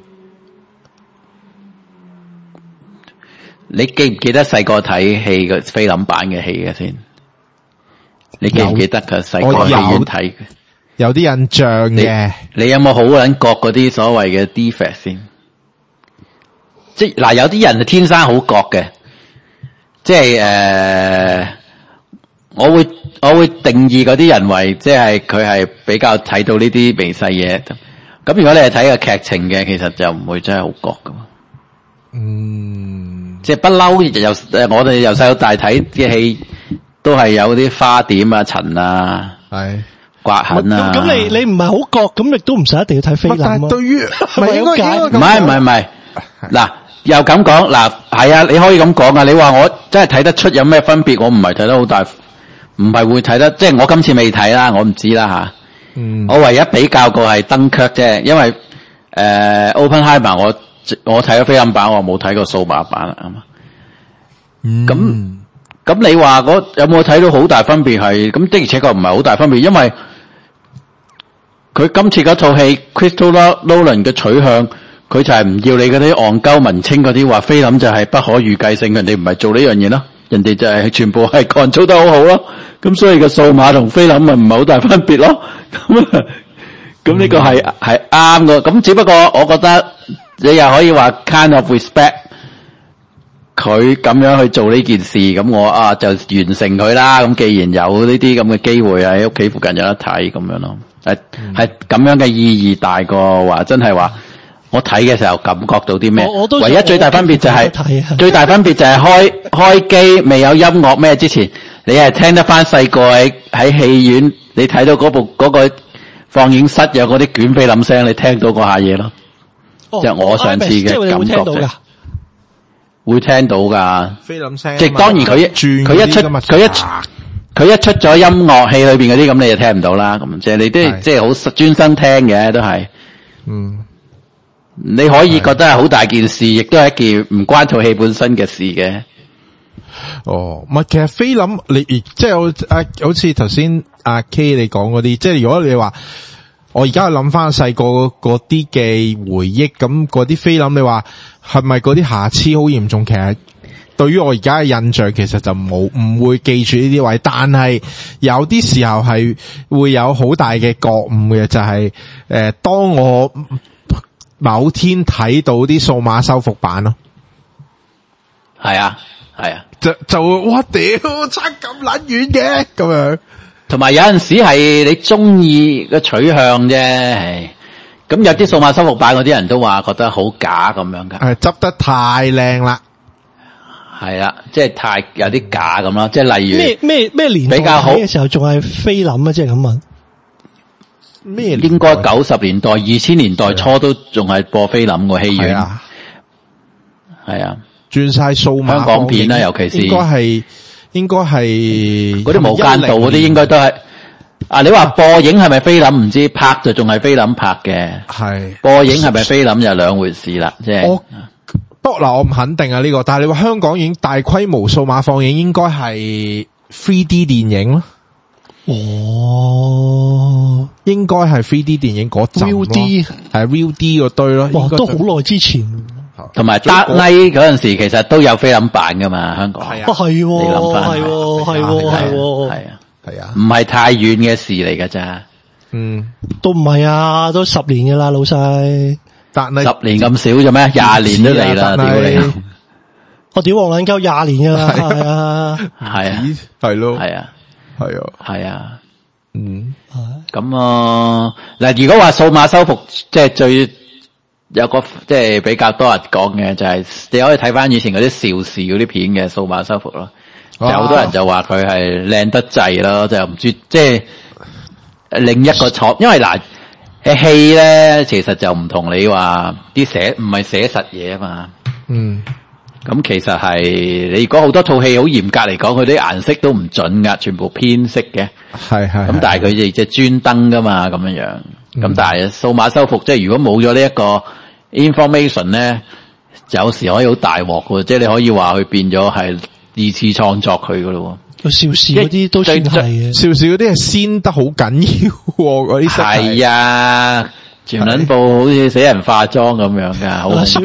你記唔記得細個睇戲嘅菲林版嘅戲嘅先？你記唔記得佢細個戲院睇嘅？ 有啲印象嘅。 你有冇好撚覺嗰啲所謂嘅 defect 先？即係嗱，有啲人係天生好覺嘅，即係我會定義嗰啲人為，即係佢係比較睇到呢啲微細嘢。咁如果你係睇個劇情嘅，其實就唔會真係好覺噶嘛。即係不嬲，我哋由細到大睇嘅戲，都係有啲花點啊、塵啊、係刮痕啊。 咁你唔係好覺，咁亦都唔使一定要睇菲林。但係對於唔係，嗱又咁講，嗱係啊，你可以咁講啊。你話我真係睇得出有咩分別，我唔係睇得好大，唔係會睇得，即係我今次未睇啦，我唔知啦吓。我唯一比較過係登卻啫，因為Oppenheimer 我睇咗菲林版，我冇睇過數碼版啦，係嘛。咁你話我有冇睇到好大分別？係咁的而且確唔係好大分別，因為佢今次嗰套戲 Christopher Nolan 嘅取向，佢就係唔要你嗰啲戇鳩文青嗰啲話菲林就係不可預計性，人哋唔係做呢樣嘢咯，人哋就係全部係control得好好咯。咁所以個數碼同菲林咪唔係好大分別咯。咁呢個係啱嘅。咁只不過我覺得你又可以話 kind of respect 佢咁樣去做呢件事，咁我就完成佢啦。咁既然有呢啲咁嘅機會喺屋企附近有得睇咁樣咯，係咁樣嘅意義大過話真係話我睇嘅時候感覺到啲咩？唯一最大分別就係最大分別就係開機未有音樂咩之前，你係聽得翻細個喺戲院你睇到嗰個放映室有嗰啲捲菲林聲，你聽到嗰下嘢咯。即係我上次嘅感覺啫。會聽到噶，菲林聲。即係當然佢一出咗音樂戲裏邊嗰啲，咁你就聽唔到啦。咁即係你都即係好專心聽嘅，都係。你可以覺得係好大件事，亦都係一件唔關套戲本身嘅事嘅。 唔係，其實菲林你即係好似頭先阿 K 你講嗰啲，即係如果你話我而家諗翻細個嗰啲嘅回憶，咁嗰啲菲林你話係咪嗰啲瑕疵好嚴重？其實對於我而家嘅印象，其實就唔會記住呢啲位，但係有啲時候係會有好大嘅覺悟嘅，就係當我某天睇到啲數碼修復版咯， 係啊， 就哇屌差咁撚遠嘅咁樣。 同埋有陣時係你中意嘅取向啫，咁有啲數碼修復版嗰啲人都話覺得好假咁樣噶， 執得太靚啦， 係啦，即係太有啲假咁啦，即係例如咩年代睇嘅時候仲係菲林啊，即係咁問咩？ 應該90年代、2000年代初都仲係播菲林個戲院，係啊， 轉晒數碼香港片啦，尤其是應該係嗰啲無間道嗰啲，應該都係你話播映係咪菲林唔知，拍就仲係菲林拍嘅，係播映係咪菲林就兩回事啦。即係不過嗱，我唔肯定啊呢個，但係你話香港已經大規模數碼放映，應該係 3D 電影咯。應該係 3D 電影嗰陣咯，係 VD 嗰堆咯。 哇，都好耐之前。 同埋 Dark Knight 嗰陣時，其實都有菲林版噶嘛，香港係啊，係啊，唔係太遠嘅事嚟噶咋， 都唔係啊，都10年噶啦，老細 ，10年咁少啫咩？20年都嚟啦，屌你！ 我屌黃撚鳩20年噶啦，係啊， 係咯， 係啊，咁嗱，如果話數碼修復，即係最。有個即係比較多人講嘅就係你可以睇翻以前嗰啲邵氏嗰啲片嘅數碼修復咯，有好多人就話佢係靚得滯咯，就唔知即係另一個錯，因為嗱戲咧其實就唔同你話啲唔係寫實嘢啊嘛，咁其實係你如果好多套戲好嚴格嚟講，佢啲顏色都唔準噶，全部偏色嘅，係咁但係佢哋即係專登噶嘛咁樣。咁但係數碼修復，即係如果冇咗呢一個 information 咧，有時可以好大鑊嘅，即係你可以話佢變咗係二次創作佢噶咯。個邵氏嗰啲都算係嘅，邵氏嗰啲係鮮得好緊要嗰啲。係啊，全撚部好似死人化妝咁樣噶，好少。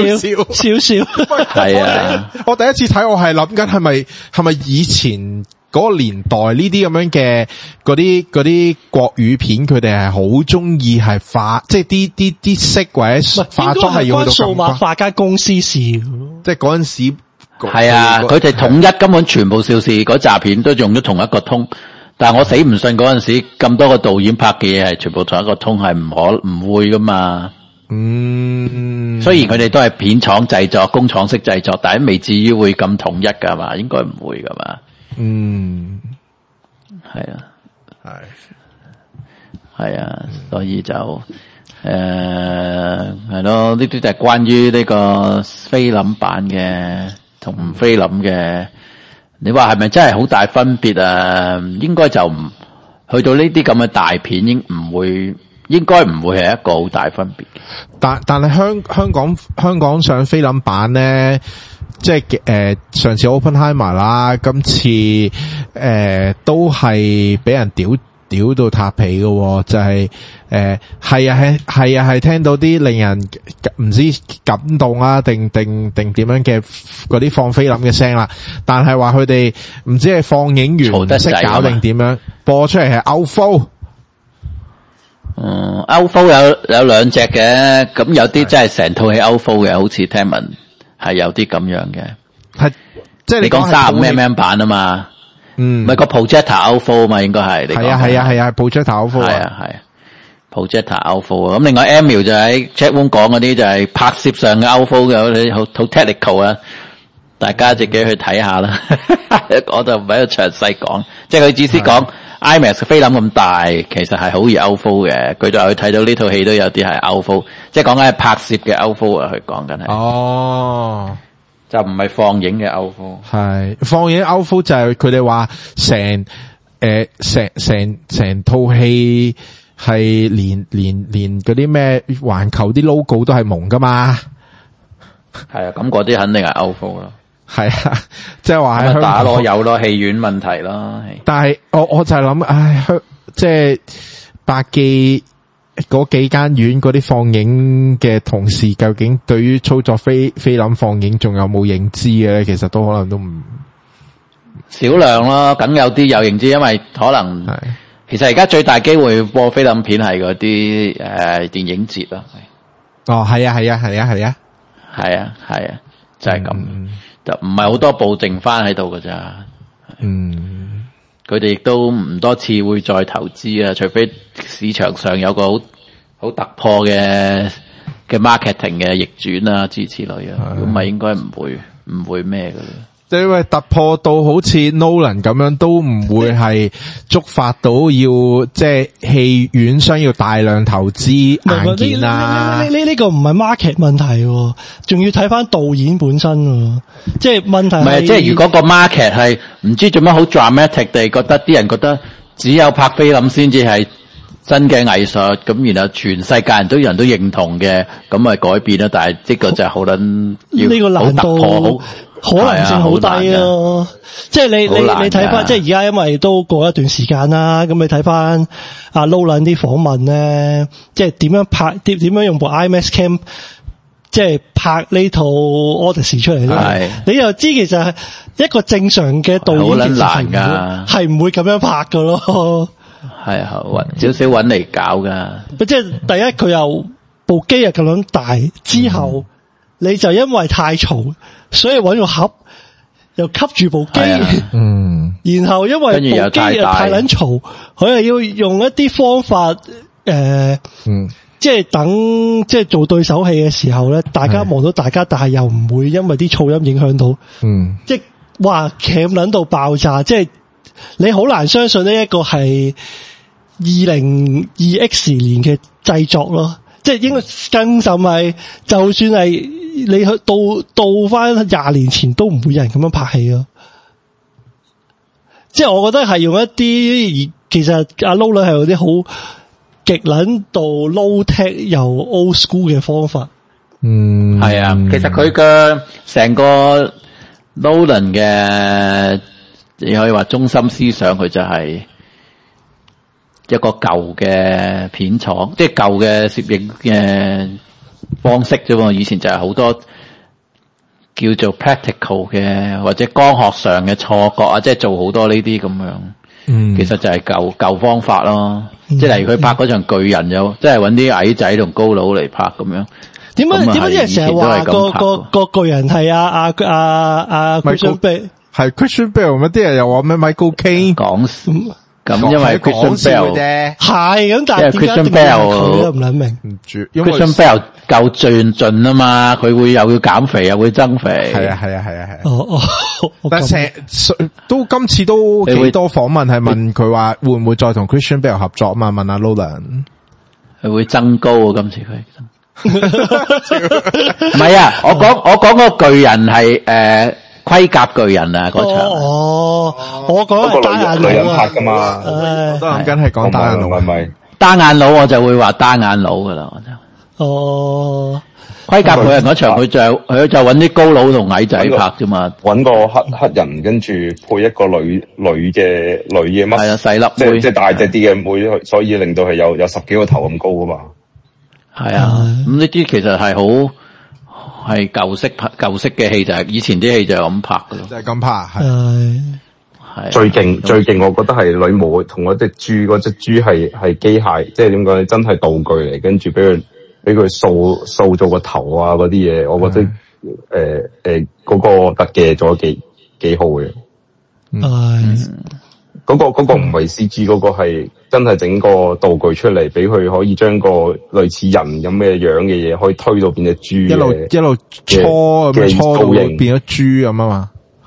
係啊， 我第一次睇我係諗緊係咪以前嗰個年代呢啲咁樣嘅嗰啲國語片，佢哋係好中意係化，即係啲色或者化妝係要去到數碼化間公司事，即係嗰陣時係啊，佢哋統一根本全部邵氏嗰集片都用咗同一個通，但係我死唔信嗰陣時咁多個導演拍嘅嘢係全部同一個通，係唔會噶嘛。雖然佢哋都係片廠製作、工廠式製作，但係未至於會咁統一噶嘛，應該唔會噶嘛。係啊，係啊，所以就係咯，呢啲就係關於呢個菲林版嘅同唔菲林嘅。你話係咪真係好大分別啊？應該就唔去到呢啲咁嘅大片，應該唔會係一個好大分別。 但係香港上菲林版咧，即係上次 Oppenheimer 啦，今次都係俾人屌到塌皮嘅，就係係聽到啲令人唔知感動啊定點樣嘅嗰啲放菲林嘅聲啦，但係話佢哋唔知係放映員唔識搞定點樣播出嚟係 Outflow。 Outflow 有兩隻嘅，咁有啲真係成套戲 Outflow 嘅，好似聽聞係有啲咁樣嘅，係即係你講35mm版啊嘛，咪個 projector Outflow 嘛，應該係係啊 projector Outflow 係 projector Outflow 咁另外 Emil 就喺 Chat Room 講嗰啲就係拍攝上嘅 Outflow 嘅，好 technical 啊，大家自己去睇下啦，我就唔喺度詳細講，即係佢只係講。IMAX 嘅菲林咁大，其實係好易 Outflow 嘅。佢就去睇到呢套戲都有啲係 Outflow，即係講緊係拍攝嘅 Outflow 啊。佢講緊係哦， 就唔係放映嘅 Outflow。 係放映 Outflow就係佢哋話成套戲係連嗰啲咩環球啲 logo 都係蒙噶嘛。 係啊，咁嗰啲肯定係 Outflow 咯。 係啊，即係話喺香港打咯，有咯，戲院問題咯。 但係我就係諗，唉，即係百記嗰幾間院嗰啲放映嘅同事，究竟對於操作菲林放映仲有冇認知嘅咧？其實都可能都唔少量咯，梗有啲有認知，因為可能其實而家最大機會播菲林片係嗰啲電影節咯。 哦，係啊， 就係咁。就唔係好多部剩翻喺度噶咋，佢哋亦都唔多次會再投資啊，除非市場上有個好突破嘅 marketing 嘅逆轉啊，諸如此類啊，咁咪應該唔會咩噶啦。 即係因為突破到好似 Nolan 咁樣，都唔會係觸發到要即係戲院商要大量投資硬件啦。 呢個唔係 market 問題，仲要睇翻導演本身。即係問題係，唔係即係如果個 market 係唔知做乜好 dramatic 地覺得啲人覺得只有拍菲林先至係真嘅藝術，咁然後全世界人都認同嘅，咁咪改變啦。但係呢個就係好撚要呢個難度好突破可能性好低咯，即係你睇翻，即係而家因為都過一段時間啦，咁你睇翻阿 Nolan 啲訪問咧，即係點樣拍，點樣用部 IMAX Cam， 即係拍呢套 Odyssey 出嚟咧，你又知其實一個正常嘅導演其實係唔會咁樣拍噶咯， 係少少搵嚟搞噶， 即係第一佢又部機又咁樣大，之後你就因為太嘈。所以搵個盒又吸住部機，然後因為部機又太撚嘈，佢係要用一啲方法，即係等即係做對手戲嘅時候咧，大家望到大家，但係又唔會因為啲噪音影響到，即係哇鉗撚到爆炸，即係你好難相信呢一個係2020X年嘅製作咯。即係應該更甚係，就算係你去到翻20年前，都唔會有人咁樣拍戲咯。即係我覺得係用一啲其實阿 Nolan 係有啲好極撚到 low tech 又 old school 嘅方法。 係啊，其實佢嘅成個 Nolan 嘅，你可以話中心思想，佢就係一個舊嘅片廠，即係舊嘅攝影嘅方式啫嘛。以前就係好多叫做 practical 嘅或者光學上嘅錯覺啊，即係做好多呢啲咁樣。其實就係舊方法咯。即係例如佢拍嗰場巨人又，即係揾啲矮仔同高佬嚟拍咁樣。點解啲人成日話個巨人係Christian Bale 係 Christian Bale， 乜啲人又話咩 Michael Caine 講咁，因為 Christian Bale 啫， 係咁，但係 Christian Bale 佢都唔諗明， 唔住 Christian Bale 夠盡啊嘛，佢會又要減肥又會增肥， 係啊。但係都今次都幾多訪問係問佢話會唔會再同 Christian Bale 合作嘛？問阿 Nolan， 佢會增高啊！今次佢唔係啊，我講個巨人係盔甲巨人啊，嗰場。 我講係單眼佬女人拍噶嘛， 我都諗緊係講單眼佬，係咪？ 單眼佬我就會話單眼佬噶啦，我就。盔甲巨人嗰場佢就揾啲高佬同矮仔拍啫嘛， 揾個黑人跟住配一個女嘅乜？ 係啊，細粒妹， 即係大隻啲嘅妹，所以令到係有10幾個頭咁高噶嘛。 係啊，咁呢啲其實係好係舊式嘅戲，就係以前啲戲就係咁拍噶咯， 就係咁拍係。 最勁，我覺得係女巫同嗰隻豬，嗰隻豬係機械，即係點講咧？真係道具嚟，跟住俾佢塑造個頭啊嗰啲嘢，我覺得嗰個特技做得幾好嘅。嗰個唔係 CG， 嗰個係真係整個道具出嚟，俾佢可以將個類似人咁嘅樣嘅嘢，可以推到變隻豬，一路搓咁搓到變咗豬咁啊嘛。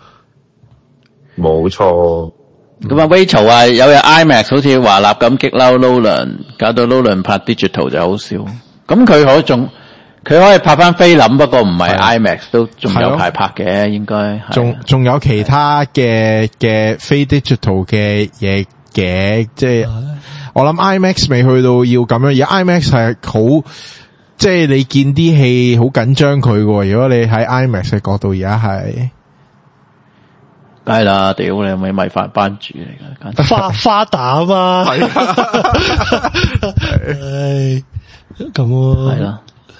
冇錯。 咁啊 Rachel 啊，有日 IMAX 好似華納咁激嬲 Nolan， 搞到 Nolan 拍 digital 就好笑。咁佢可以拍翻菲林，不過唔係 IMAX 都仲有排拍嘅，應該仲有其他嘅非 digital 嘅嘢嘅，即係我諗 IMAX 未去到要咁樣，而家 IMAX 係好，即係你見啲戲好緊張佢喎。如果你喺 IMAX 嘅角度而家係。 梗係啦，屌你係咪米飯班主嚟噶？ 花打啊嘛，係咁啊，係啦，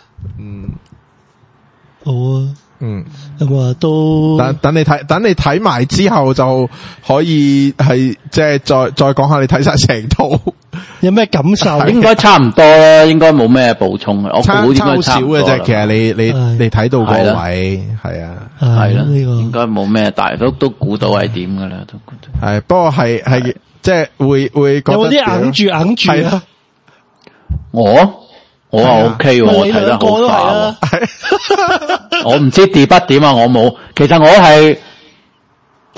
好啊，咁啊都等你睇埋之後就可以係即係再講下你睇晒成套有咩感受？ 應該差唔多啦，應該冇咩補充嘅，我估應該差少嘅啫。其實你睇到個位係啊。 係啦，應該冇咩大，都估到係點噶啦，都估到。 係，不過係即係會覺得有冇啲硬住啊？ 我話 OK 喎，我睇得好快。我唔知跌不點啊，我冇。其實我係即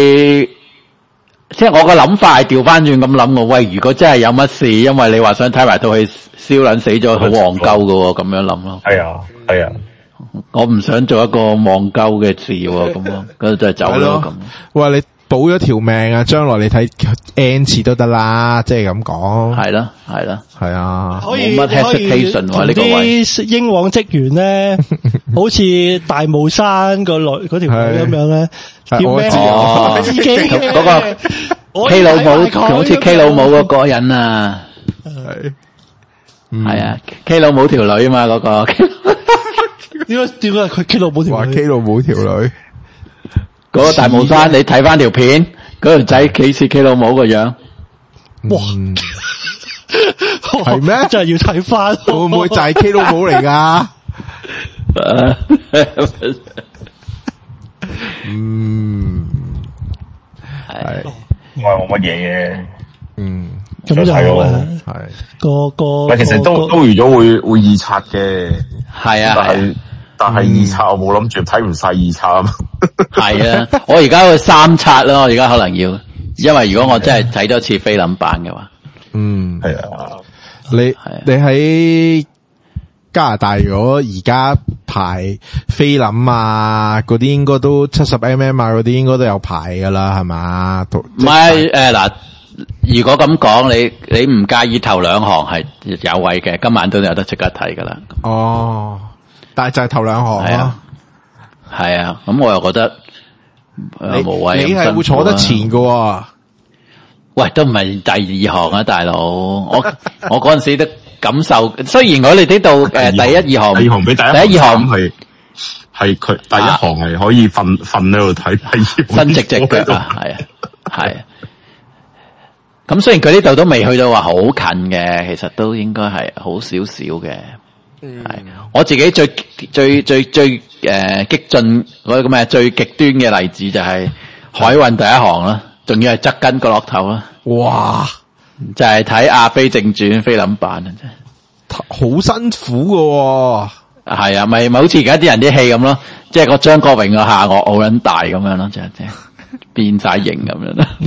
係我個諗法係調翻轉咁諗我，喂，如果真係有乜事，因為你話想睇埋套戲燒撚死咗，好戇鳩噶，咁樣諗咯。 係啊。 我唔想做一個忘鳩嘅事喎，咁咯，咁就走咯咁。 喂，你保咗條命啊，將來你睇 N 次都得啦，即係咁講。係啦，係啊。 可以冇乜 hesitation 喎呢個位。 啲英皇職員咧，好似大霧山個女嗰條女咁樣咧，叫咩？自己嗰個 K 老母，好似 K 老母嗰個人啊。係啊 ，K 老母條女啊嘛，嗰個。 點解佢 K 老母條女？ 話 K 老母條女， 嗰個大霧山，你睇翻條片，嗰條仔幾似 K 老母個樣？ 哇， 係咩？ 真係要睇翻， 會唔會就係 K 老母嚟噶？ 係， 我係冇乜嘢嘅。 咁就係個， 其實都預咗會二刷嘅。 係啊， 但係二刷我冇諗住睇唔晒二刷啊嘛。 係啊，我而家會3刷咯，我而家可能要，因為如果我真係睇多次菲林版嘅話， 係啊， 你喺加拿大如果而家排菲林啊，嗰啲應該都70mm啊，嗰啲應該都有排噶啦，係嘛？ 唔係嗱。如果咁講，你唔介意頭2行係有位嘅，今晚都有得即刻睇噶啦。 哦，但係就係頭2行咯。 係啊，咁我又覺得無謂。 你係會坐得前喎。 喂，都唔係第2行啊，大佬。我嗰陣時都感受，雖然我哋呢度第1、2行， 第1、2行比第1、 2行係係佢第一行係可以瞓喺度睇， 伸直隻腳啊，係。咁雖然佢呢度都未去到話好近嘅，其實都應該係好少少嘅。係我自己最激進嗰個咩最極端嘅例子就係海運第一行啦，仲要係側跟角落頭啦。 哇！ 就係睇《阿飛正傳》菲林版啊，真係好辛苦喎。 係啊，咪好似而家啲人啲戲咁咯，即係個張國榮個下顎好撚大咁樣咯，即係變晒形咁樣啦。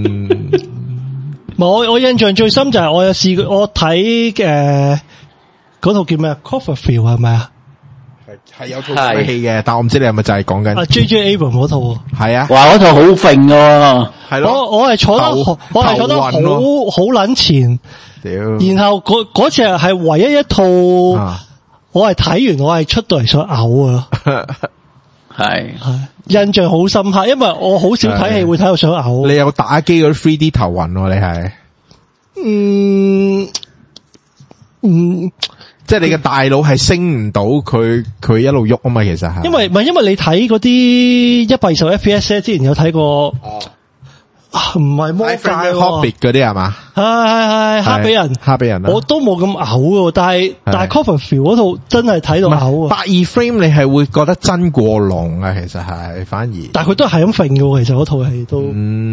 我印象最深就係我有試過，我睇嗰套叫咩 Cloverfield 係咪啊？ 係有套戲嘅，但我唔知你係咪就係講緊 J.J. Abrams 嗰套。係啊， 哇，嗰套好揈㗎。係咯， 我係坐得好撚前。然後嗰次係唯一一套，我係睇完我係出到嚟想嘔啊。 係印象好深刻，因為我好少睇戲會睇到想嘔。 你有打機嗰啲 3D 頭暈喎，你係即係你嘅大腦係升唔到佢一路喐啊嘛，其實係。因為你睇嗰啲120 FPS 之前有睇過，唔係魔界 Hobbit 嗰啲係嘛？係哈比人我都冇咁嘔嘅，但係 Cloverfield 嗰套真係睇到嘔啊！82 frame 你係會覺得真過龍啊，其實係反而。但係佢都係咁揈嘅，其實嗰套戲都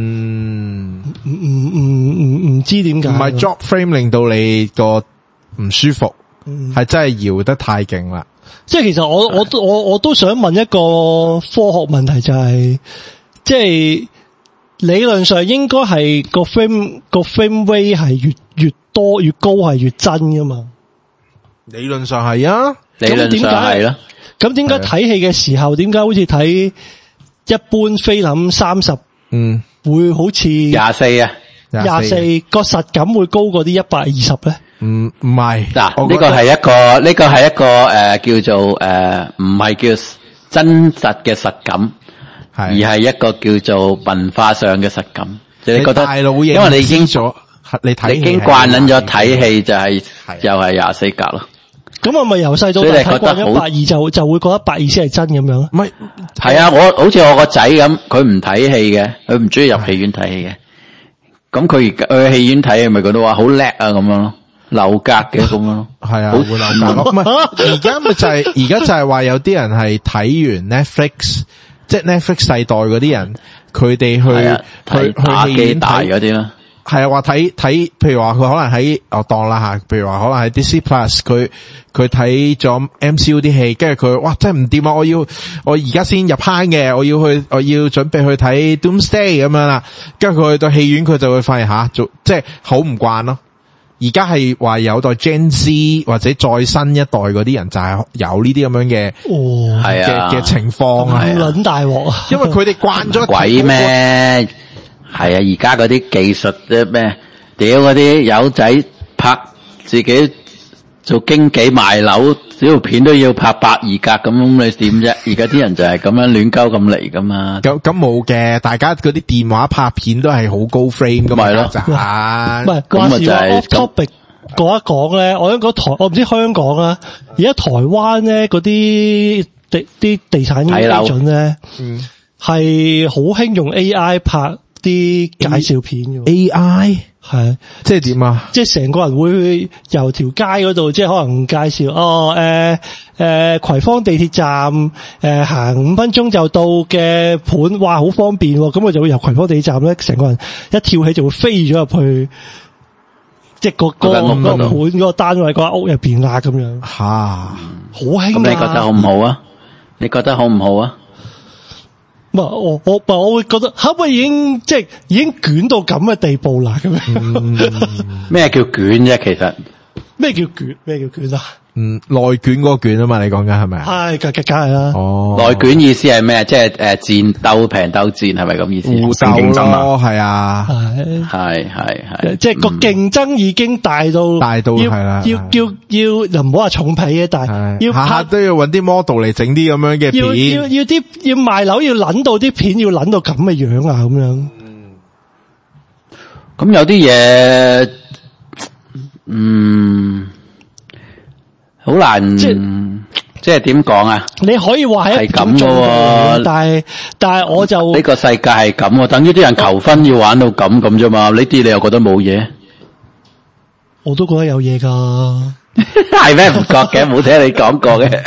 唔知點解。唔係 drop frame 令到你個唔舒服。係真係搖得太勁啦！即係其實我都想問一個科學問題，就係即係理論上應該係個 frame rate 係越多越高係越真噶嘛？理論上係啊，理論上係啦。咁點解睇戲嘅時候，點解好似睇一般菲林30，會好似24啊？24個實感會高過啲120咧？唔係嗱，呢個係一個叫做唔係叫真實嘅實感，而係一個叫做文化上嘅實感。你覺得，因為你已經慣捻咗睇戲，就係又係24格咯。咁我咪由細到大睇慣120就會覺得120先係真咁樣。唔係，係啊，好似我個仔咁，佢唔睇戲嘅，佢唔中意入戲院睇戲嘅。咁佢去戲院睇，咪覺得話好叻啊咁樣咯。流格嘅咁樣，係啊，會流格咯。唔係，而家就係話有啲人係睇完 Netflix， 即係 Netflix 世代嗰啲人，佢哋去打機大嗰啲啦。係啊，話睇，譬如話佢可能喺我當啦吓，譬如話可能喺 Disney Plus， 佢睇咗 MCU 啲戲，跟住佢哇真係唔掂啊！我而家先入坑嘅，我要準備去睇 Doomsday 咁樣啦。跟住佢去到戲院，佢就會發現即係好唔慣咯。而家係話有代 Gen Z 或者再新一代嗰啲人就係有呢啲咁樣嘅嘅情況啊，撚大鑊，因為佢哋慣咗鬼咩？係啊，而家嗰啲技術咩？屌嗰啲友仔拍自己做經紀賣樓，小片都要拍82格咁，你點啫？而家啲人就係咁樣亂鳩咁嚟噶嘛？咁冇嘅，大家嗰啲電話拍片都係好高 frame 噶嘛？咪咯，唔係咁咪就係 off topic 講一講咧。我想講我唔知香港啦，而家台灣咧嗰啲地產基準咧，係好興用 AI 拍啲介紹片嘅。AI 係即係點啊？即係成個人會由條街嗰度，即係可能介紹葵芳地鐵站行5分鐘就到嘅盤，哇好方便喎！咁佢就會由葵芳地鐵站咧，成個人一跳起就會飛咗入去，即係個盤嗰個單位嗰間屋入邊啊咁樣。吓，好興啊！咁你覺得好唔好啊？你覺得好唔好啊？我會覺得可唔可以已經捲到咁嘅地步啦？咁樣咩叫捲啫？其實咩叫捲啊？內卷嗰個卷啊嘛，你講緊係咪？係，梗係啦。哦，內卷意思係咩？即係戰鬥平鬥戰係咪咁意思？互鬥競爭啊，係啊，係，即係個競爭已經大到係啦，要又唔好話重皮嘅，但係要下下都要搵啲 model 嚟整啲咁樣嘅片，要賣樓要捻到啲片要捻到咁嘅樣啊，咁樣。咁有啲嘢，好難，即係即係點講啊？ 你可以話係咁嘅，但係我就呢個世界係咁喎，等於啲人求婚要玩到咁啫嘛。呢啲你又覺得冇嘢？ 我都覺得有嘢噶。 係咩？唔覺嘅，冇聽你講過嘅。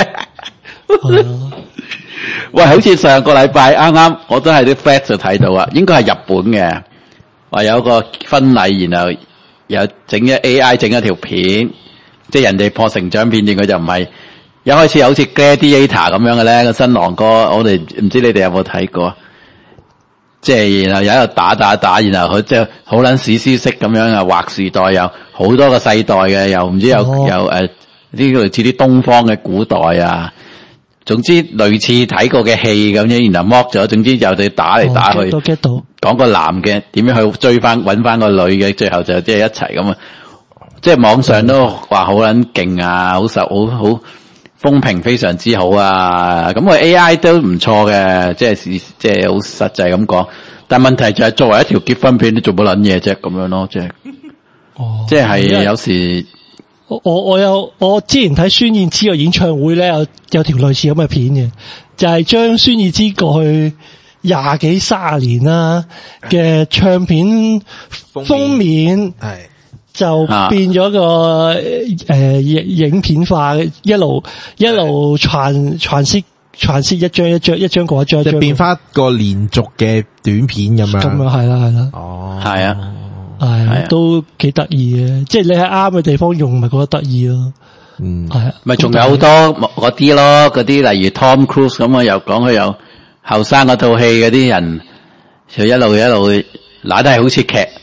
喂，好似上個禮拜啱啱我都係啲 fact 就睇到啊，應該係日本嘅，話有個婚禮，然後又整咗 AI 整一條片，即係人哋播成長片段，佢就唔係一開始好似 Gladiator 咁樣嘅咧，個新郎哥，我哋唔知你哋有冇睇過？即係然後有一個打，然後佢即係好撚史詩式咁樣啊，劃時代有好多個世代嘅，又唔知有呢類似啲東方嘅古代啊。總之類似睇過嘅戲咁樣，然後剝咗，總之就哋打嚟打去， get 到講個男嘅點樣去追翻搵翻個女嘅，最後就即係一齊咁啊！即係網上都話好撚勁啊，好風評非常之好啊！咁個 AI 都唔錯嘅，即係好實際咁講。但問題就係作為一條結婚片，你做乜撚嘢啫？咁樣咯，即係有時。 我之前睇孫燕姿個演唱會咧，有條類似咁嘅片嘅，就係將孫燕姿過去20幾30年啦嘅唱片封面係就變咗個影片化，一路傳釋一張過一張， 即係變翻個連續嘅短片咁樣。 咁啊，係啦， 哦，係啊。 係都幾得意嘅，即係你喺啱嘅地方用，咪覺得得意咯。係啊， 咪仲有好多嗰啲咯，嗰啲例如 Tom Cruise 咁啊，又講佢有後生嗰套戲嗰啲人，就一路嗱都係好似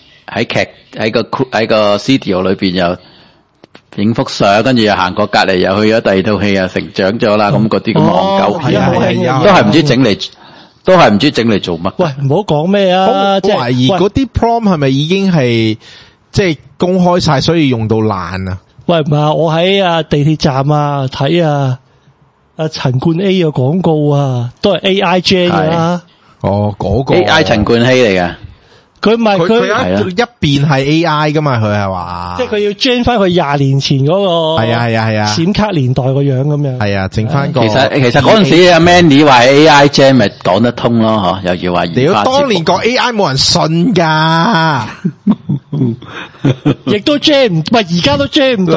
喺個 studio 裏邊又影幅相，跟住又行過隔籬又去咗第二套戲啊，成長咗啦，咁嗰啲咁戇鳩片，都係唔知整嚟。都係唔知整嚟做乜。 喂，唔好講咩啊！ 即係懷疑嗰啲 prom 係咪已經係即係公開晒，所以用到爛啊？ 喂，唔係，我喺地鐵站啊睇陳冠希嘅廣告啊，都係 AI Gen 㗎啦。 哦，嗰個 AI 陳冠希嚟嘅。 佢唔係佢一邊係 AI 噶嘛，佢係話， 即係佢要 gen 翻佢20年前嗰個係啊閃卡年代個樣咁樣。 係啊，整翻個。 其實嗰陣時阿 Mandy 話 AI gen 咪講得通咯，嗬，又要話。 屌，當年個 AI 冇人信噶， 亦都 gen 唔，喂，而家都 gen 唔到。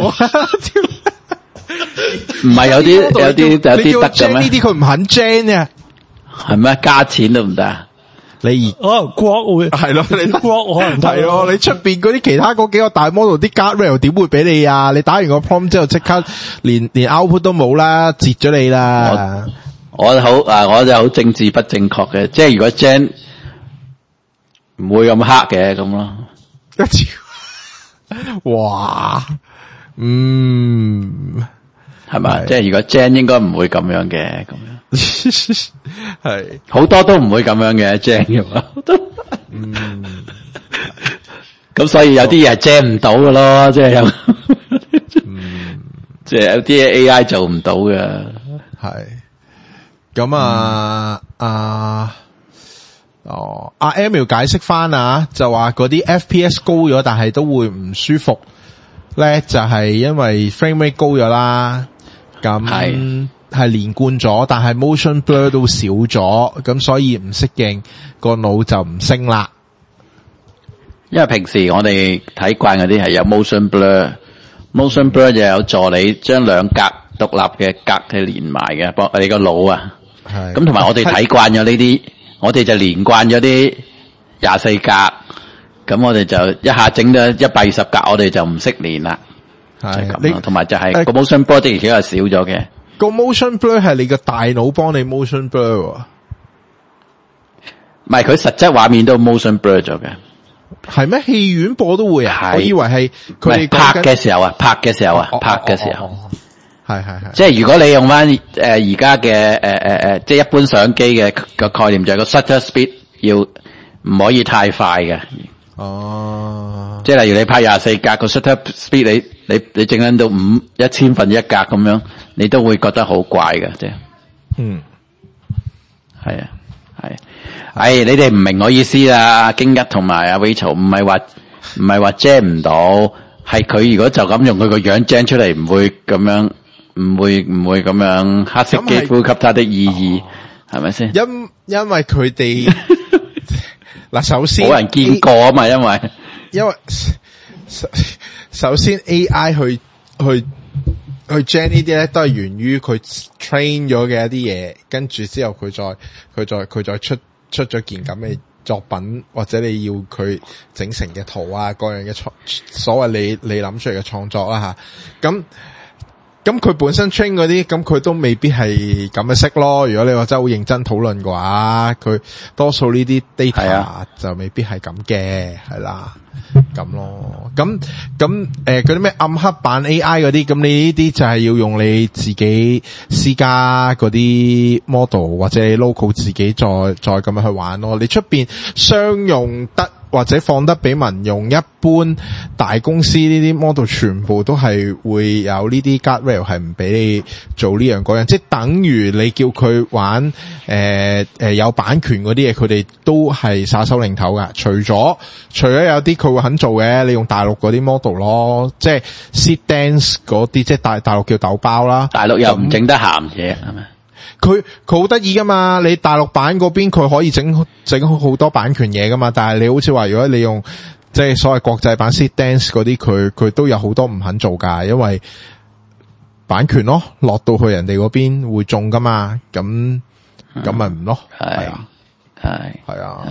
唔係有啲得嘅咩？ 呢啲佢唔肯 gen 啊， 係咩？加錢都唔得。 你可能國會係咯，你國可能係咯，你出邊嗰啲其他嗰幾個大 model 啲 guardrail 點會俾你啊？你打完個 prompt 之後即刻連 output 都冇啦，截咗你啦。 我就好政治不正確嘅，即係如果 Jen 唔會咁黑嘅咁咯。 哇， 係咪？即係如果 Jen 應該唔會咁樣嘅咁樣。 係好多都唔會咁樣嘅 Jen 嘅嘛。咁所以有啲嘢係 Jen 唔到嘅咯，即係有，即係有啲嘢 AI 做唔到嘅。 係咁阿 Emil 解釋翻啊，就話嗰啲 FPS 高咗，但係都會唔舒服咧，就係因為 frame rate 高咗啦。咁係連貫咗，但係 motion blur 都少咗，咁所以唔適應，個腦就唔升啦。 因為平時我哋睇慣嗰啲係有 motion blur 就有助你將兩格獨立嘅格係連埋嘅，幫你個腦啊。係。咁同埋我哋睇慣咗呢啲，我哋就連慣咗啲24格，咁我哋就一下整咗120格，我哋就唔識連啦。係咁咯，同埋就係個 motion blur 的而且確係少咗嘅。 個 motion blur 係你個大腦幫你 motion blur， 唔係佢實質畫面都 motion blur 咗嘅。係咩？戲院播都會啊？我以為係佢哋拍嘅時候啊，係，即係如果你用翻而家嘅即係一般相機嘅個概念就係個 shutter speed 要唔可以太快嘅。哦，即係例如你拍24格個 shutter speed，你整緊到1000分一格咁樣，你都會覺得好怪嘅，即係。係啊，係。你哋唔明我意思啦，京一同埋阿 Rachel 唔係話 gen 唔到，係佢如果就咁用佢個樣 gen 出嚟，唔會咁樣唔會咁樣黑色肌膚給他的意義係咪先？ 因為佢哋嗱，首先冇人見過啊嘛，因為首先 AI 去 gen 呢啲咧，都係源於佢 train 咗嘅一啲嘢，跟住之後佢再出咗件咁嘅作品，或者你要佢整成嘅圖啊，各樣嘅所謂你諗出嚟嘅創作啦吓，咁佢本身 train 嗰啲，咁佢都未必係咁嘅色咯。如果你話真係好認真討論嘅話，佢多數呢啲 data 就未必係咁嘅，係啦，咁咯。咁嗰啲咩暗黑版 AI 嗰啲，咁你呢啲就係要用你自己私家嗰啲 model 或者 local 自己再咁樣去玩咯。你出邊商用得或者放得俾民用，一般大公司呢啲 model 全部都係會有呢啲 guardrail 係唔俾你做呢樣嗰樣，即係等於你叫佢玩有版權嗰啲嘢，佢哋都係耍手擰頭噶。除咗有啲佢會肯做嘅，你用大陸嗰啲 model 咯，即係 Seed Dance 嗰啲，即係大陸叫豆包啦。 大陸又唔整得鹹嘢係咪？ 佢好得意噶嘛，你大陸版嗰邊佢可以整好多版權嘢噶嘛，但係你好似話如果你用即係所謂國際版 Seed Dance 嗰啲，佢都有好多唔肯做噶，因為版權咯，落到去人哋嗰邊會中噶嘛，咁咪唔咯，係啊，係啊，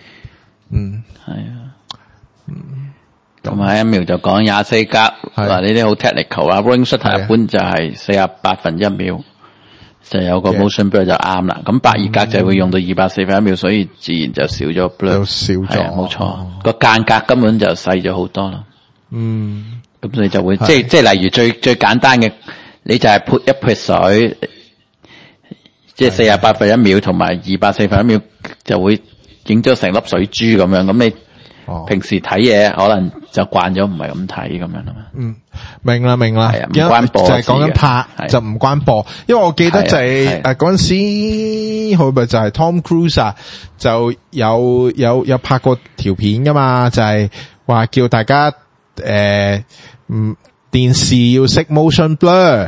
同埋一秒就講24格，話呢啲好 technical 啦 ，Rolling shutter 一般就係48分一秒。就有個 motion blur 就啱啦，咁82格就會用到240分一秒，所以自然就少咗 blur， 少咗， 冇錯，個間隔根本就細咗好多啦。咁所以就會即係例如最簡單嘅，你就係潑一潑水，即係48分一秒同埋240分一秒就會影咗成粒水珠咁樣，咁你平時睇嘢可能就慣咗唔係咁睇咁樣啦嘛。 明啦，係啊，唔關播就係講緊拍，就唔關播。因為我記得就係嗰陣時，好咪就係 Tom Cruise 啊，就有拍過條片噶嘛，就係話叫大家電視要識 motion blur。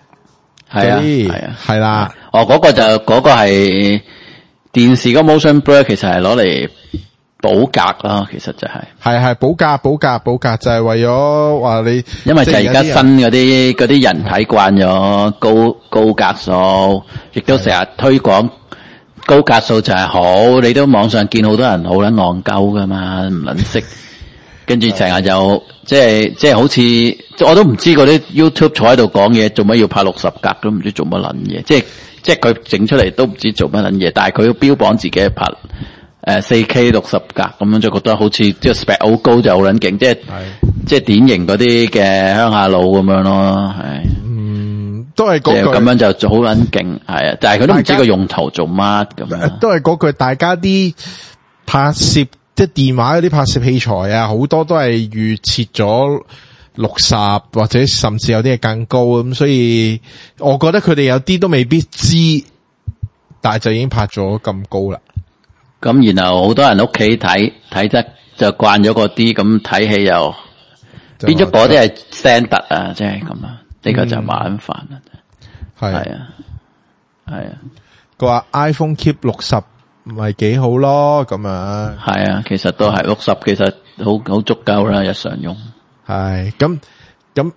係啦。 嗰個係電視個 motion blur，其實係攞嚟補格啦，其實就係補格就係為咗話你， 因為就係而家新嗰啲人睇慣咗高格數，亦都成日推廣高格數就係好，你都網上見好多人好撚戇鳩噶嘛，唔撚識，跟住成日就即係好似我都唔知嗰啲 YouTube 坐喺度講嘢做乜要拍60格，都唔知做乜撚嘢，即係佢整出嚟都唔知做乜撚嘢，但係佢要標榜自己係拍4K 60格咁樣，就覺得好似即係 spec 好高就好撚勁，即係典型嗰啲嘅鄉下佬咁樣咯，係。 都係嗰句咁樣就好撚勁，係啊，但係佢都唔知個用途做乜咁樣。 都係嗰句，大家啲拍攝即係電話嗰啲拍攝器材啊，好多都係預設咗60或者甚至有啲係更高咁，所以我覺得佢哋有啲都未必知，但係就已經拍咗咁高啦。 咁然後好多人屋企睇得就慣咗嗰啲，咁睇戲又變咗嗰啲係聲突啊，即係咁啊，呢個就麻煩啦。係啊， 佢話 iPhone keep 60咪幾好咯，咁樣。 係啊，其實都係60，其實好足夠啦，日常用。 係咁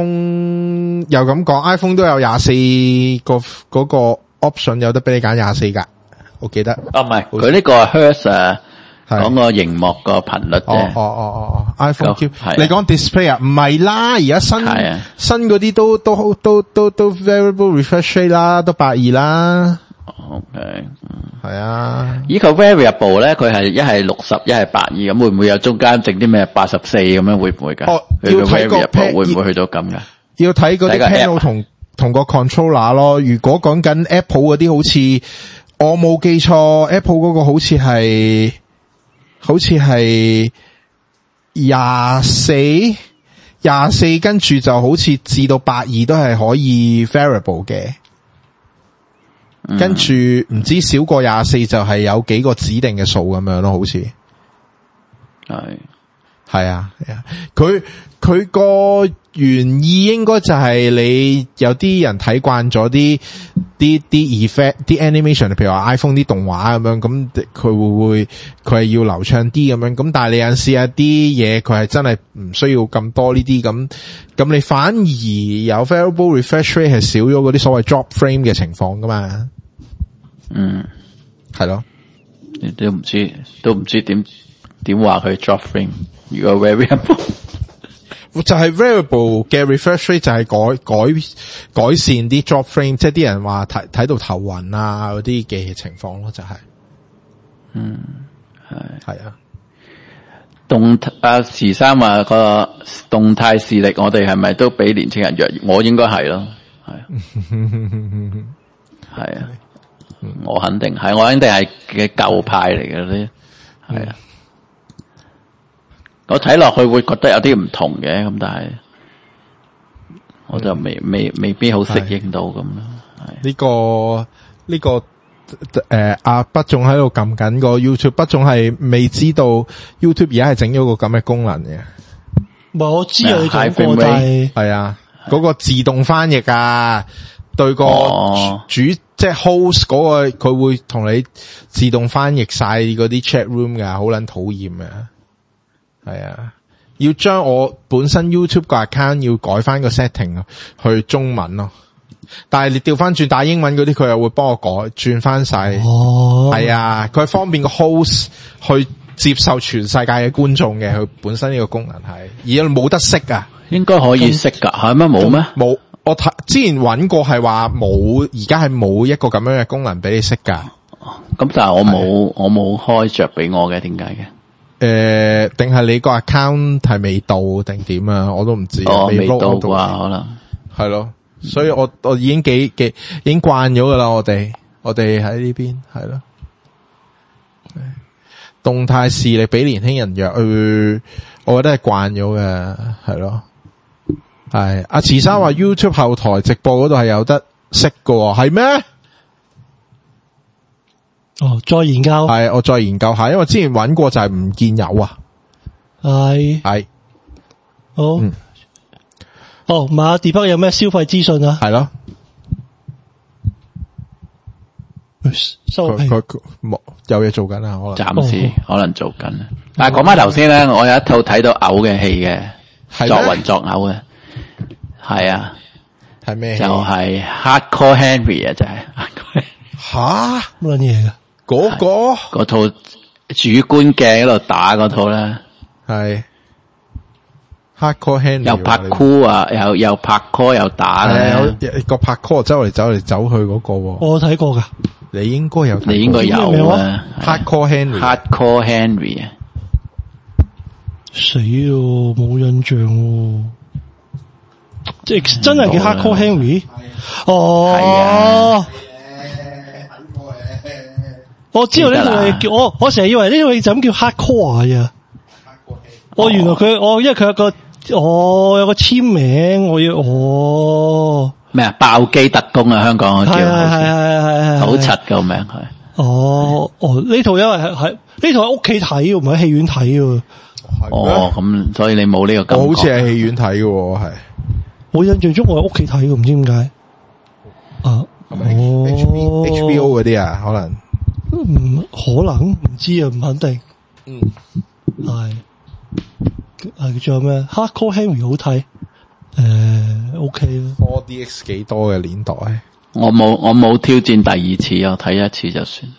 iPhone 又咁講 ，iPhone 都有24個嗰個 option 有得俾你揀24格。我記得唔係佢呢個 Hertz 啊，講個熒幕個頻率啫。 iPhone Q，你講 display 啊？唔係啦，而家新嗰啲都 variable refresh rate 啦，都82啦。 OK， 係啊。 依個 variable 咧，佢係一係60，一係82，咁會唔會有中間整啲咩84咁樣？會唔會噶？ 要睇個 variable 會唔會去到咁噶？ 要睇嗰啲 panel 同個 controller 咯。如果講緊 Apple 嗰啲，好似我冇記錯 ，Apple 嗰個好似係24，跟住就好似至到82都係可以 variable 嘅，跟住唔知少過24就係有幾個指定嘅數咁樣咯，好似係啊，佢個原意應該就係你有啲人睇慣咗啲 effect 啲 animation， 譬如話 iPhone 啲動畫咁樣，咁佢係要流暢啲咁樣，咁但係你有陣時有啲嘢佢係真係唔需要咁多呢啲咁你反而有 variable refresh rate 係少咗嗰啲所謂 drop frame 嘅情況噶嘛。係咯， 你都唔知點話佢 drop frame。如果 variable 就係 variable 嘅 refresh rate 就係改善啲 drop frame， 即係啲人話睇到頭暈啊嗰啲嘅情況咯，就係。係啊。 時生話個動態視力，我哋係咪都比年青人弱？我應該係咯，係啊，我肯定係嘅舊派嚟嘅啲，係啊。我睇落去會覺得有啲唔同嘅，咁但係我就未必好適應到咁咯。呢個阿北仲喺度撳緊個 YouTube， 北仲係未知道 YouTube 而家係整咗個咁嘅功能嘅。 唔係我知啊，你講過，但係係啊，嗰個自動翻譯啊，對個即係 host 嗰個佢會同你自動翻譯晒嗰啲 chat room 噶，好撚討厭嘅。係啊，要將我本身 YouTube 個 account 要改翻個 setting 去中文咯，但係你調翻轉打英文嗰啲，佢又會幫我改轉翻晒。係啊，佢方便個 host 去接受全世界嘅觀眾嘅，佢本身呢個功能係，而家冇得識啊，應該可以識噶，係咩冇咩？冇，我之前揾過係話冇，而家係冇一個咁樣嘅功能俾你識噶。咁但係我冇開着俾我嘅，點解嘅？定係你個 account 係未到定點啊？我都唔知，未到啩，可能係咯。所以我已經已經慣咗噶啦。我哋喺呢邊係咯。動態視力比年輕人弱，我覺得係慣咗嘅，係咯。係阿慈生話 YouTube 後台直播嗰度係有得識噶，係咩？再研究係，我再研究下，因為之前揾過就係唔見有啊。係好，馬地北有咩消費資訊啊？係咯，收佢冇有嘢做緊啊，可能暫時可能做緊。但係講翻頭先咧，我有一套睇到嘔嘅戲嘅，作暈作嘔嘅，係啊，係咩？就係 Hardcore Henry 啊，就係吓乜嘢噶？嗰套主觀鏡喺度打嗰套咧，係 Hardcore Henry 又拍 cool 啊，又拍 call 又打咧，個拍 call 走嚟去嗰個。我睇過噶，你應該有啊。Hardcore Henry 啊，死咯，冇印象喎。即係真係叫 Hardcore Henry？ 哦。我知道呢套嘢叫我成日以為呢套嘢就咁叫 hardcore 啊！原來佢因為佢有個有個簽名，我要咩啊？爆機特工啊！香港叫係好柒個名係呢套因為係呢套喺屋企睇，唔係喺戲院睇嘅。咁所以你冇呢個感覺。我好似喺戲院睇嘅，係我印象中我喺屋企睇嘅，唔知點解HBO 嗰啲啊，可能。可能唔知啊，唔肯定。係仲有咩 Hardcore Henry 好睇？OK 咯。4DX 幾多嘅年代？我冇挑戰第二次，我睇一次就算。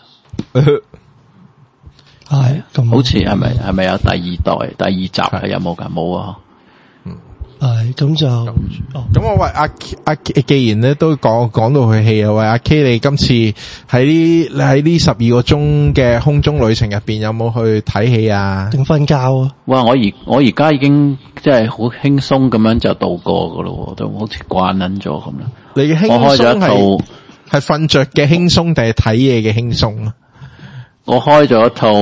係咁，好似係咪有第二代、第二集係有冇㗎？冇啊。係咁就咁我喂阿既然咧都講到佢戲啊，喂阿 K 你今次喺呢12個鐘嘅空中旅程入邊有冇去睇戲啊？定瞓覺啊？哇！我而家已經即係好輕鬆咁樣就度過噶咯，都好似慣撚咗咁啦。你嘅輕鬆係瞓着嘅輕鬆定係睇嘢嘅輕鬆啊？我開咗一套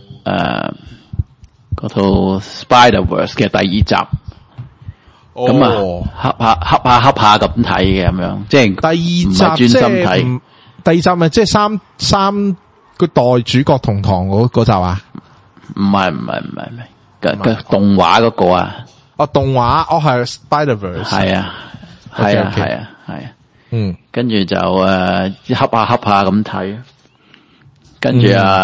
嗰套 Spider-Verse 嘅第二集。咁恰下咁睇嘅咁樣，即係第二集專心睇。第二集咪即係三個代主角同堂嗰集啊？唔係，個動畫嗰個啊？ 動畫，係 Spider-Verse。 係啊，係啊，係啊，係啊。跟住就恰下咁睇，跟住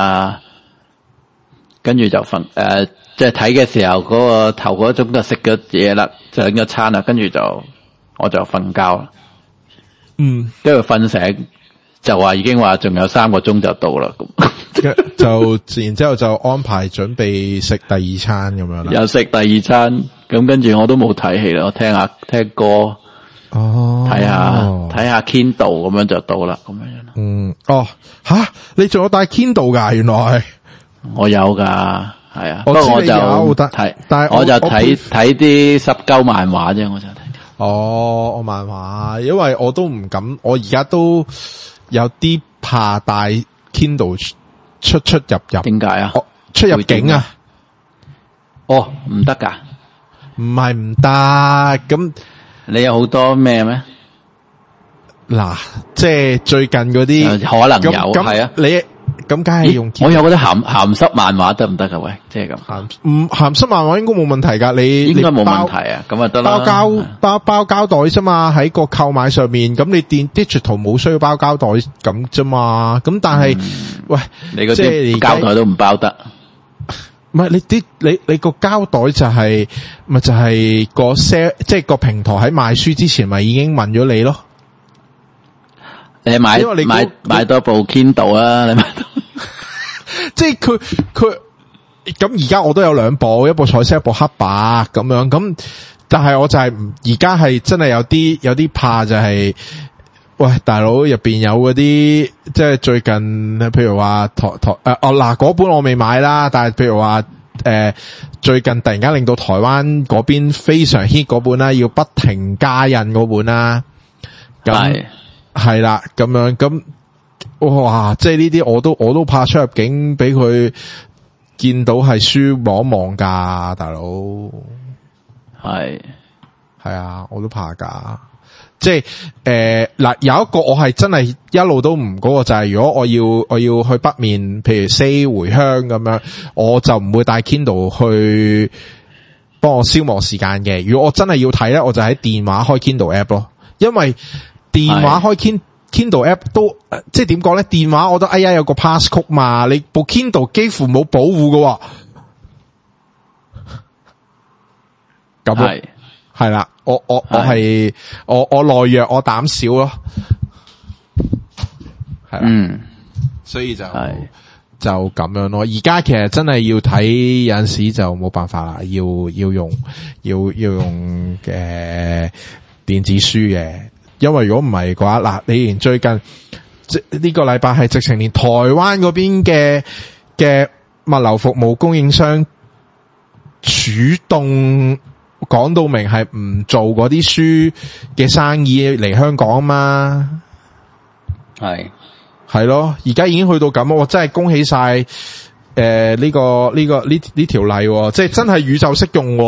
跟住就瞓即係睇嘅時候嗰個頭嗰鐘就食咗嘢啦，上咗餐啦，跟住我就瞓覺啦。跟住瞓醒就話已經話仲有3個鐘就到啦，咁就然之後就安排準備食第二餐咁樣啦。 又食第二餐，咁跟住我都冇睇戲啦，我聽歌。睇下 Kindle 咁樣就到啦，咁樣。 你仲有帶 Kindle 噶？原來我有噶，係啊。 不過我就睇，但係我就睇啲濕鳩漫畫啫，我就睇。 我漫畫，因為我都唔敢，我而家都有啲怕帶 Kindle 出入。 點解啊？ 出入境啊？ 唔得噶？ 唔係唔得咁。 你有好多咩？ 嗱，即係最近嗰啲可能有，係啊。 你咁梗係用。 我有嗰啲鹹濕漫畫得唔得噶？喂，即係咁。 鹹濕漫畫應該冇問題噶，你應該冇問題啊。咁啊得啦。 包膠袋啫嘛，喺個購買上面，咁你電 digital 冇需要包膠袋咁啫嘛。咁但係，喂， 你嗰啲膠袋都唔包得。 唔係你個膠袋就係咪就係個 sell 即係個平台喺賣書之前咪已經問咗你咯？ 你買多部 Kindle 啊！你買多即係佢咁而家我都有2部，一部彩色，一部黑白咁樣咁，但係我就係而家係真係有啲怕就係。喂，大佬入邊有嗰啲，即係最近，譬如話嗰本我未買啦，但係譬如話最近突然間令到台灣嗰邊非常 hit 嗰本啦，要不停加印嗰本啦，咁係啦，咁樣咁，哇，即係呢啲我都怕出入境俾佢見到係書望一望噶，大佬係啊，我都怕噶。即係嗱，有一個我係真係一路都唔嗰個就係，如果我要去北面，譬如 say 回鄉咁樣，我就唔會帶 Kindle 去幫我消磨時間嘅。如果我真係要睇咧，我就喺電話開 Kindle app 咯，因為電話開 Kindle app 都即係點講咧？電話我覺得有個 passcode 嘛，你部 Kindle 幾乎冇保護㗎喎，咁係啦。我係我內弱，我膽小咯，係啦，所以就咁樣咯。而家其實真係要睇，有陣時就冇辦法啦，要用電子書嘅，因為如果唔係嘅話，嗱，你連最近呢個禮拜係直情連台灣嗰邊嘅物流服務供應商主動講到明係唔做嗰啲書嘅生意嚟香港啊嘛，係咯，而家已經去到咁，我真係恭喜晒呢條例，即係真係宇宙適用，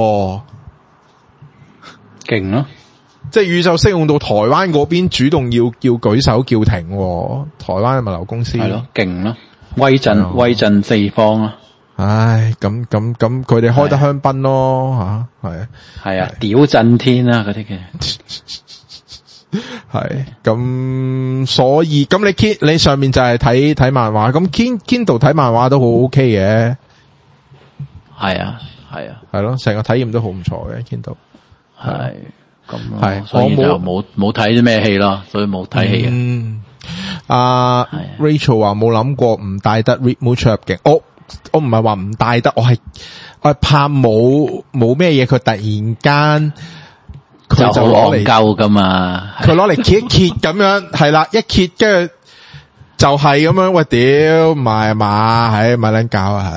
勁咯， 即係宇宙適用到台灣嗰邊主動要舉手叫停，台灣嘅物流公司係咯，勁咯，威震四方啊！ 唉，咁佢哋開得香檳咯吓， 係啊，屌震天啊嗰啲嘅， 係咁，所以咁你上面就係睇漫畫，咁 Kindle 睇漫畫都好 OK 嘅，係咯，成個體驗都好唔錯嘅 Kindle， 係咁，係所以就冇睇啲咩戲咯，所以冇睇戲嘅。 Rachel 話冇諗過唔帶得 remote 出入境，我唔係話唔帶得，我係怕冇咩嘢，佢突然間佢就攞嚟夠噶嘛， 佢攞嚟揭一揭咁樣，係啦，一揭跟住就係咁樣，喂屌唔係嘛，係咪撚搞啊，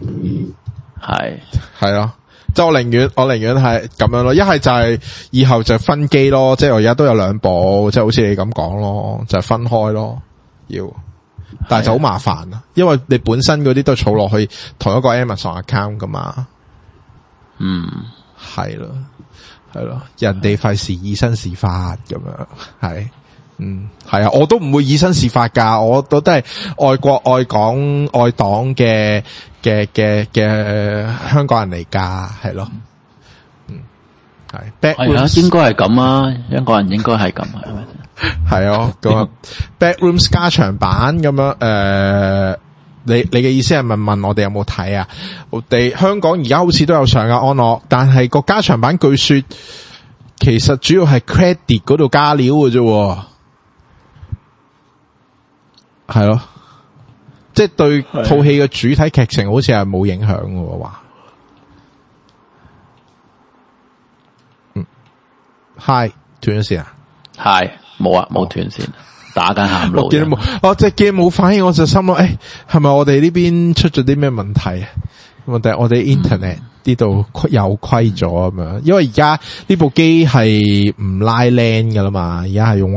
係咯，即係我寧願係咁樣咯，一係就係以後就分機咯，即係我而家都有2部，即係好似你咁講咯，就分開咯，要。但係就好麻煩啊，因為你本身嗰啲都儲落去同一個 Amazon account 噶嘛。係咯，人哋費事以身試法咁樣，係啊，我都唔會以身試法噶，我都係愛國愛港愛黨嘅香港人嚟噶，係咯， 係應該係咁啊，香港人應該係咁係咪？ 係啊，咁啊 Backrooms 加長版咁樣你嘅意思係問我哋有冇睇啊？我哋香港而家好似都有上安樂，但係個加長版據說其實主要係 credit 嗰度加料嘅啫，係咯，即係對套戲嘅主體劇情好似係冇影響嘅話。Hi 斷咗線啊？ 係冇啊，冇斷線。打緊喊路， 我隻機冇反應，我就心諗，係咪我哋呢邊出咗啲咩問題啊？我哋 internet 呢度又虧咗咁樣，因為而家呢部機係唔拉 LAN 噶啦嘛，而家係用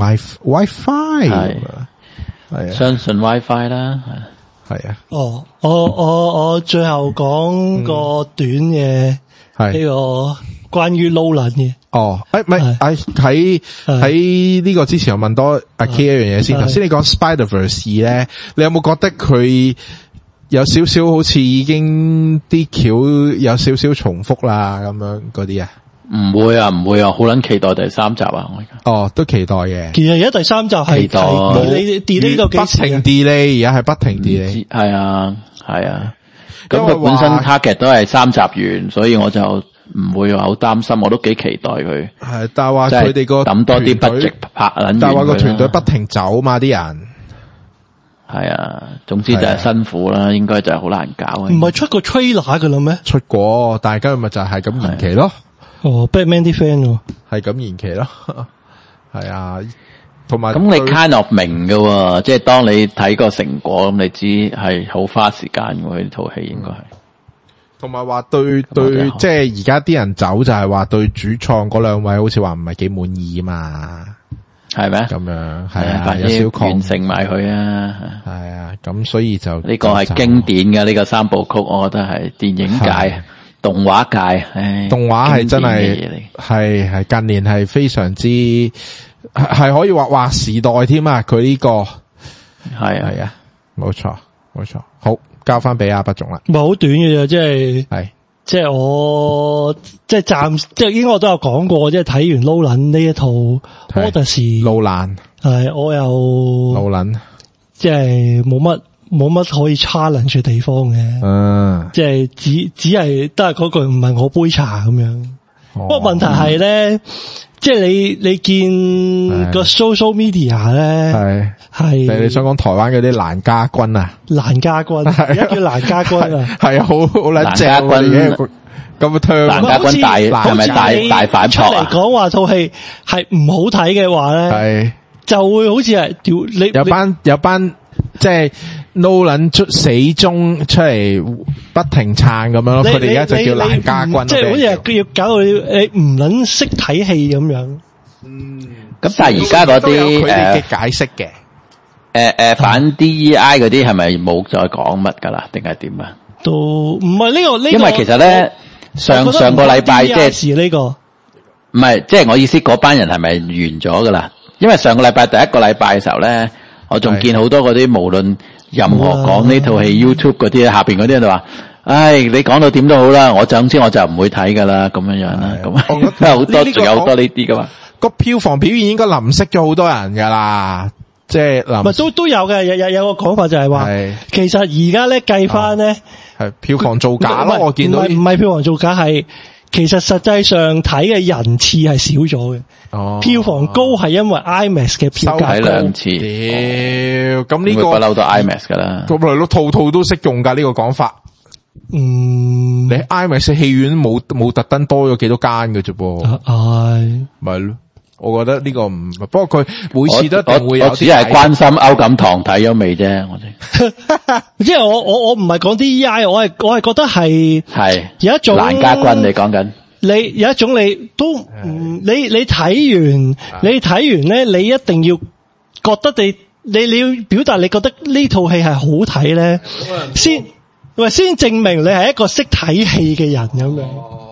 WiFi， 係啊， 相信 WiFi 啦， 係啊。 我最後講個短嘅呢個關於 Nolan 嘅。 唔係，喺呢個之前我問多阿 K 一樣嘢先。頭先你講 Spider-Verse 咧，你有冇覺得佢有少少好似已經啲橋有少少重複啦咁樣嗰啲啊？ 唔會啊，好撚期待第三集啊！我而家都期待嘅。 其實而家第三集係期待你 delay 到幾時？ 不停 delay，而家係不停 delay。 係啊。咁佢本身 target 都係3集完，所以我就唔會話好擔心，我都幾期待佢。 係，但係話佢哋個抌多啲budget拍， 但係話個團隊不停走嘛，啲人。 係啊，總之就係辛苦啦，應該就係好難搞。 唔係出個 trailer 噶啦咩？ 出過，但係今日咪就係咁延期咯。 Batman 啲 friend 係咁延期咯。係啊，同埋咁你 kind of 明㗎，即係當你睇個成果咁，你知係好花時間嘅呢套戲應該係。 同埋話對，即係而家啲人走就係話對主創嗰兩位好似話唔係幾滿意嘛， 係咩？ 咁樣係啊，有少抗完成埋佢啊， 係啊，咁所以就呢個係經典嘅呢個3部曲，我覺得係電影界、動畫界， 動畫係真係近年係非常之係可以話時代添啊！佢呢個係啊，冇錯，好。交翻俾阿畢總啦， 唔係好短嘅啫，即係我即係應該我都有講過，即係睇完 Nolan 呢一套 Odyssey 係我又 Nolan 即係冇乜可以 challenge 嘅地方嘅，即係只係都係嗰句唔係我杯茶咁樣。不過問題係咧，即係你見個 social media 咧係你想講台灣嗰啲蘭家軍啊？ 蘭家軍而家叫蘭家軍啊？ 係啊，好撚正嘅咁嘅蘭家軍係咪大反撲啊？ 嚟講話套戲係唔好睇嘅話咧，就會好似係你有班即係 Nolan 死忠出嚟不停撐咁樣咯，佢哋而家就叫蘭家軍， 即係好似係要搞到你唔撚識睇戲咁樣。 咁但係而家嗰啲佢哋嘅解釋嘅，反 DEI 嗰啲係咪冇再講乜噶啦？定係點啊？ 都唔係呢個， 因為其實咧上個禮拜即係呢個， 唔係即係我意思，嗰班人係咪完咗噶啦？因為上個禮拜第一個禮拜嘅時候咧，我仲見好多嗰啲無論任何講呢套戲 YouTube 嗰啲下邊嗰啲人就話，唉，你講到點都好啦，我總之我就唔會睇噶啦，咁樣啦，咁好多仲有好多呢啲噶嘛。 個票房表現應該淋熄咗好多人噶啦，即係唔係都有嘅，有個講法就係話，其實而家咧計翻咧係票房造假咯，我見到唔係票房造假係，其實實際上睇嘅人次係少咗嘅，票房高係因為 IMAX 嘅票價高 2次， 咁呢個不嬲都 IMAX 噶啦， 咁嚟咯，套都識用噶呢個講法。你 IMAX 戲院冇特登多咗幾多間嘅啫噃，咪咯。我覺得呢個唔，不過佢每次都一定會有。 我只係關心歐錦棠睇咗未啫，我哋。 即係我唔係講 DEI，我係覺得係有一種蘭家軍，你講緊。 你有一種你都你睇完咧，你一定要覺得你要表達你覺得呢套戲係好睇咧，先證明你係一個識睇戲嘅人咁樣。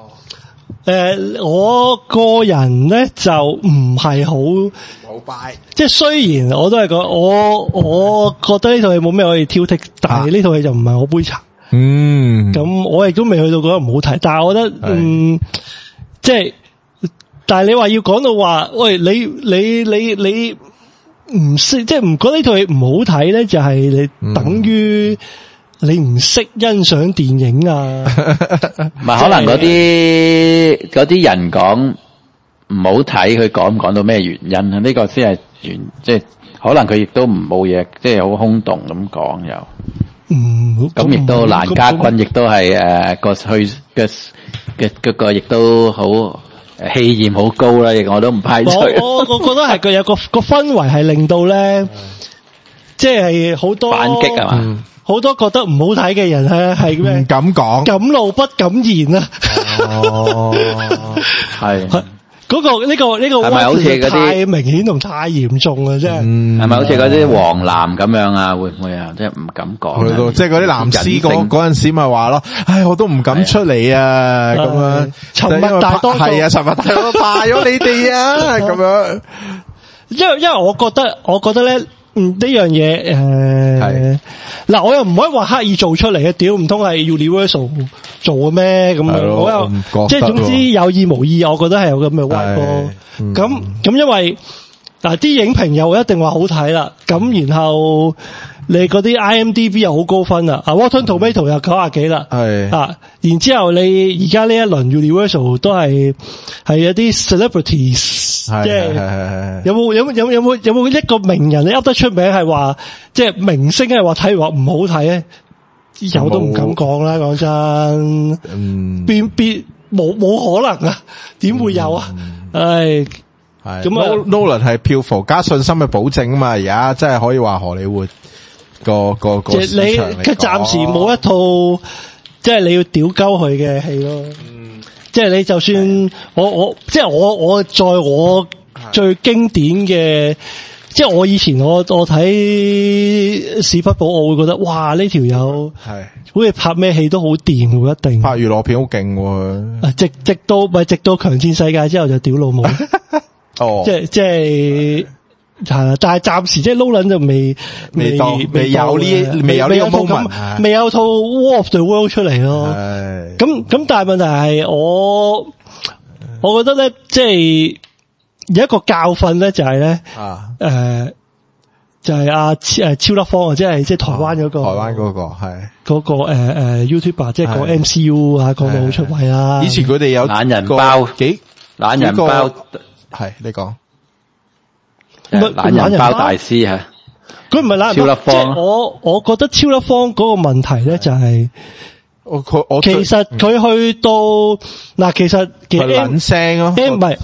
我個人咧就唔係好 buy，即係雖然我都係講我覺得呢套戲冇咩可以挑剔，但係呢套戲就唔係我杯茶。咁我亦都未去到覺得唔好睇，但係我覺得即係但係你話要講到話，喂，你唔識，即係唔覺得呢套戲唔好睇咧，就係你等於你唔識欣賞電影啊。 唔係可能嗰啲人講唔好睇，佢講唔講到咩原因啊？呢個先係即係可能佢亦都唔冇嘢，即係好空洞咁講又。咁亦都蘭家軍亦都係嗰個亦都好氣焰好高啦，亦我都唔排除。 我覺得係佢有個氛圍係令到咧，即係好多反擊係嘛， 好多覺得唔好睇嘅人係咩？ 唔敢講， 敢怒不敢言啊！ 係。 嗰個呢個係咪好似嗰啲太明顯同太嚴重啊？真係係咪好似嗰啲黃藍咁樣啊？會唔會啊？即係唔敢講。 即係嗰啲藍絲嗰陣時咪話咯，唉，我都唔敢出嚟啊！咁樣沉默大多數係啊，沉默大多數怕咗你哋啊！咁樣， 因為我覺得咧。呢樣嘢嗱，我又唔可以話刻意做出嚟嘅，屌唔通係 Universal 做嘅咩？咁我又即係總之有意無意，我覺得係有咁嘅歪波。咁因為嗱啲影評又一定話好睇啦，咁然後你嗰啲 IMDB 又好高分啦，Rotten Tomato 又90幾啦，然之後你而家呢一輪 Universal 都係有啲 celebrities， 即係有冇一個名人你噏得出名係話，即係明星係話睇話唔好睇咧，有都唔敢講啦，講真，邊冇可能啊，點會有啊？唉。咁 Nolan 係票房加信心嘅保證啊嘛，而家真係可以話荷里活個市場嚟講， 佢暫時冇一套即係你要屌鳩佢嘅戲咯。即係你就算我即係我在我最經典嘅，即係我以前我睇史匹堡，我會覺得哇呢條友係好似拍咩戲都好掂喎，一定拍娛樂片好勁喎。 直到強戰世界之後就屌老母。即係係，但係暫時即係 Nolan 就未有呢個 moment， 未有套 War of the World 出嚟咯。咁但係問題係我覺得咧，即係有一個教訓咧，就係咧，就係超粒方啊，即係台灣嗰個係嗰個YouTuber， 即係個 MCU 啊，講到好出位啦。 以前佢哋有懶人包懶人包。 係你講， 懶人包大師係， 佢唔係懶人包，超粒方。即係我覺得超粒方嗰個問題咧就係，其實佢去到嗱，其實撚聲咯， 唔係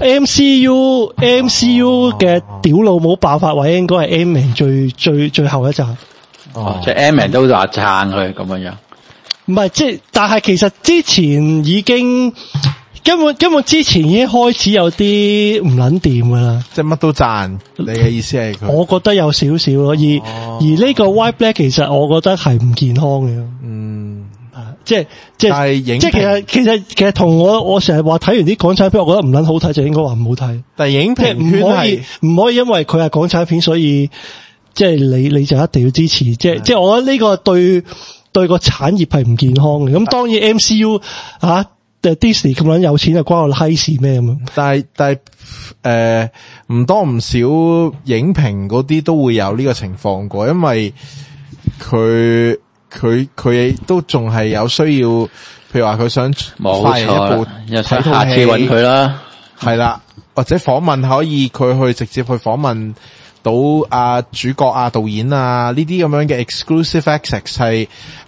MCU 嘅屌老母爆發位應該係 Ant-Man 最後一集。 即係 Ant-Man 都話撐佢咁樣。 唔係，即係但係其實之前已經。根本之前已經開始有啲唔撚掂噶啦， 即係乜都讚。你嘅意思係佢？ 我覺得有少少咯，而呢個 White Black 其實我覺得係唔健康嘅。即係其實同我成日話睇完啲港產片，我覺得唔撚好睇就應該話唔好睇。 但係影評圈唔可以因為佢係港產片，所以即係你就一定要支持。即係我覺得呢個對個產業係唔健康嘅。咁當然 MCU Disney 咁撚有錢就關我閪事咩咁？ 但係唔多唔少影評嗰啲都會有呢個情況過，因為佢都仲係有需要，譬如話佢想發行一部睇套戲揾佢啦， 係啦，或者訪問可以佢去直接去訪問到主角導演呢啲咁樣嘅 exclusive access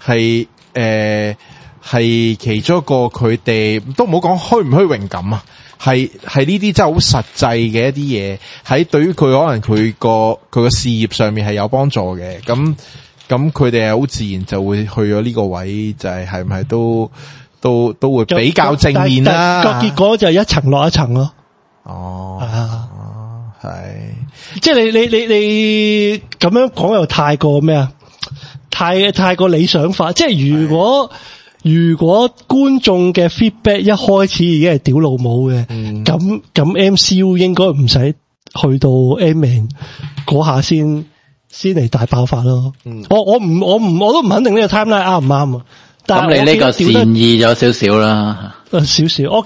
係其中一個佢哋都唔好講虛唔虛榮感啊，係呢啲真係好實際嘅一啲嘢，喺對於佢可能佢個事業上面係有幫助嘅，咁佢哋係好自然就會去咗呢個位，就係咪都會比較正面啦。 個結果就係一層落一層咯。 係， 即係你咁樣講又太過咩啊？太過理想化，即係如果觀眾嘅 feedback 一開始已經係屌老母嘅，咁 MCU 應該唔使去到 Ant-Man 嗰下先嚟大爆發咯。我都唔肯定呢個 timeline 啱唔啱啊。但係咁你呢個善意咗少少啦。 少少，我記得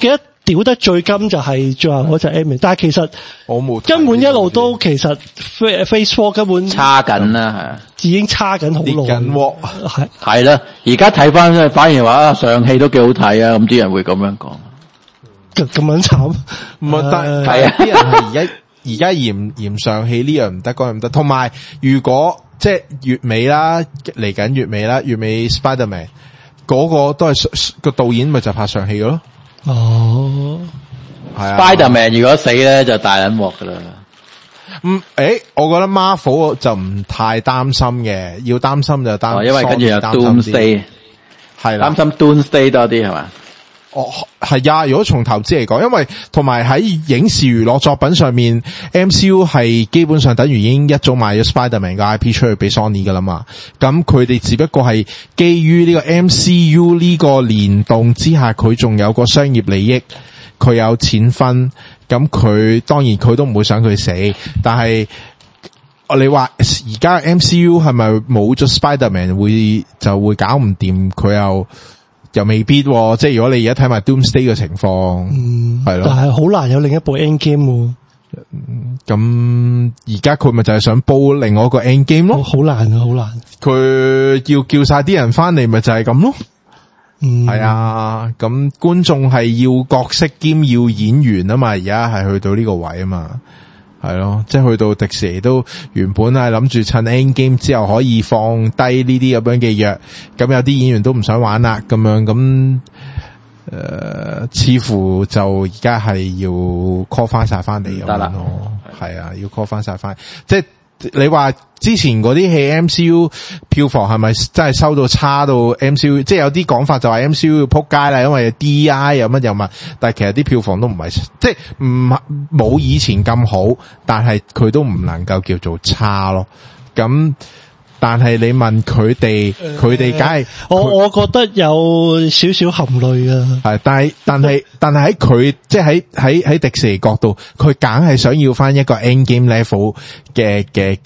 屌得最金就係最後嗰隻 M， 但係其實我冇根本一路都其實 Phase 4根本差緊啦， 係已經差緊好耐， 係啦。而家睇翻反而話上戲都幾好睇啊，咁啲人會咁樣講， 咁樣慘， 唔係但係啊，啲人係而家嫌上戲呢樣唔得，嗰樣唔得，同埋如果即係月尾啦，嚟緊月尾啦，月尾 Spider-Man 嗰個都係個導演咪就拍上戲咯。 哦， 係啊 Spider-Man 如果死咧就大撚鑊噶啦。 我覺得 Marvel 就唔太擔心嘅，要擔心就擔心， 因為跟住有 Doomsday， 係啦，擔心 Doomsday 多啲係嘛？ 係呀，如果從投資嚟講，因為同埋喺影視娛樂作品上面 ，MCU 係基本上等於已經一早買咗 Spider-Man 嘅 IP 出去俾 Sony 噶啦嘛。咁佢哋只不過係基於呢個 MCU 呢個聯動之下，佢仲有個商業利益，佢有錢分。咁佢當然佢都唔會想佢死，但係你話而家 MCU 係咪冇咗 Spider-Man 就會搞唔掂？佢又未必，即係如果你而家睇埋 Doomsday 嘅情況，係咯， 但係好難有另一部 Endgame。 咁而家佢咪就係想煲另外一個 Endgame 咯？ 好難啊，好難。 佢要叫晒啲人翻嚟，咪就係咁咯。係啊，咁觀眾係要角色兼要演員啊嘛，而家係去到呢個位啊嘛。係咯，即係去到迪士尼都原本係諗住趁 Endgame 之後可以放低呢啲咁樣嘅約，咁有啲演員都唔想玩啦，咁樣咁似乎就而家係要 call 翻晒翻嚟咁樣咯，係啊，要 call 翻晒翻，即係你話之前嗰啲戲 MCU 票房係咪真係收到差到 MCU？ 即係有啲講法就話 MCU 要撲街啦，因為 DI 有乜有乜，但係其實啲票房都唔係，即係冇以前咁好，但係佢都唔能夠叫做差咯。咁但係你問佢哋梗係我覺得有少少含淚啊。 係，但係喺佢即係喺迪士尼角度，佢梗係想要翻一個 Endgame level 嘅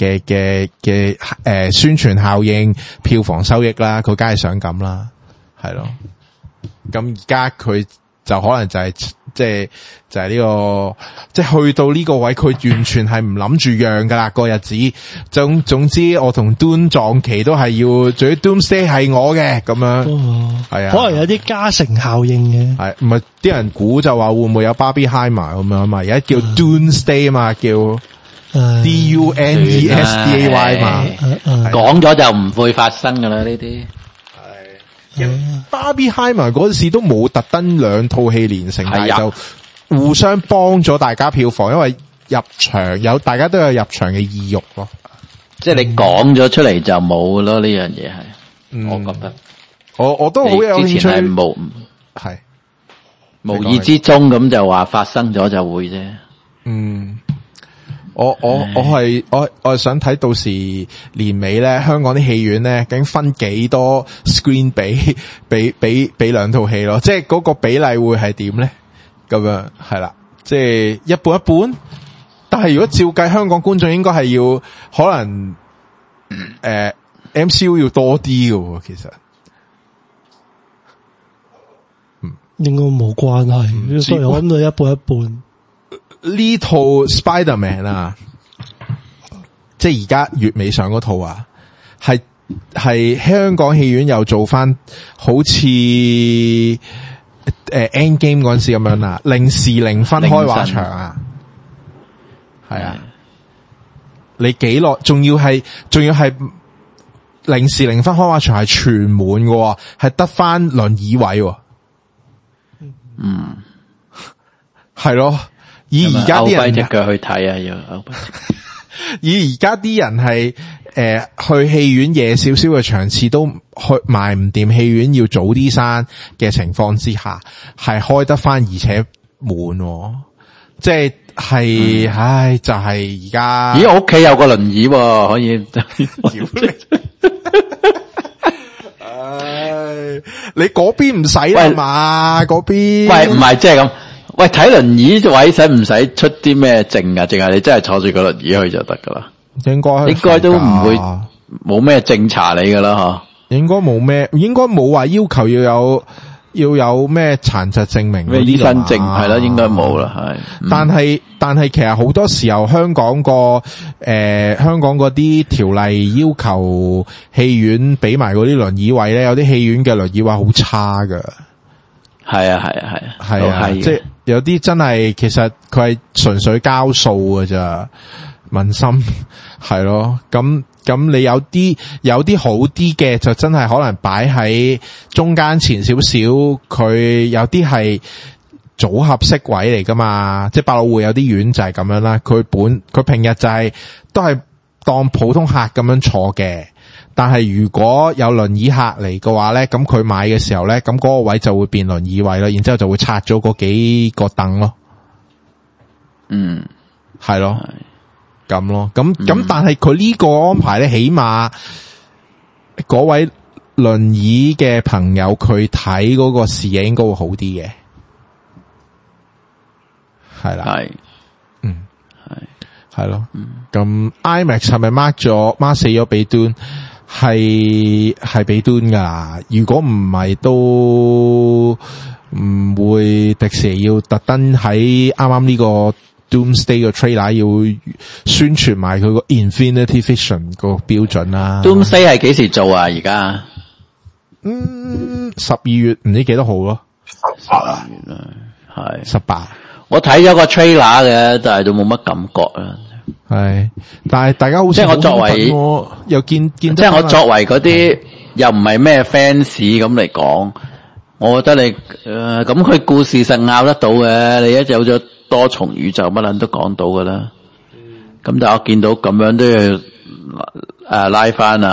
宣傳效應、票房收益啦，佢梗係想咁啦，係咯。咁而家佢就可能就係呢個，即係去到呢個位，佢完全係唔諗住讓噶啦個日子。總之，我同 Doom 撞期都係要，最 Doomsday 係我嘅咁樣，係啊。 可能有啲加成效應嘅， 係唔係？啲人估就話會唔會有 Barbenheimer 咁樣嘛？而家叫 Doomsday 啊嘛，叫 DUNESDAY 嘛， 講咗就唔會發生噶啦呢啲。 Barbenheimer 嗰陣時都冇特登兩套戲連成，但係就互相幫咗大家票房，因為入場大家都有入場嘅意欲咯。 即係你講咗出嚟就冇咯，呢樣嘢係，我覺得我都好有興趣。係無意之中咁就話發生咗就會啫。 我係想睇到時年尾咧，香港啲戲院咧，究竟分幾多 screen 俾兩套戲咯？即係嗰個比例會係點咧？咁樣係啦，即係一半一半。但係如果照計，香港觀眾應該係要可能MCU 要多啲嘅，其實應該冇關係，所以我諗到一半一半。 呢套 Spider-Man 啊，即係而家月尾上嗰套啊，係香港戲院又做翻好似Endgame 嗰陣時咁樣啦，0時0分開畫場啊，係啊，你幾耐？仲要係0時0分開畫場係全滿嘅，係得翻輪椅位，係咯。以而家啲人隻腳去睇啊，要以而家啲人係去戲院夜少少嘅場次都去賣唔掂，戲院要早啲閂嘅情況之下，係開得翻而且滿，即係唉，就係而家。 咦，我屋企有個輪椅可以。 唉，你嗰邊唔使啦嘛，嗰邊。 喂，唔係即係咁。喂，睇輪椅位使唔使出啲咩證啊？淨係你真係坐住個輪椅去就得噶啦？應該都唔會冇咩證查你噶啦，嗬？ 應該冇咩，應該冇話要求要有要有咩殘疾證明嗰啲醫生證係啦，應該冇啦，係。 但係其實好多時候香港嗰啲條例要求戲院俾埋嗰啲輪椅位咧，有啲戲院嘅輪椅位好差噶。 係啊， 即係有啲真係其實佢係純粹交數㗎咋，問心係咯。咁你有啲好啲嘅就真係可能擺喺中間前少少，佢有啲係組合式位嚟噶嘛，即係百老匯有啲院就係咁樣啦。佢平日就係都係當普通客咁樣坐嘅，但係如果有輪椅客嚟嘅話咧，咁佢買嘅時候咧，咁嗰個位就會變輪椅位咯，然之後就會拆咗嗰幾個凳咯。係咯。咁咯，咁但係佢呢個安排咧，起碼嗰位輪椅嘅朋友佢睇嗰個視野應該會好啲嘅，係啦，係咯，咁 IMAX 係咪 mark 死咗俾端？係俾端噶，如果唔係都唔會迪士尼要特登喺啱啱呢個Doomsday 個 trailer 要宣傳埋佢個 Infinity Vision 個標準啦。 Doomsday 係幾時做啊？而家 12月唔知幾多號咯 ，18係 18。 我睇咗個 trailer 嘅，但係都冇乜感覺啊。 係，但係大家好似即係我作為又見即係我作為嗰啲又唔係咩 fans 咁嚟講，我覺得你咁佢故事實拗得到嘅，你一有咗多重宇宙乜撚都講到噶啦。咁但係我見到咁樣都要拉翻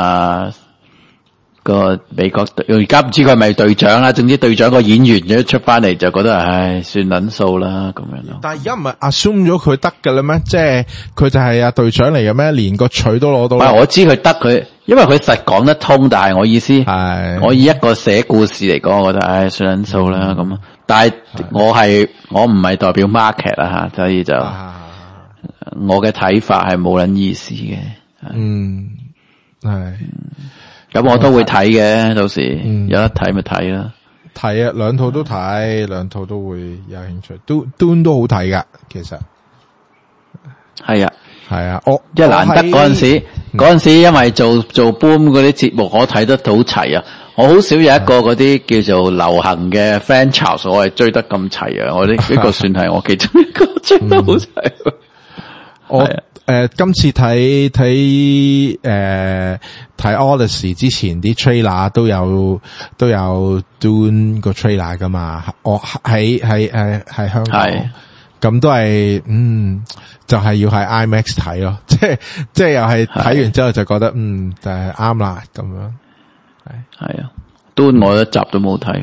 個美國隊，而家唔知佢係咪隊長啦。總之隊長個演員一出翻嚟就覺得唉算撚數啦咁樣咯。 但係而家唔係 assume 咗佢得㗎啦咩？即係佢就係隊長嚟嘅咩？連個錘都攞到。 我知佢得佢，因為佢實講得通。但係我意思係，我以一個寫故事嚟講，我覺得唉算撚數啦咁啊。但係我唔係代表 market 啦吓，所以就我嘅睇法係冇撚意思嘅。 係。 咁我都會睇嘅，到時有得睇咪睇啦。 睇啊，兩套都睇，兩套都會有興趣，都好睇噶，其實係啊， 係啊， 即係難得嗰陣時，因為做 Boom 嗰啲節目，我睇得到齊啊。我好少有一個嗰啲叫做流行嘅 franchise，我係追得咁齊啊。我呢個算係我其中一個追得好齊。 今次睇 Odyssey 之前啲 trailer 都有 Dune 個 trailer 噶嘛，我喺香港，咁都係就係要喺 IMAX 睇咯，即係又係睇完之後就覺得就係啱啦咁樣， 係啊，Dune 我一集都冇睇，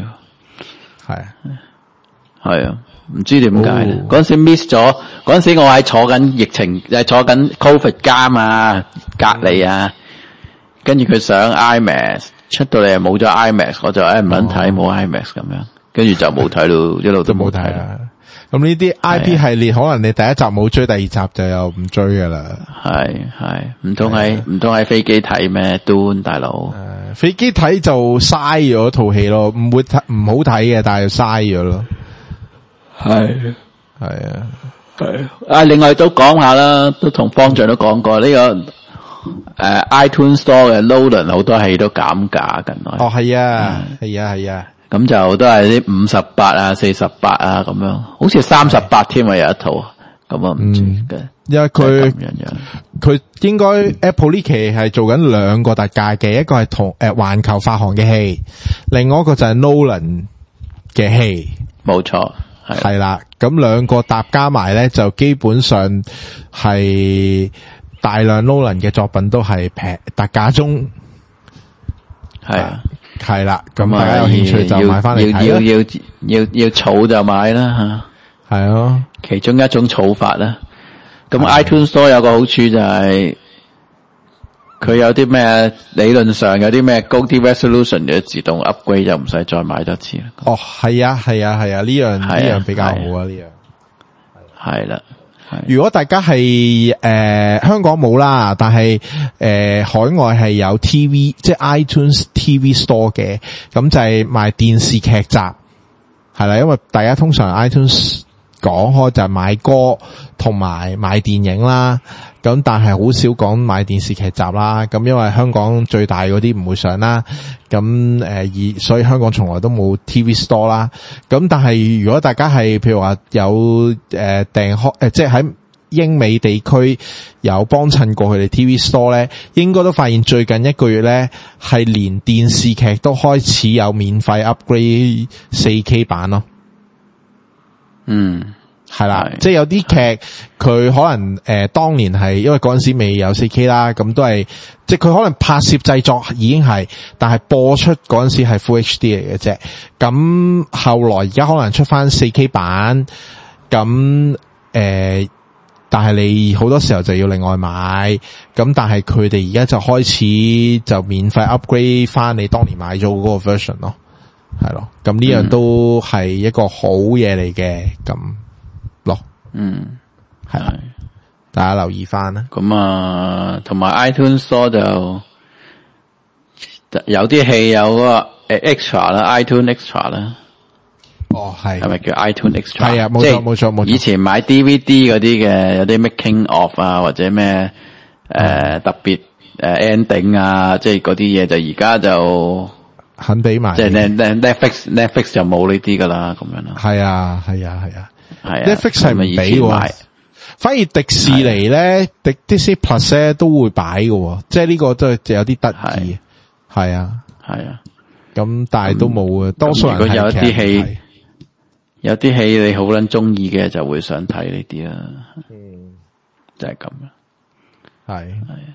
係啊。唔知點解嗰陣時 miss 咗，嗰陣時我喺坐緊疫情，坐緊 Covid 監啊，隔離啊，跟住佢上 IMAX 出到嚟冇咗 IMAX， 我就唔撚睇冇 IMAX 咁樣，跟住就冇睇到，一路都冇睇啦。 咁呢啲 IP 系列，可能你第一集冇追，第二集就又唔追噶啦。 係，唔通喺飛機睇咩？端大佬， 飛機睇就嘥咗套戲咯，唔好睇嘅，但係又嘥咗咯。係啊，另外都講下啦，都同方丈都講過呢個iTunes Store 嘅 Nolan 好多戲都減價近來。 係啊， 咁就都係啲58啊、48啊咁樣，好似38添啊有一套，咁啊唔知嘅。 因為佢應該 Apple 呢期係做緊兩個特價嘅，一個係同環球發行嘅戲，另外一個就係 Nolan 嘅戲， 冇錯。 係啦，咁兩個搭加埋咧，就基本上係大量 Nolan 嘅作品都係平特價中，係啦，咁大家有興趣就買翻嚟睇啦。 要儲就買啦吓， 係咯， 其中一種儲法啦。咁 iTunes Store 有個好處就係佢有啲咩理論上有啲咩高啲 resolution 嘅自動 upgrade 就唔使再買多次啦。 係啊，呢樣比較好啊，呢樣係啦。 如果大家係香港冇啦，但係海外係有 TV， 即係 iTunes TV Store 嘅，咁就係賣電視劇集， 係啦，因為大家通常 iTunes 講開就係買歌同埋買電影啦，咁但係好少講買電視劇集啦。咁因為香港最大嗰啲唔會上啦，咁所以香港從來都冇 TV Store 啦。咁但係如果大家係譬如話有訂開即係喺英美地區有幫襯過佢哋 TV Store 咧，應該都發現最近一個月咧係連電視劇都開始有免費 upgrade 4K 版咯。係啦，即係有啲劇佢可能當年係因為嗰陣時未有 4K 啦，咁都係即係佢可能拍攝製作已經係，但係播出嗰陣時係 Full HD 嚟嘅啫。咁後來而家可能出翻 4K 版，咁但係你好多時候就要另外買，咁但係佢哋而家就開始就免費 upgrade 翻你當年買咗嗰個 version 咯，係咯，咁呢樣都係一個好嘢嚟嘅，咁咯，係啦，大家留意翻啦。 咁啊，同埋 iTunes Store 就有啲戲有嗰個extra 啦 ，iTunes Extra 啦。 哦，係咪叫 iTunes Extra？ 係啊，冇錯。 以前買 DVD 嗰啲嘅，有啲 making of 啊，或者咩特別ending 啊，即係嗰啲嘢就而家就肯俾埋。 即係 Netflix 就冇呢啲噶啦，咁樣啦。 係啊。Netflix 係唔俾喎，反而迪士尼咧，Disney Plus 咧都會擺喎，即係呢個都係有啲得意。係啊。咁但係都冇啊，多數人睇劇。 有啲戲你好撚中意嘅就會想睇呢啲啦，就係咁啦。 係，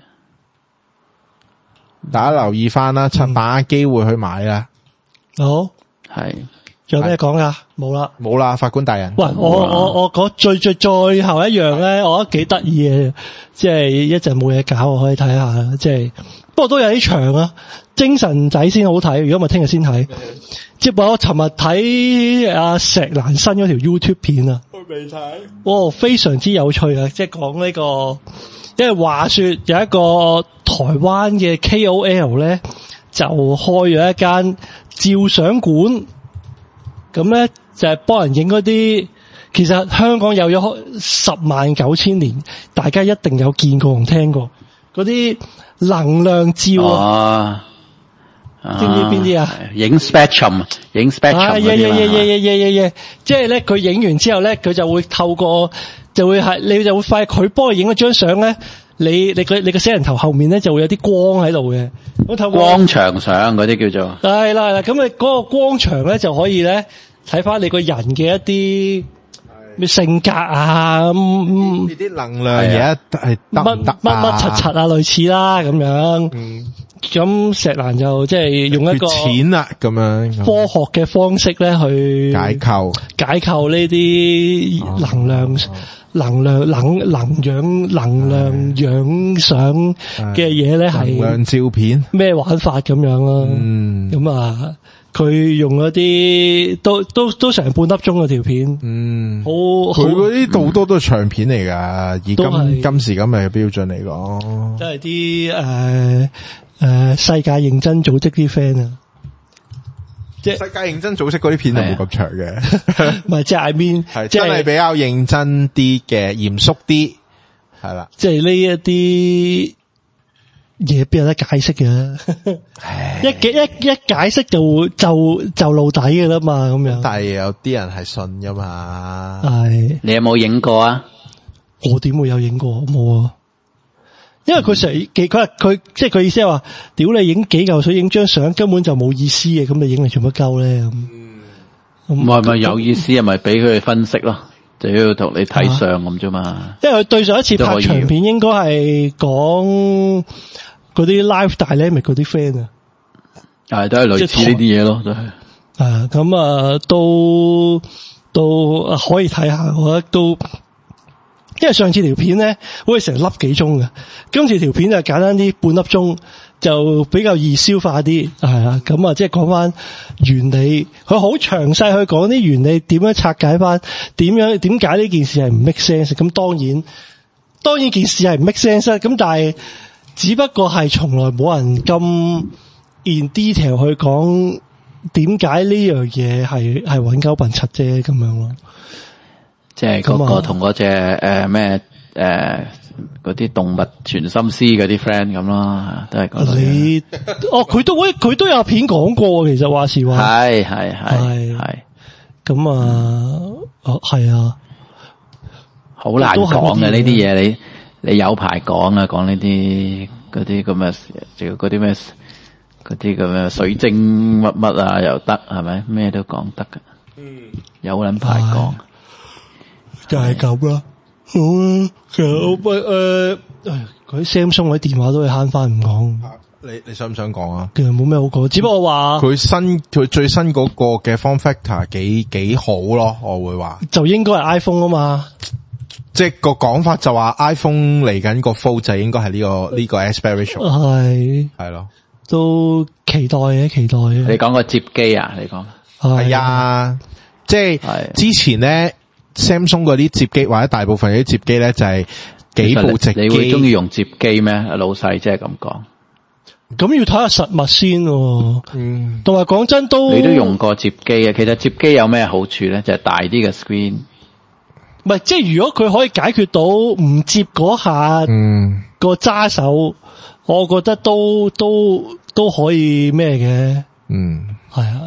大家留意翻啦，趁把握機會去買啦。 好， 係， 仲有咩講噶？冇啦， 法官大人。 喂，我講最後一樣咧，我覺得幾得意嘅，即係一陣冇嘢搞，我可以睇下，即係，不過都有啲長啊。精神仔先好睇，如果唔係聽日先睇。即係我尋日睇阿石蘭新嗰條 YouTube 片啊，我未睇。非常之有趣啊！即係講呢個，因為話說有一個台灣嘅 KOL 咧，就開咗一間照相館，咁咧就係幫人影嗰啲。其實香港有咗109000年，大家一定有見過同聽過嗰啲能量照啊。知唔知邊啲啊？ 影 spectrum 即係咧，佢影完之後咧，佢就會透過，你就會發現佢幫你影咗張相咧，你個死人頭後面咧就會有啲光喺度嘅。咁透過光場相嗰啲叫做係啦，咁你嗰個光場咧就可以咧睇翻你個人嘅一啲咩性格啊，呢啲能量嘢係乜柒柒啊，類似啦咁樣。咁石蘭就即係用一個錢啦咁樣科學嘅方式咧去解構呢啲能量養相嘅嘢咧，係能量照片咩玩法咁樣咯。咁啊，佢用一啲都成半粒鐘嘅條片。佢嗰啲好多都係長片嚟噶，以今時今日嘅標準嚟講， 即係啲世界認真組織啲 friend 啊， 即係世界認真組織嗰啲片就冇咁長嘅， 唔係即係 I mean 係真係比較認真啲嘅，嚴肅啲係啦。 即係呢一啲嘢邊有得解釋嘅？一解釋就露底嘅啦嘛，咁樣。 但係有啲人係信噶嘛。 係你有冇影過啊？ 我點會有影過？冇啊。因為佢即係佢意思係話，屌你影幾嚿水影張相根本就冇意思嘅，咁你影嚟做乜鳩咧？ 唔係咪有意思，係咪俾佢哋分析咯？就要同你睇相咁啫嘛。 因為佢對上一次拍長片應該係講嗰啲 live dynamic 嗰啲 friend 啊， 係都係類似呢啲嘢咯，都係。 咁啊，都可以睇下，我覺得都。因為上次條片咧，好似成粒幾鐘嘅，今次條片就簡單啲，半粒鐘就比較易消化啲，係啊，咁啊，即係講翻原理，佢好詳細去講啲原理，點樣拆解翻，點解呢件事係唔 make sense，咁當然件事係唔 make sense，咁但係只不過係從來冇人咁 in detail 去講點解呢樣嘢係搵鳩笨柒啫咁樣咯？ 即係嗰個同嗰隻咩嗰啲動物傳心師嗰啲 friend 咁咯，都係嗰類。佢都有片講過，其實話時話係咁啊，係啊， 好難講嘅呢啲嘢，你有排講啊，講呢啲嗰啲咁嘅，仲有嗰啲咩嗰啲咁嘅水晶乜乜啊又得係咪？咩都講得噶，有撚排講， 就係咁啦。好啊，其實嗰啲 Samsung 嗰啲電話都係慳翻唔講。 你想唔想講啊？ 其實冇咩好講，只不過話佢最新嗰個嘅 form factor 幾好咯，我會話就應該係 iPhone 啊嘛。 即係個講法就話 iPhone 嚟緊個 Fold 就應該係呢個 aspect ratio 係咯，都期待嘅。 你講個接機啊？你講係啊，即係之前咧 Samsung 嗰啲接機或者大部分嗰啲接機咧就係幾部直機。 你會中意用接機咩？老細即係咁講。 咁要睇下實物先，同埋講真你都用過接機啊？其實接機有咩好處咧？就係大啲嘅 screen。 唔係，即係如果佢可以解決到唔接嗰下，個揸手，我覺得都可以咩嘅。係啊，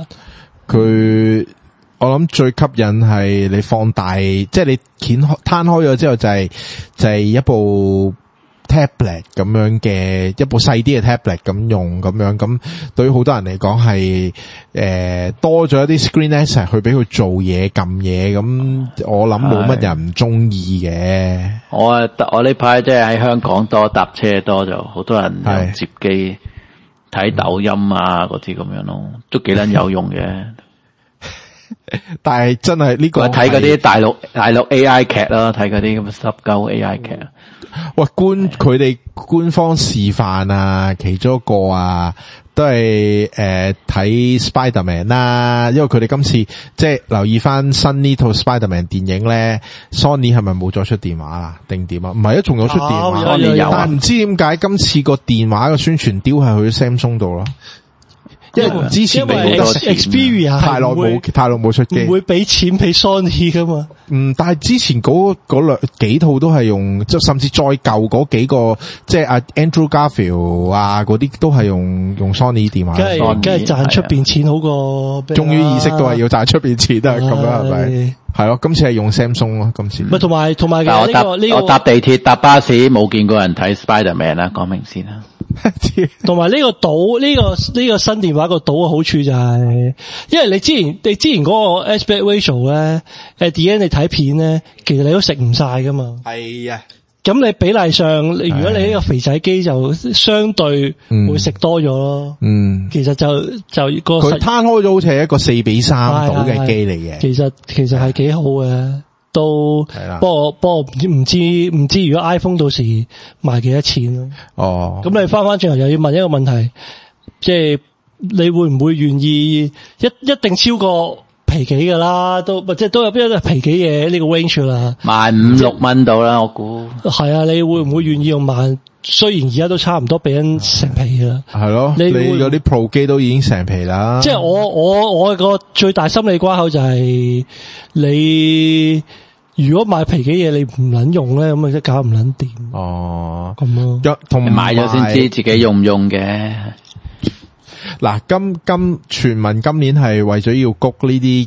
我諗最吸引係你放大，即係你攤開咗之後就係一部 tablet 咁樣嘅，一部細啲嘅 tablet 咁用咁樣，咁對於好多人嚟講係多咗一啲 screen access 去俾佢做嘢撳嘢，咁我諗冇乜人唔中意嘅。 我呢排即係喺香港多搭車多，就好多人用接機睇抖音啊嗰啲咁樣咯，都幾撚有用嘅。 但係真係呢個睇嗰啲大陸 AI 劇咯，睇嗰啲咁嘅濕鳩 AI 劇。 喂，佢哋官方示範啊，其中一個啊，都係睇 Spider-Man 啦，因為佢哋今次即係留意翻新呢套 Spider-Man 電影咧 ，Sony 係咪冇再出電話啊？定點啊？唔係啊，仲有出電話，但係唔知點解今次個電話嘅宣傳丟係去 Samsung 度咯。因為之前因為 Xperia 太耐冇出機， 唔會俾錢俾 Sony 噶嘛。 但係之前嗰幾套都係用，即甚至再舊嗰幾個，即係阿 Andrew Garfield 啊嗰啲都係用 Sony 電話。 梗係賺出邊錢好過。 終於意識到係要賺出邊錢啊，咁樣係咪？係咯，今次係用 Samsung 咯，今次。 咪同埋我搭地鐵搭巴士冇見過人睇 Spider-Man 啦，講明先啦。 同埋呢個島呢個新電話個島嘅好處就係，因為你之前嗰個 aspect ratio 咧，at the end 你睇片咧，其實你都食唔晒噶嘛。 係啊。 咁你比例上，如果你呢個肥仔機就相對會食多咗咯。其實就個佢攤開咗好似係一個4:3度嘅機嚟嘅。 其實係幾好嘅。都不過唔知如果 iPhone 到時賣幾多錢咯？哦，咁你翻轉頭又要問一個問題，即係你會唔會願意一定超過皮幾噶啦？即係都有邊一皮幾嘅呢個 range 啦 ，15,000-16,000蚊到啦，我估係啊。你會唔會願意用萬？雖然而家都差唔多俾人成皮啦， 係咯，你嗰啲 Pro 機都已經成皮啦。 即係我個最大心理關口就係你如果買皮幾嘢你唔捻用咧，咁咪即係搞唔捻掂。哦，咁咯， 同買咗先知自己用唔用嘅。 嗱，傳聞今年係為咗要谷呢啲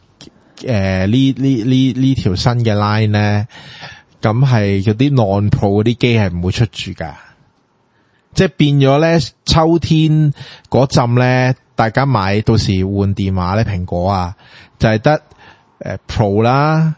呢條新嘅 line 咧。咁係嗰啲 non-pro 嗰啲機係唔會出住噶，即係變咗咧秋天嗰陣咧，大家買到時換電話咧，蘋果啊就係得Pro 啦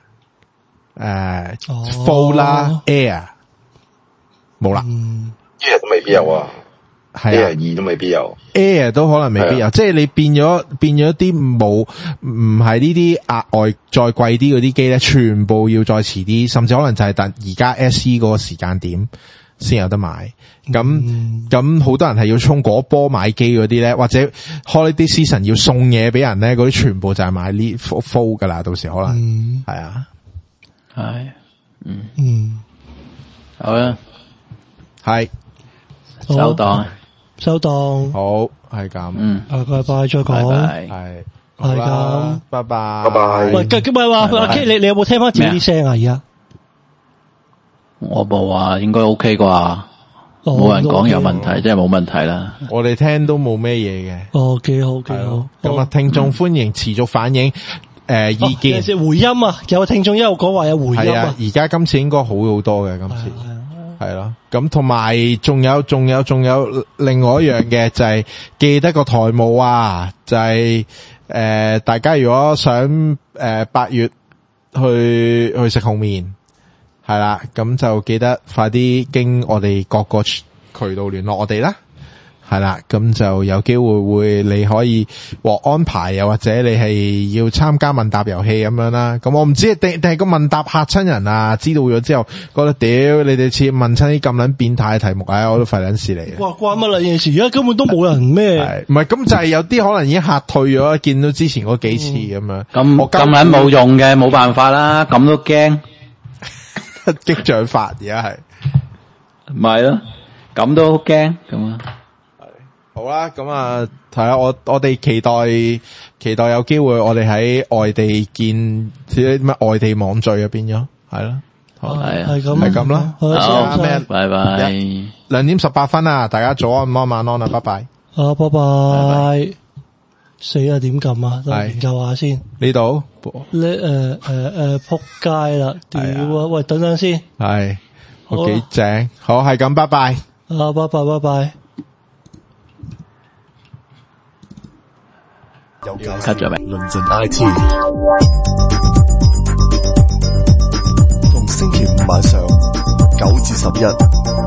，Fold 啦，Air 冇啦 ，Air 都未必有啊。Air 2都未必有 ，Air 都可能未必有，即係你變咗啲唔係呢啲額外再貴啲嗰啲機咧，全部要再遲啲，甚至可能就係等而家 SE 嗰個時間點先有得買。咁好多人係要衝嗰波買機嗰啲咧，或者開呢啲 season 要送嘢俾人咧，嗰啲全部就係買呢 Fold 噶啦，到時可能係啊， 係，好啦， 係收檔。 收檔， 好。 係咁， 下個禮拜再講，係咁， 拜拜， 拜拜。 喂，咁咪話阿 K，你有冇聽翻自己啲聲啊？而家我冇啊，應該 OK 啩。冇人講有問題，即係冇問題啦。 我哋聽都冇咩嘢嘅。 幾好幾好。 咁啊，聽眾歡迎持續反映意見。 回音啊，有聽眾一路講話有回音啊。 而家今次應該好好多嘅，今次係咯。咁同埋仲有另外一樣嘅就係記得個台務啊，就係大家如果想8月去食紅面。係啦，咁就記得快啲經我哋各個渠道聯絡我哋啦。係啦，咁就有機會你可以獲安排，又或者你係要參加問答遊戲咁樣啦。咁我唔知定係個問答嚇親人啊？知道咗之後覺得屌你哋似問親啲咁撚變態嘅題目，我都費撚事嚟嘅。 哇，關乜啦件事？而家根本都冇人咩？ 唔係咁就係有啲可能已經嚇退咗，見到之前嗰幾次咁樣。 咁撚冇用嘅，冇辦法啦，咁都驚。 激將法而家係， 唔係咯，咁都驚咁啊！ 係好啦，咁啊，睇下我哋期待有機會，我哋喺外地見啲咩外地網聚啊，變咗係咯， 係咁啦， 好，拜拜 ，2點18分啊，大家早安晚安啦，拜拜， 拜拜。死啊！點撳啊？研究下先。 呢度你仆街啦！屌啊！喂，等等先。 係，我幾正。好，係咁，拜拜。 拜拜。 有介紹論盡 IT， 逢星期五晚上9至11。